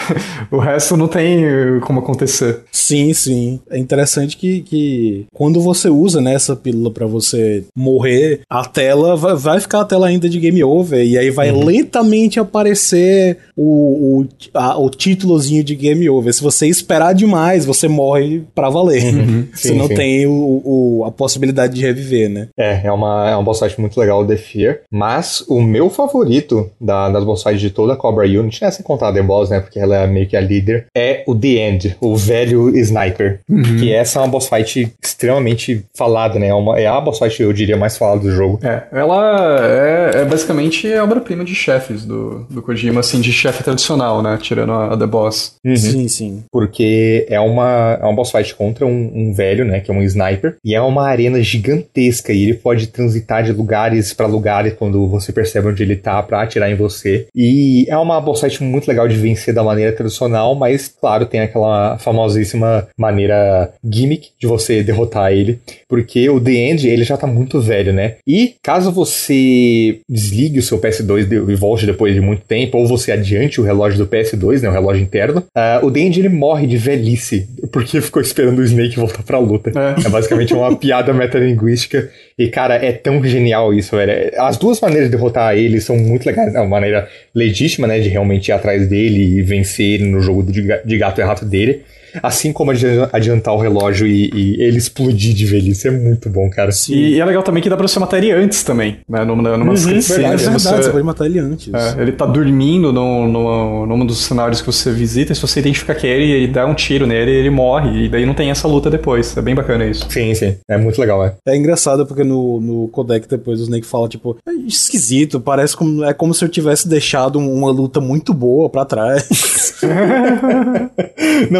o resto não tem como acontecer. Sim, sim. É interessante que, que quando você usa, né, essa pílula pra você morrer, a tela vai, vai ficar a tela ainda de Game Over, e aí vai uhum. lentamente aparecer o, o, a, o títulozinho de Game Over. Se você esperar demais, você morre pra valer. Uhum. Você sim, não sim. tem o, o, a possibilidade de reviver, né? É, é uma, é uma boss fight muito legal, o The Fear. Mas o meu favorito da, das boss fights de toda a Cobra Unit, é sem contar a The Boss, né? Porque ela é meio que a líder, é o The End, o velho Sniper. Uhum. Que essa é uma boss fight extremamente falada, né? É, uma, é a boss fight, eu diria, mais falada do jogo. É, ela é, é basicamente a obra-prima de chefes do, do Kojima, assim, de chefe tradicional, né? Tirando a, a The Boss. Uhum. Sim, sim. Porque é uma, é uma boss fight contra um, um velho, né? Que é um sniper. E é uma arena gigantesca. E ele pode transitar de lugares pra lugares quando você percebe onde ele tá pra atirar em você. E é uma boss fight muito legal de vencer da maneira tradicional, mas, claro, tem aquela famosíssima maneira gimmick de você derrotar ele. Porque o The End, ele já tá muito velho, né? E caso você desligue o seu P S dois e volte depois de muito tempo, ou você adiante o relógio do P S dois, né, o relógio interno, uh, o The End, ele morre de velhice, porque ficou esperando o Snake voltar pra luta. É, é basicamente uma piada metalinguística, e cara, é tão genial isso, velho. As duas maneiras de derrotar ele são muito legais, é uma maneira legítima, né, de realmente ir atrás dele e vencer ele no jogo de gato e rato dele. Assim como adiantar o relógio e, e ele explodir de velhice. É muito bom, cara. Sim. E, e é legal também que dá pra você matar ele antes também, né? Numa, numa uhum, verdade, é verdade, você, você pode matar ele antes. É, ele tá dormindo num, num, num dos cenários que você visita, e se você identificar que é ele, ele dá um tiro nele, ele morre, e daí não tem essa luta depois. É bem bacana isso. Sim, sim. É muito legal, é. É engraçado porque no, no codec depois o Snake fala, tipo, é esquisito, parece como, é como se eu tivesse deixado uma luta muito boa pra trás. Não, e também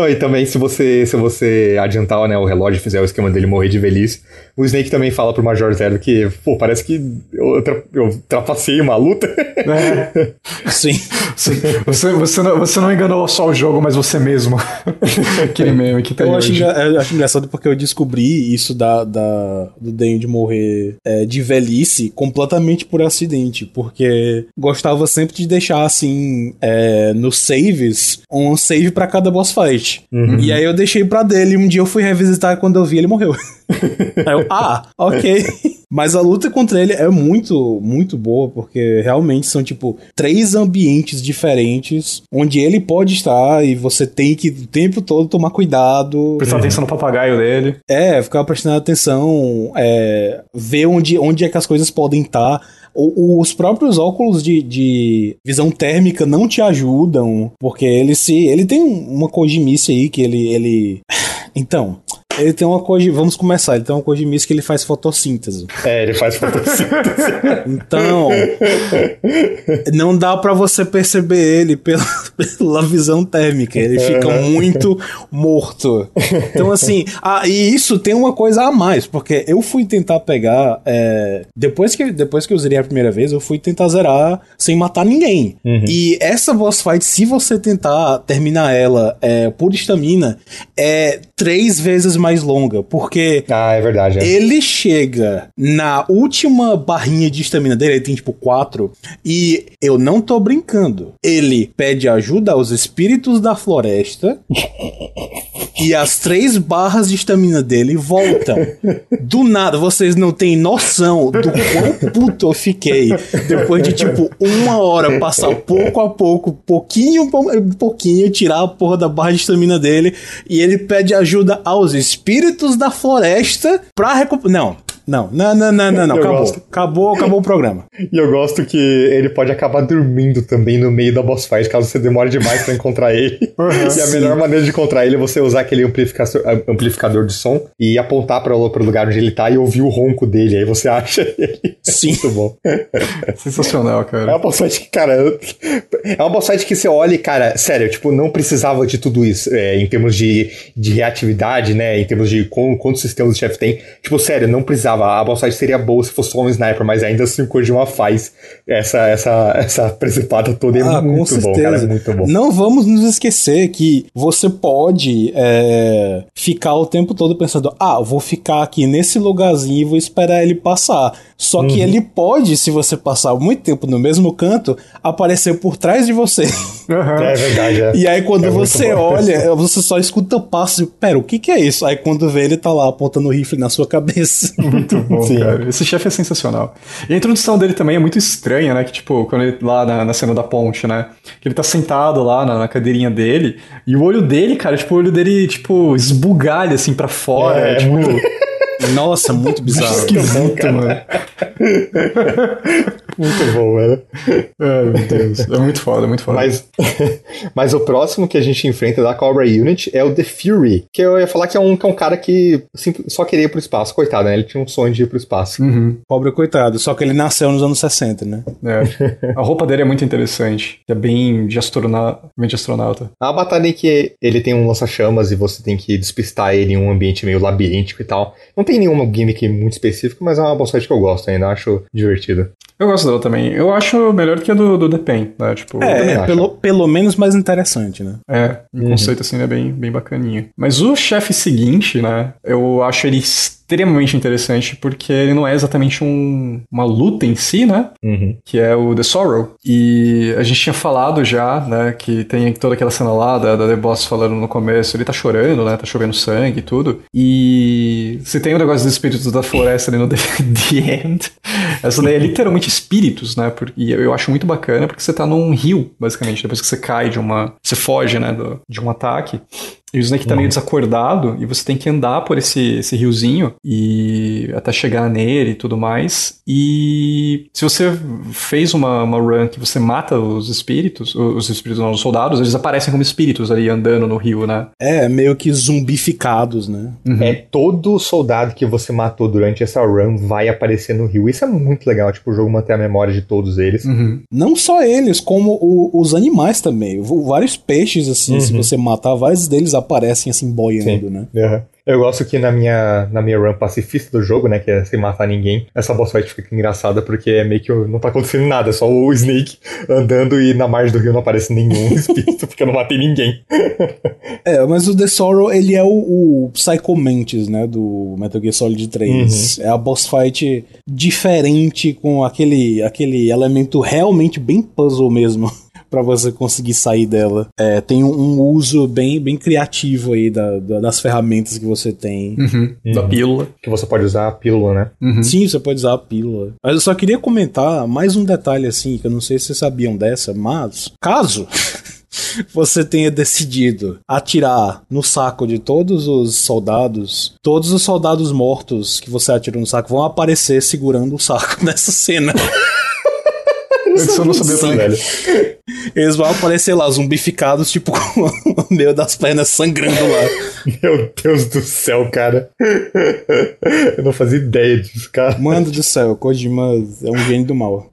se você, se você adiantar, né, o relógio e fizer o esquema dele morrer de velhice, o Snake também fala pro Major Zero que, pô, parece que eu, tra- eu trapacei uma luta. É. Sim. Você, você, não, você não enganou só o jogo, mas você mesmo. Aquele meme que tem Eu acho, hoje. engra- eu acho engraçado porque eu descobri isso da, da, do Dane de morrer é, de velhice completamente por acidente, porque gostava sempre de deixar, assim, é, nos saves, um save pra cada boss fight. Uhum. E aí eu deixei pra dele, e um dia eu fui revisitar e quando eu vi ele morreu. Aí eu, ah, ok. Mas a luta contra ele é muito, muito boa, porque realmente são, tipo, três ambientes diferentes, onde ele pode estar e você tem que, o tempo todo, tomar cuidado. Prestar uhum. atenção no papagaio dele. É, ficar prestando atenção, é, ver onde, onde é que as coisas podem estar. Os próprios óculos de, de visão térmica não te ajudam, porque ele se ele tem uma cojimice aí que ele... ele... Então... Ele tem uma coisa. Vamos começar. Ele tem uma cojimice que ele faz fotossíntese. É, ele faz fotossíntese. Então, não dá pra você perceber ele pela, pela visão térmica. Ele fica muito morto. Então, assim, ah, e isso tem uma coisa a mais, porque eu fui tentar pegar. É, depois, que, depois que eu zerei a primeira vez, eu fui tentar zerar sem matar ninguém. Uhum. E essa boss fight, se você tentar terminar ela é, por estamina, é três vezes mais mais longa, porque ah, é verdade, é. ele chega na última barrinha de estamina dele, ele tem tipo quatro, e eu não tô brincando, ele pede ajuda aos espíritos da floresta e as três barras de estamina dele voltam. Do nada, vocês não têm noção do quão puto eu fiquei depois de tipo uma hora passar pouco a pouco, pouquinho, pouquinho, tirar a porra da barra de estamina dele, e ele pede ajuda aos espíritos espíritos da floresta pra recuperar. Não, não, não, não, não, não, não. Acabou. Gosto. acabou, acabou o programa. E eu gosto que ele pode acabar dormindo também no meio da boss fight, caso você demore demais pra encontrar ele. Uhum, e sim. A melhor maneira de encontrar ele é você usar aquele amplificador, amplificador de som e apontar para o lugar onde ele tá e ouvir o ronco dele. Aí você acha ele. Sim. Muito bom. Sensacional, cara. É uma boss fight que, cara, é uma boss fight que você olha e, cara, sério, tipo, não precisava de tudo isso é, em termos de, de reatividade, né? Em termos de quantos quanto sistemas o chefe tem. Tipo, sério, não precisava. A boss fight seria boa se fosse só um sniper, mas ainda assim o Kojima faz essa, essa, essa presepada toda. É ah, muito bom, cara. É muito bom. Não vamos nos esquecer que você pode é, ficar o tempo todo pensando, ah, vou ficar aqui nesse lugarzinho e vou esperar ele passar. Só que uhum. ele pode, se você passar muito tempo no mesmo canto, aparecer por trás de você. Uhum. É verdade, é. E aí quando é você olha, você só escuta passos e, pera, o que que é isso? Aí quando vê, ele tá lá apontando o rifle na sua cabeça. Muito bom, sim, cara. Esse chefe é sensacional. E a introdução dele também é muito estranha, né? Que tipo, quando ele lá na, na cena da ponte, né? Que ele tá sentado lá na, na cadeirinha dele e o olho dele, cara, tipo, o olho dele, tipo, esbugalha assim pra fora. É, tipo... muito... Nossa, muito bizarro. Esquisito, mano. Muito bom, velho. Ai, meu Deus. É muito foda, é muito foda. Mas, mas o próximo que a gente enfrenta da Cobra Unit é o The Fury, que eu ia falar que é um, que é um cara que assim, só queria ir pro espaço. Coitado, né? Ele tinha um sonho de ir pro espaço. Uhum. Pobre coitado, só que ele nasceu nos anos sessenta, né? É. A roupa dele é muito interessante. É bem de, astrona... bem de astronauta. A batalha em que ele tem um lança-chamas e você tem que despistar ele em um ambiente meio labiríntico e tal. Não tem nenhuma gimmick muito específica, mas é uma boss fight que eu gosto ainda, acho divertido. Eu gosto dela também. Eu acho melhor que a do, do The Pain, né? Tipo, é, é pelo, pelo menos mais interessante, né? É, o uhum. conceito assim é bem, bem bacaninho. Mas o chefe seguinte, né? Eu acho ele extremamente interessante porque ele não é exatamente um, uma luta em si, né? Uhum. Que é o The Sorrow. E a gente tinha falado já, né? Que tem toda aquela cena lá da, da The Boss falando no começo, ele tá chorando, né? Tá chovendo sangue e tudo. E você tem o negócio dos espíritos da floresta ali no The, the End. Essa daí é literalmente espíritos, né? E eu acho muito bacana porque você tá num rio, basicamente. Depois que você cai de uma... Você foge, né? Do, de um ataque. E o Snake tá meio desacordado e você tem que andar por esse, esse riozinho e até chegar nele e tudo mais. E se você fez uma, uma run que você mata os espíritos, os espíritos não, os soldados, eles aparecem como espíritos ali andando no rio, né? É, meio que zumbificados, né? Uhum. É, todo soldado que você matou durante essa run vai aparecer no rio. Isso é muito legal, tipo, o jogo manter a memória de todos eles. Uhum. Não só eles, como o, os animais também. Vários peixes, assim, uhum. se você matar, vários deles aparecem assim boiando, Sim. né? Uhum. Eu gosto que na minha, na minha run pacifista do jogo, né, que é sem matar ninguém, essa boss fight fica engraçada porque é meio que não tá acontecendo nada, é só o Snake andando e na margem do rio não aparece nenhum espírito porque eu não matei ninguém. É, mas o The Sorrow, ele é o, o Psycho Mantis, né, do Metal Gear Solid três. Uhum. É a boss fight diferente, com aquele, aquele elemento realmente bem puzzle mesmo. Pra você conseguir sair dela. É, tem um, um uso bem, bem criativo aí da, da, das ferramentas que você tem. Uhum. Uhum. Da pílula. Que você pode usar a pílula, né? Uhum. Sim, você pode usar a pílula. Mas eu só queria comentar mais um detalhe assim, que eu não sei se vocês sabiam dessa, mas caso você tenha decidido atirar no saco de todos os soldados, todos os soldados mortos que você atirou no saco vão aparecer segurando o saco nessa cena. Eu só não sabia também, velho. Eles vão aparecer lá, zumbificados, tipo, com o meio das pernas sangrando lá. Meu Deus do céu, cara. Eu não fazia ideia disso, cara. Mano do céu, Kojima é um gênio do mal.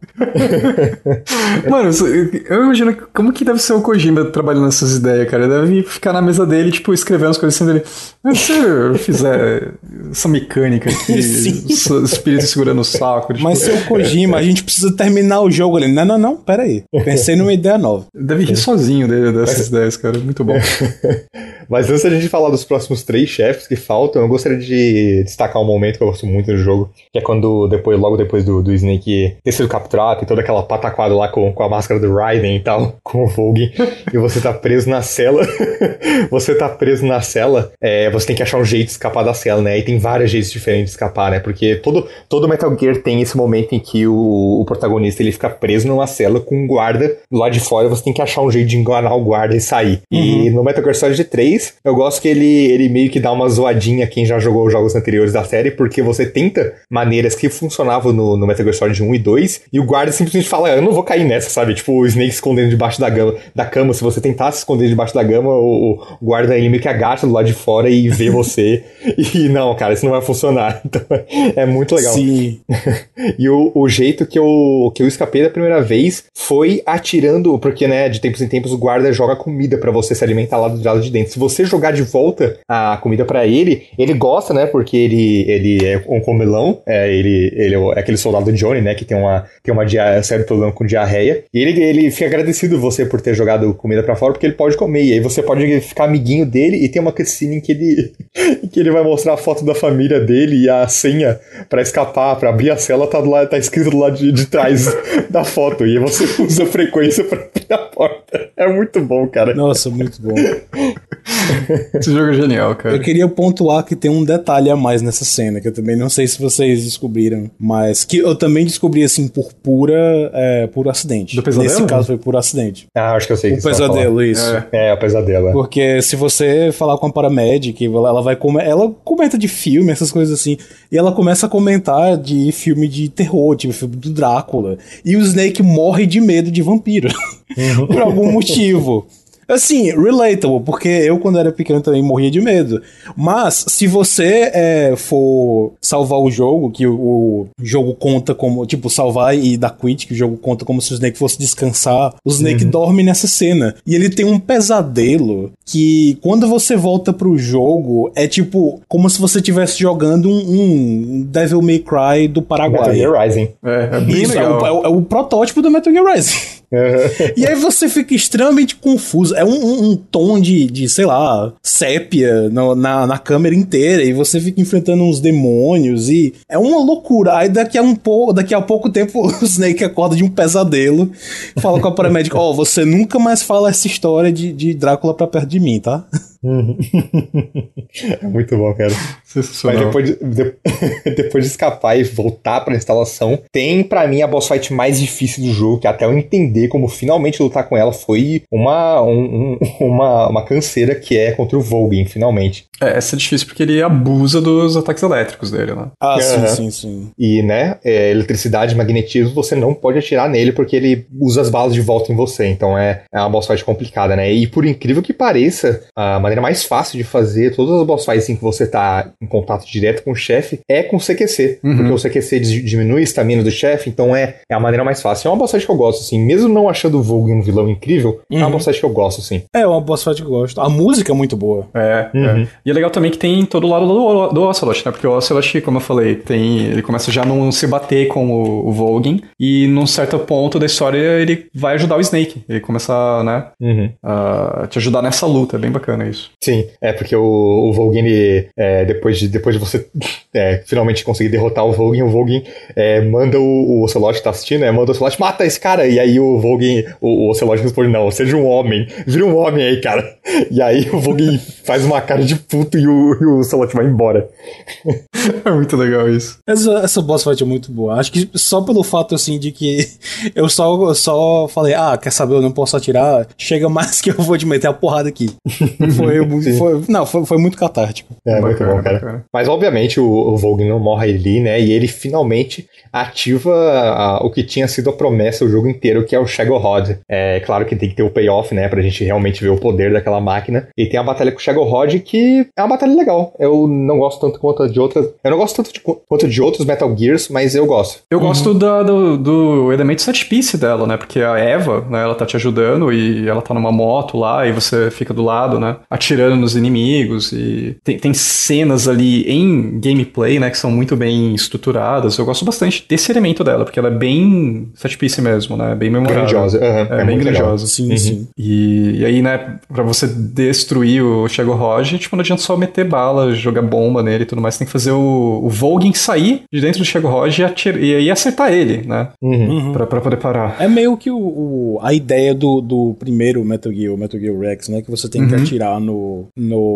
Mano, eu imagino como que deve ser o Kojima trabalhando nessas ideias, cara. Ele deve ficar na mesa dele, tipo, escrevendo as coisas assim dele. Mas se eu fizer essa mecânica aqui, o espírito segurando o saco. Tipo... Mas seu Kojima, a gente precisa terminar o jogo ali. Não, não, não, pera aí. Pensei numa ideia nova. Deve rir sozinho dele, dessas ideias, cara. Muito bom. Mas antes da gente falar dos próximos três chefes que faltam, eu gostaria de destacar um momento que eu gosto muito do jogo, que é quando, depois, logo depois do, do Snake ter sido capturado, tem toda aquela pataquada lá com, com a máscara do Raiden e tal, com o Volgin, e você tá preso na cela. Você tá preso na cela, é, você tem que achar um jeito de escapar da cela, né? E tem vários jeitos diferentes de escapar, né? Porque todo, todo Metal Gear tem esse momento em que o, o protagonista ele fica preso numa cela com um guarda do lado de fora, você tem que achar um jeito de enganar o guarda e sair. Uhum. E no Metal Gear Solid três, eu gosto que ele, ele meio que dá uma zoadinha quem já jogou os jogos anteriores da série, porque você tenta maneiras que funcionavam no, no Metal Gear Solid um e dois, e o guarda simplesmente fala, eu não vou cair nessa, sabe? Tipo, o Snake se escondendo debaixo da, gama, da cama, se você tentar se esconder debaixo da cama, o, o guarda ele meio que agacha do lado de fora e vê você, e não, cara, isso não vai funcionar. Então, é muito legal. Sim. E o, o jeito que eu, que eu escapei da primeira vez foi atirando, porque, né, de tempos em tempos o guarda joga comida pra você se alimentar lá do lado de dentro. Se você jogar de volta a comida pra ele, ele gosta, né, porque ele, ele é um comilão, é, ele, ele é aquele soldado Johnny, né, que tem uma, tem uma dia, sério problema com diarreia, e ele, ele fica agradecido você por ter jogado comida pra fora, porque ele pode comer, e aí você pode ficar amiguinho dele, e tem uma cutscene em que ele, em que ele vai mostrar a foto da família dele, e a senha pra escapar, pra abrir a cela, tá, do lado, tá escrito do lado de, de trás da foto, e aí você usa frequência pra abrir a porta. É muito bom, cara. Nossa, muito bom. Esse jogo é genial, cara. Eu queria pontuar que tem um detalhe a mais nessa cena, que eu também não sei se vocês descobriram, mas que eu também descobri, assim, por pura, é, por acidente. Do pesadelo? Nesse caso foi por acidente. Ah, acho que eu sei. O pesadelo, isso. É, é, o pesadelo. É. Porque se você falar com a paramedic, ela vai come... ela comenta de filme, essas coisas assim, e ela começa a comentar de filme de terror, tipo filme do Drácula, e o Snake morre de medo de vampiro. Uhum. Por algum motivo. Assim, relatable, porque eu quando era pequeno também morria de medo. Mas, se você é, for salvar o jogo, que o, o jogo conta como, tipo, salvar e dar quit, que o jogo conta como se o Snake fosse descansar, o Snake uhum. dorme nessa cena. E ele tem um pesadelo que, quando você volta pro jogo, é tipo, como se você estivesse jogando um, um Devil May Cry do Paraguai. Metal Gear Rising. É, é bem Isso, legal. É o, é o protótipo do Metal Gear Rising. E aí você fica extremamente confuso. É um, um, um tom de, de, sei lá, sépia no, na, na câmera inteira. E você fica enfrentando uns demônios. E é uma loucura. Aí daqui a, um pouco, daqui a pouco tempo o Snake acorda de um pesadelo. Fala com a paramédica: ó, oh, você nunca mais fala essa história de, de Drácula pra perto de mim, tá? É muito bom, cara. Mas depois de, de, depois de escapar e voltar pra instalação, tem pra mim a boss fight mais difícil do jogo, que até eu entender como finalmente lutar com ela foi uma, um, uma, uma canseira, que é contra o Volgin, finalmente. É, essa é difícil porque ele abusa dos ataques elétricos dele, né? Ah, sim, Uhum. sim, sim. E, né, é, eletricidade, magnetismo, você não pode atirar nele porque ele usa as balas de volta em você. Então é, é uma boss fight complicada, né? E por incrível que pareça, a maneira mais fácil de fazer todas as boss fights em que você tá em contato direto com o chefe é com o C Q C. Uhum. Porque o C Q C dis- diminui a estamina do chefe, então é, é a maneira mais fácil. É uma boss fight que eu gosto, assim. Mesmo não achando o Vogue um vilão incrível, é uma Uhum. boss fight que eu gosto, assim. É uma boss fight que eu gosto. A música é muito boa. É, Uhum. é. E é legal também que tem todo o lado do, do Ocelot, né? Porque o Ocelot, como eu falei, tem, ele começa já a não se bater com o, o Volgin, e num certo ponto da história ele vai ajudar o Snake. Ele começa, né, Uhum. a te ajudar nessa luta. É bem bacana isso. Sim, é porque o, o Volgin, ele, é, depois, de, depois de você é, finalmente conseguir derrotar o Volgin, o Volgin é, manda o, o Ocelot, tá assistindo, né? Manda o Ocelot, mata esse cara! E aí o Volgin, o, o Ocelot responde, não, seja um homem, vira um homem aí, cara. E aí o Volgin faz uma cara de puto e o, e o Ocelot vai embora. É muito legal isso. Essa, essa boss fight é muito boa. Acho que só pelo fato, assim, de que eu só, eu só falei, ah, quer saber, eu não posso atirar, chega mais que eu vou te meter a porrada aqui. Foi, muito- foi, não, foi, foi muito catártico. É, muito Bacana, bom, cara. bacana. Mas, obviamente, o, o Volgin não morre ali, né? E ele finalmente ativa a- o que tinha sido a promessa o jogo inteiro, que é o Shadow Rod. É claro que tem que ter o payoff, né? Pra gente realmente ver o poder daquela máquina. E tem a batalha com o Shadow Rod, que é uma batalha legal. Eu não gosto tanto quanto a de outras... Eu não gosto tanto de, quanto de outros Metal Gears, mas eu gosto. Eu gosto da- do, do elemento set piece dela, né? Porque a Eva, né, ela tá te ajudando e ela tá numa moto lá e você fica do lado, né? Atirando nos inimigos e tem, tem cenas ali em gameplay, né? Que são muito bem estruturadas. Eu gosto bastante desse elemento dela, porque ela é bem set piece mesmo, né? Bem memorável. Grandiosa. Aham, É, é bem muito legal. grandiosa. Sim, Uhum. sim. E, e aí, né, pra você destruir o Shadow Rod, tipo, não adianta só meter bala, jogar bomba nele e tudo mais. Tem que fazer o, o Volgin sair de dentro do Shadow Rod e, atir, e aí acertar ele, né? Uhum. Uhum. Pra, pra poder parar. É meio que o, o- a ideia do, do primeiro Metal Gear, o Metal Gear Rex, né? Que você tem que Uhum. atirar no,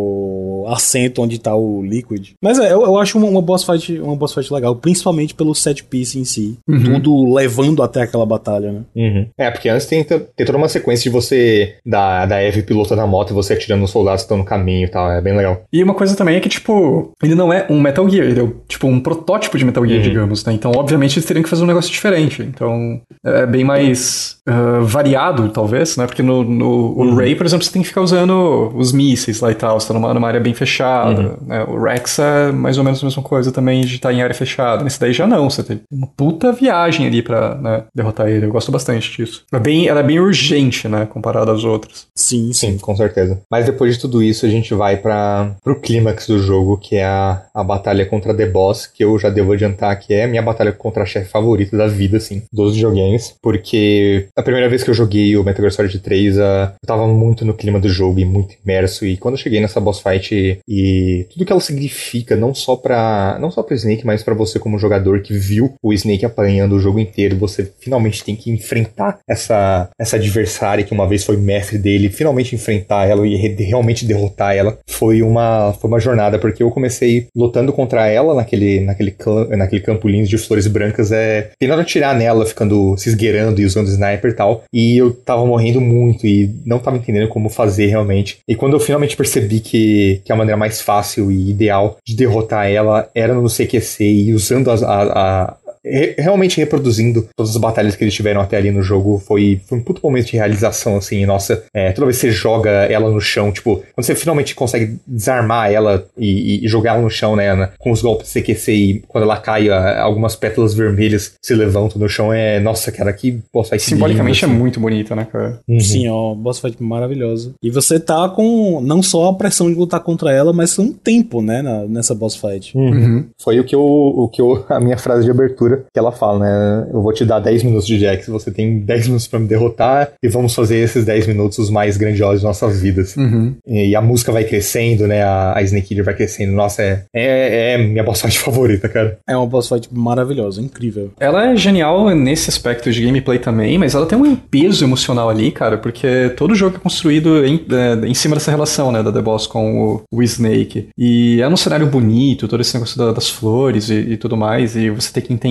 no assento onde tá o Liquid. Mas é, eu, eu acho uma, uma boss fight, uma boss fight legal, principalmente pelo set piece em si. Uhum. Tudo levando até aquela batalha, né? Uhum. É, porque antes tem, tem toda uma sequência de você, da, da Eve pilotando a moto e você atirando nos soldados que estão no caminho e tal, é bem legal. E uma coisa também é que, tipo, ele não é um Metal Gear, ele é, tipo, um protótipo de Metal Gear, Uhum. digamos, né? Então, obviamente, eles teriam que fazer um negócio diferente. Então, é bem mais ah, variado, talvez, né? Porque no, no o Ray, por exemplo, você tem que ficar usando os mísseis lá e tal, você tá numa, numa área bem fechada, né? O Rex é mais ou menos a mesma coisa também de estar em área fechada. Nesse daí já não, você tem uma puta viagem ali pra, né, derrotar ele. Eu gosto bastante disso. É bem, ela é bem urgente, né? Comparada às outras. Sim, sim. Sim, com certeza. Mas depois de tudo isso, a gente vai para pro clímax do jogo, que é a, a batalha contra The Boss, que eu já devo adiantar que é a minha batalha contra a chefe favorita da vida, assim, dos videogames. Porque a primeira vez que eu joguei o Metal Gear Solid três, uh, eu tava muito no clima do jogo e muito imerso. E quando eu cheguei nessa boss fight e, e tudo que ela significa, não só pra, não só pro Snake, mas pra você como jogador que viu o Snake apanhando o jogo inteiro, você finalmente tem que enfrentar essa, essa adversária que uma vez foi mestre dele, finalmente enfrentar ela e re- realmente derrotar ela, foi uma, foi uma jornada, porque eu comecei lutando contra ela naquele, naquele, clã- naquele campo lindo de flores brancas, é, tentando atirar nela, ficando se esgueirando e usando sniper e tal, e eu tava morrendo muito e não tava entendendo como fazer realmente. E quando eu finalmente percebi que, que a maneira mais fácil e ideal de derrotar ela era no C Q C e usando as- a, a, re- realmente reproduzindo todas as batalhas que eles tiveram até ali no jogo, foi, foi um puto momento de realização, assim, nossa, é, toda vez que você joga ela no chão, tipo, quando você finalmente consegue desarmar ela e, e jogar ela no chão, né, na- com os golpes C Q C, e quando ela cai, a- algumas pétalas vermelhas se levantam no chão, é, nossa, cara, que boss fight Simbolicamente lindo, é assim. muito bonita, né, cara? Uhum. Sim, ó, boss fight maravilhosa. E você tá com não só a pressão de lutar contra ela, mas um tempo, né, na- nessa boss fight. Uhum. Foi o que eu, o que eu, a minha frase de abertura, que ela fala, né? Eu vou te dar dez minutos de Jax, você tem dez minutos pra me derrotar e vamos fazer esses dez minutos os mais grandiosos de nossas vidas. Uhum. E, e a música vai crescendo, né? A, a Snake Eater vai crescendo. Nossa, é, é, é minha boss fight favorita, cara. É uma boss fight maravilhosa, incrível. Ela é genial nesse aspecto de gameplay também, mas ela tem um peso emocional ali, cara, porque todo jogo é construído em, é, em cima dessa relação, né, da The Boss com o, o Snake. E é um cenário bonito, todo esse negócio da- das flores e, e tudo mais, e você tem que entender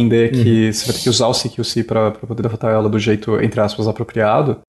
entender que uhum. você vai ter que usar o C Q C pra, pra poder derrotar ela do jeito, entre aspas, apropriado.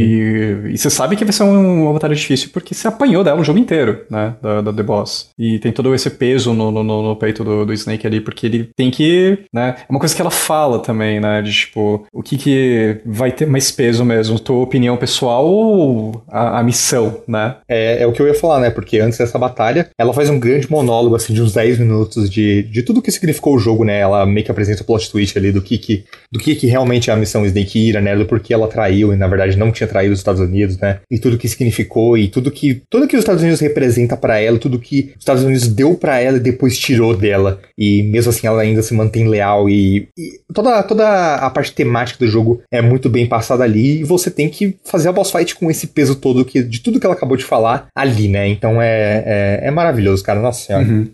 E, uhum. e você sabe que vai ser um, uma batalha difícil porque você apanhou dela o jogo inteiro, né? Da, da The Boss. E tem todo esse peso no, no, no peito do, do Snake ali, porque ele tem que, né? É uma coisa que ela fala também, né? De tipo, o que que vai ter mais peso mesmo? Tua opinião pessoal ou a, a missão, né? É, é o que eu ia falar, né? Porque antes dessa batalha, ela faz um grande monólogo, assim, de uns dez minutos de, de tudo que significou o jogo, né? Ela meio que apresenta o plot twist ali do que que, do que que realmente é a missão Snake Eater, né? Do porquê ela traiu e, na verdade, não tinha traído os Estados Unidos, né? E tudo que significou e tudo que, tudo que os Estados Unidos representa pra ela, tudo que os Estados Unidos deu pra ela e depois tirou dela. E mesmo assim ela ainda se mantém leal e, e toda, toda a parte temática do jogo é muito bem passada ali e você tem que fazer a boss fight com esse peso todo que, de tudo que ela acabou de falar ali, né? Então é, é, é maravilhoso, cara. Nossa senhora. Uhum.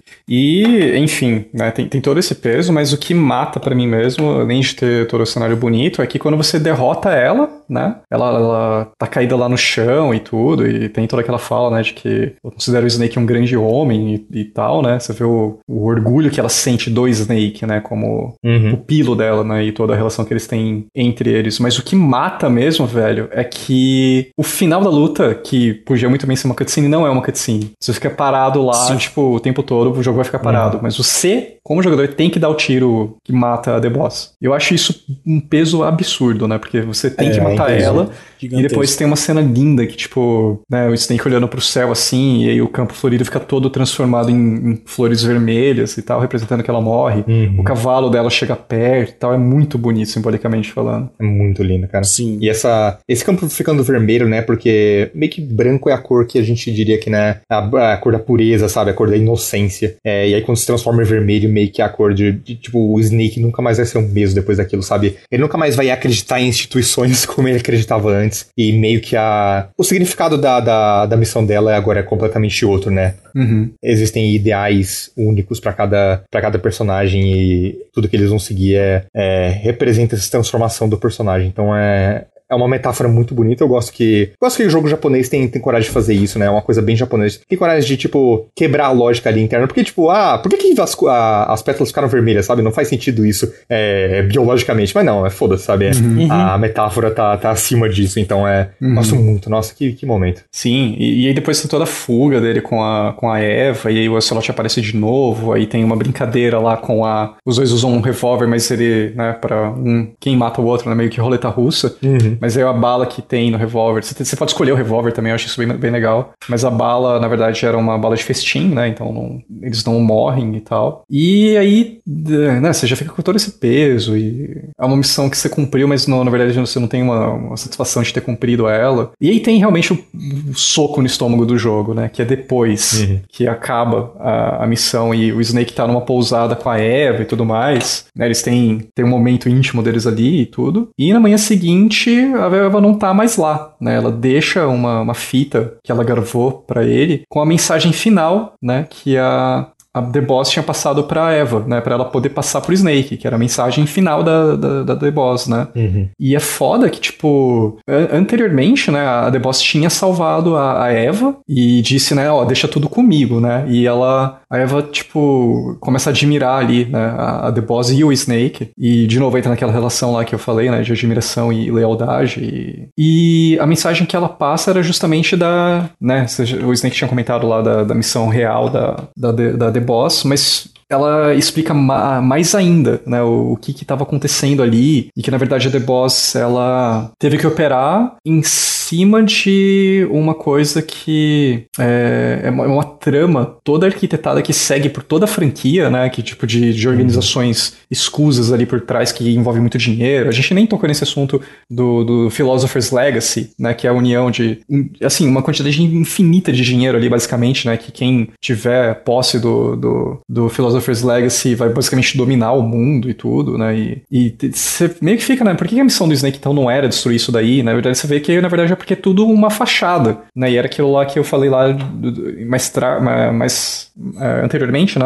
E, enfim, né, tem, tem todo esse peso, mas o que mata pra mim mesmo, além de ter todo o cenário bonito, é que quando você derrota ela, né, ela, ela tá caída lá no chão e tudo, e tem toda aquela fala, né, de que eu considero o Snake um grande homem e, e tal, né, você vê o, o orgulho que ela sente do Snake, né, como uhum. pupilo dela, né, e toda a relação que eles têm entre eles. Mas o que mata mesmo, velho, é que o final da luta, que podia muito bem ser uma cutscene, não é uma cutscene. Você fica parado lá, Sim. tipo, o tempo todo, o jogo vai ficar parado. Uhum. Mas você, como jogador, tem que dar o tiro que mata a The Boss. Eu acho isso um peso absurdo, né, porque você tem é, que matar é ela, gigantesco. E depois tem uma cena linda que, tipo, né, o Snake olhando pro céu assim, e aí o campo florido fica todo transformado em, em flores vermelhas e tal, representando que ela morre. Uhum. O cavalo dela chega perto e tal, é muito bonito, simbolicamente falando. É muito lindo, cara. Sim. E essa, esse campo ficando vermelho, né, porque meio que branco é a cor que a gente diria que, né, a, a cor da pureza, sabe, a cor da inocência. É, e aí quando se transforma em vermelho, meio que a cor de, de, tipo, o Snake nunca mais vai ser o mesmo depois daquilo, sabe? Ele nunca mais vai acreditar em instituições como ele acreditava antes. E meio que a... o significado da, da, da missão dela agora é completamente outro, né? Uhum. Existem ideais únicos pra cada, pra cada personagem e tudo que eles vão seguir é, é, representa essa transformação do personagem. Então é... É uma metáfora muito bonita, eu gosto que... Eu gosto que o jogo japonês tem, tem coragem de fazer isso, né? É uma coisa bem japonesa. Tem coragem de, tipo, quebrar a lógica ali interna. Porque, tipo, ah, por que, que as, a, as pétalas ficaram vermelhas, sabe? Não faz sentido isso é, biologicamente. Mas não, é foda-se, sabe? É, uhum. A metáfora tá, tá acima disso, então é... Uhum. Gosto muito, nossa, que, que momento. Sim, e, e aí depois tem toda a fuga dele com a, com a Eva, e aí o Ocelot aparece de novo, aí tem uma brincadeira lá com a... Os dois usam um revólver, mas ele, né, pra um... Quem mata o outro, né? Meio que roleta russa. Uhum. Mas aí a bala que tem no revólver, você, você pode escolher o revólver também, eu acho isso bem, bem legal. Mas a bala, na verdade, era uma bala de festim, né? Então não, eles não morrem e tal. E aí, né, você já fica com todo esse peso e é uma missão que você cumpriu, mas não, na verdade você não tem uma, uma satisfação de ter cumprido ela. E aí tem realmente o, o soco no estômago do jogo, né? Que é depois uhum. que acaba a, a missão e o Snake tá numa pousada com a Eva e tudo mais. Né, eles têm, têm um momento íntimo deles ali e tudo. E na manhã seguinte, a Eva não tá mais lá, né? Ela deixa uma, uma fita que ela gravou pra ele com a mensagem final, né? Que a... a The Boss tinha passado pra Eva, né? Pra ela poder passar pro Snake, que era a mensagem final da, da, da The Boss, né? Uhum. E é foda que, tipo, anteriormente, né? A The Boss tinha salvado a, a Eva e disse, né? Ó, deixa tudo comigo, né? E ela... A Eva, tipo, começa a admirar ali, né? A, a The Boss e o Snake. E, de novo, entra naquela relação lá que eu falei, né? De admiração e lealdade. E, e a mensagem que ela passa era justamente da... né? O Snake tinha comentado lá da, da missão real da, da, da The Boss, mas ela explica ma- mais ainda, né, o, o que estava acontecendo ali, e que na verdade a The Boss, ela teve que operar em cima de uma coisa que é, é uma, uma trama toda arquitetada que segue por toda a franquia, né, que tipo de, de organizações escusas ali por trás que envolve muito dinheiro. A gente nem tocou nesse assunto do, do Philosopher's Legacy, né, que é a união de, assim, uma quantidade infinita de dinheiro ali, basicamente, né, que quem tiver posse do, do, do Philosopher's Legacy vai basicamente dominar o mundo e tudo, né, e, e você meio que fica, né, por que a missão do Snake então não era destruir isso daí? Na verdade você vê que, na verdade, é porque é tudo uma fachada, né, e era aquilo lá que eu falei lá do, do, mais, tra- mais uh, anteriormente, né,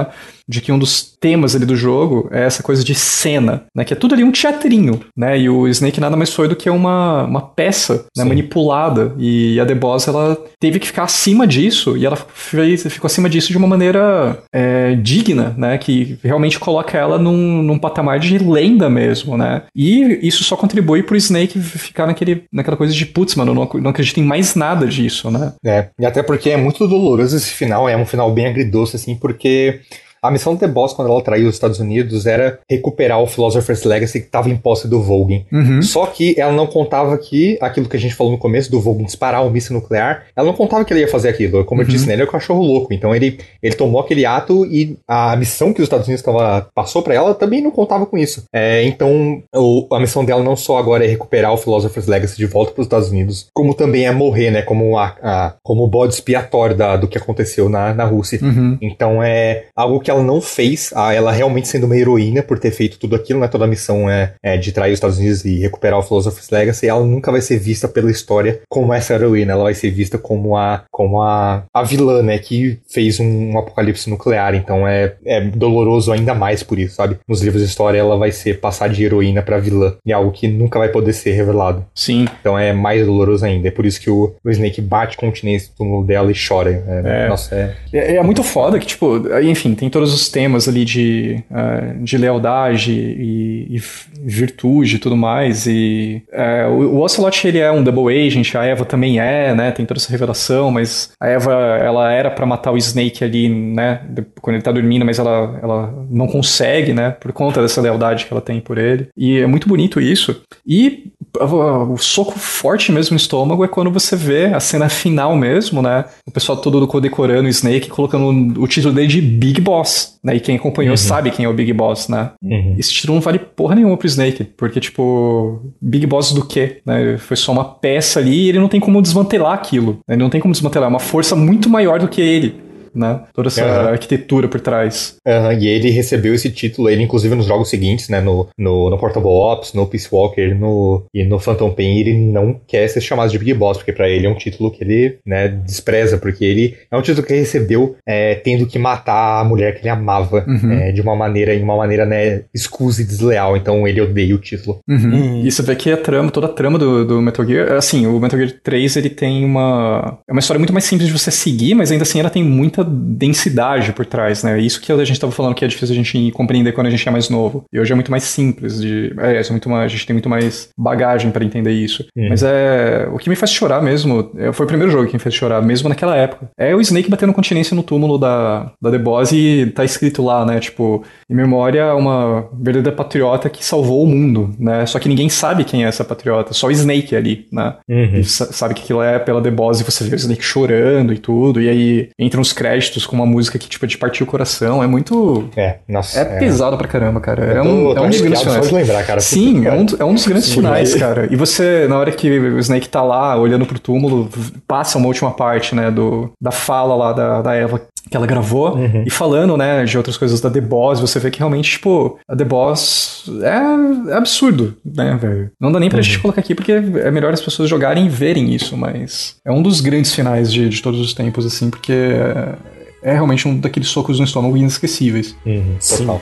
de que um dos temas ali do jogo é essa coisa de cena, né? Que é tudo ali um teatrinho, né? E o Snake nada mais foi do que uma, uma peça, né? Manipulada. E a The Boss, ela teve que ficar acima disso, e ela fez, ficou acima disso de uma maneira é, digna, né? Que realmente coloca ela num, num patamar de lenda mesmo, né? E isso só contribui pro Snake ficar naquele, naquela coisa de, putz, mano, eu não, não acredito em mais nada disso, né? É, e até porque é muito doloroso esse final, é um final bem agridoce, assim, porque a missão do The Boss, quando ela traiu os Estados Unidos, era recuperar o Philosopher's Legacy que estava em posse do Volgin. Uhum. Só que ela não contava que, aquilo que a gente falou no começo, do Volgin disparar um míssil nuclear, ela não contava que ele ia fazer aquilo. Como uhum. eu disse, né, ele é o cachorro louco. Então ele, ele tomou aquele ato e a missão que os Estados Unidos tava, passou pra ela também não contava com isso. É, então o, a missão dela não só agora é recuperar o Philosopher's Legacy de volta pros Estados Unidos, como também é morrer, né, como, a, a, como o bode expiatório da, do que aconteceu na, na Rússia. Uhum. Então é algo que ela não fez, a ela realmente sendo uma heroína por ter feito tudo aquilo, né? Toda a missão é, é de trair os Estados Unidos e recuperar o Philosopher's Legacy. Ela nunca vai ser vista pela história como essa heroína, ela vai ser vista como a, como a, a vilã, né? Que fez um, um apocalipse nuclear. Então é, é doloroso ainda mais por isso, sabe? Nos livros de história ela vai ser passar de heroína pra vilã, e algo que nunca vai poder ser revelado. Sim. Então é mais doloroso ainda. É por isso que o, o Snake bate continência no túmulo dela e chora. É, é. Nossa, é... é... É muito foda que, tipo, enfim, tem todos os temas ali de, uh, de lealdade e, e virtude e tudo mais, e uh, o, o Ocelot, ele é um double agent, a Eva também é, né, tem toda essa revelação, mas a Eva, ela era pra matar o Snake ali, né, quando ele tá dormindo, mas ela, ela não consegue, né, por conta dessa lealdade que ela tem por ele, e é muito bonito isso, e o, o soco forte mesmo no estômago é quando você vê a cena final mesmo, né, o pessoal todo decorando o Snake, colocando o título dele de Big Boss, né, e quem acompanhou uhum. sabe quem é o Big Boss, né? Uhum. Esse título não vale porra nenhuma pro Snake, porque, tipo, Big Boss do quê? Né? Foi só uma peça ali e ele não tem como desmantelar aquilo. Né? Ele não tem como desmantelar, é uma força muito maior do que ele. Né? Toda essa uhum. arquitetura por trás. Uhum. E ele recebeu esse título, ele inclusive nos jogos seguintes, né, no, no, no Portable Ops, no Peace Walker no, e no Phantom Pain, ele não quer ser chamado de Big Boss, porque pra ele é um título que ele, né, despreza, porque ele é um título que ele recebeu é, tendo que matar a mulher que ele amava uhum. é, de uma maneira, em uma maneira, né, escusa e desleal, então ele odeia o título. Uhum. Uhum. E você vê que a trama, toda a trama do, do Metal Gear, assim, o Metal Gear três, ele tem uma é uma história muito mais simples de você seguir, mas ainda assim ela tem muita densidade por trás, né? Isso que a gente estava falando que é difícil a gente compreender quando a gente é mais novo. E hoje é muito mais simples, de, é, é muito mais, a gente tem muito mais bagagem para entender isso. Hum. Mas é o que me faz chorar mesmo, é, foi o primeiro jogo que me fez chorar, mesmo naquela época. É o Snake batendo continência no túmulo da, da The Boss e tá escrito lá, né? Tipo, em memória, uma verdadeira patriota que salvou o mundo, né? Só que ninguém sabe quem é essa patriota, só o Snake ali, né? Uhum. E sabe que aquilo é pela The Boss e você vê o Snake chorando e tudo, e aí entram os créditos com uma música que, tipo, é de partir o coração. É muito... É, nossa. É, é... pesado pra caramba, cara. É tô, um, é um dos grandes finais. Só de lembrar, cara. Sim, é um, é um dos grandes Sim, finais, cara. E você, na hora que o Snake tá lá, olhando pro túmulo, passa uma última parte, né, do, da fala lá da, da Eva que ela gravou, uhum. e falando, né, de outras coisas da The Boss, você vê que realmente, tipo, a The Boss é, é absurdo, né, velho? Não dá nem pra uhum. gente colocar aqui, porque é melhor as pessoas jogarem e verem isso, mas é um dos grandes finais de, de todos os tempos, assim, porque é, é realmente um daqueles socos no estômago inesquecíveis. Uhum. Total.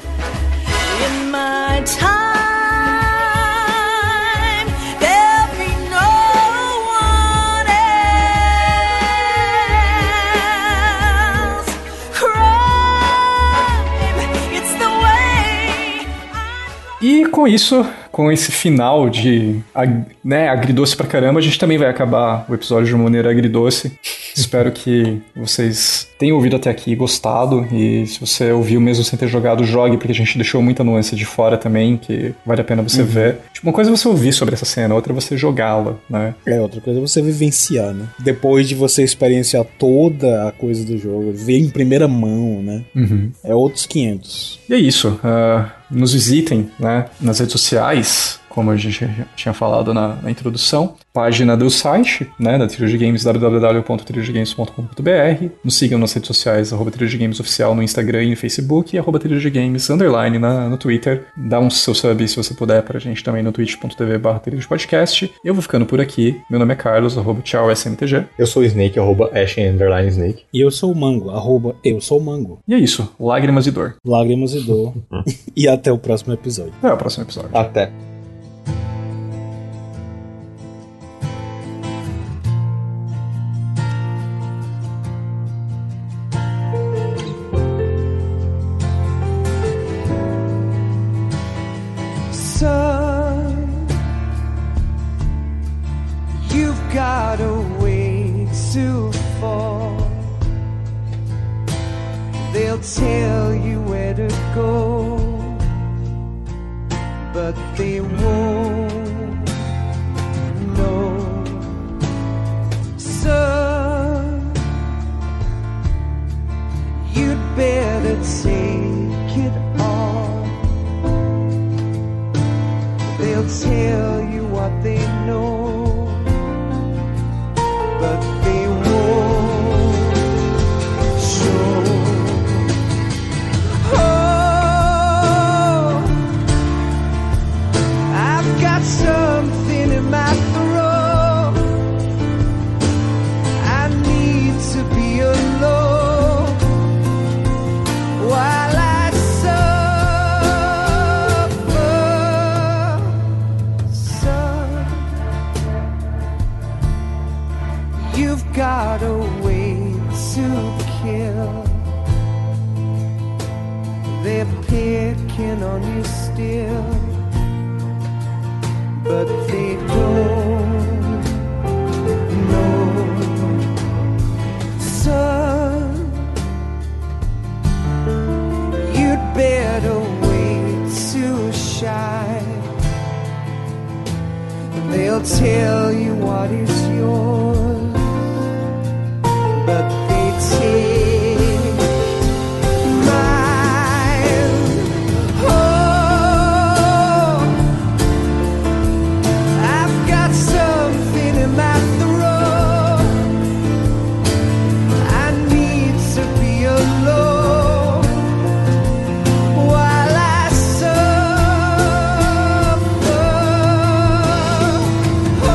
In my time. E com isso, com esse final de, né, agridoce pra caramba, a gente também vai acabar o episódio de uma maneira agridoce. Espero que vocês tenham ouvido até aqui e gostado, e se você ouviu mesmo sem ter jogado, jogue, porque a gente deixou muita nuance de fora também, que vale a pena você uhum. ver. Tipo, uma coisa é você ouvir sobre essa cena, outra é você jogá-la, né? É, outra coisa é você vivenciar, né? Depois de você experienciar toda a coisa do jogo, ver em primeira mão, né? Uhum. É outros quinhentos. E é isso. Uh, nos visitem, né, nas redes sociais. como a gente tinha falado na, na introdução. Página do site, né, da Trilha de Games, w w w ponto trilha de games ponto com ponto b r. Nos sigam nas redes sociais, arroba Trilha de Games Oficial no Instagram e no Facebook, e arroba Trilha de Games, underline, na, no Twitter. Dá um seu sub, se você puder, pra gente também no twitch ponto t v barra Trilha de Podcast. Eu vou ficando por aqui. Meu nome é Carlos, arroba tchau S M T G. Eu sou o Snake, arroba Ashen, underline Snake. E eu sou o Mango, arroba eu sou o Mango. E é isso, lágrimas e dor. Lágrimas e dor. E até o próximo episódio. Até o próximo episódio. Até. Son, you've got a way to fall. They'll tell you where to go, but they won't know. Son, you'd better take it off. They'll tell you what they know, but they won't show. Oh, I've got something in my throat. I need to be alone while I got a way to kill. They're picking on you still, but they don't know. Son, you'd better wait to shine. They'll tell you what is yours, but they take mine. Oh, I've got something in my throat. I need to be alone while I suffer. Oh,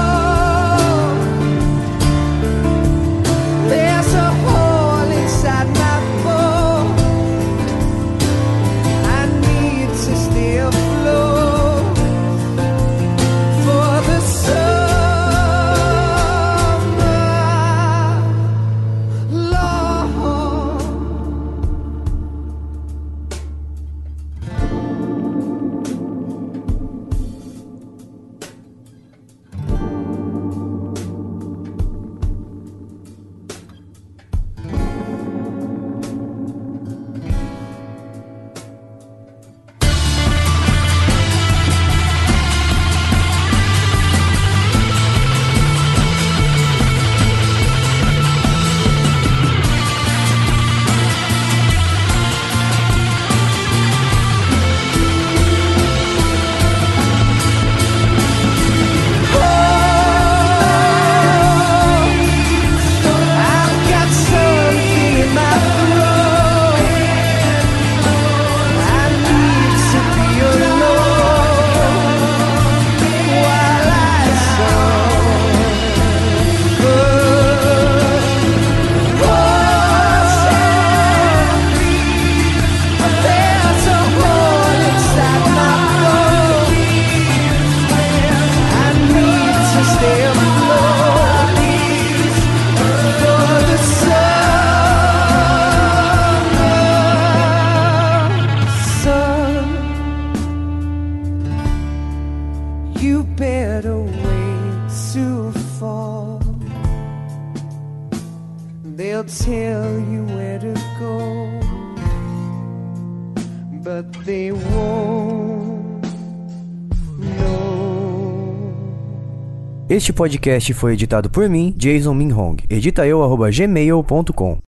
there's a hole inside my bones. I need to stay afloat for the summer, Lord. I've got something in my throat. I need to be alone while I suffer. Oh, there's a hole inside my bones. I need to stay afloat for the summer. Son, you better wait to fall. They'll tell you where to go, but they won't know. Este podcast foi editado por mim, Jason Minhong. Edita eu, arroba gmail ponto com.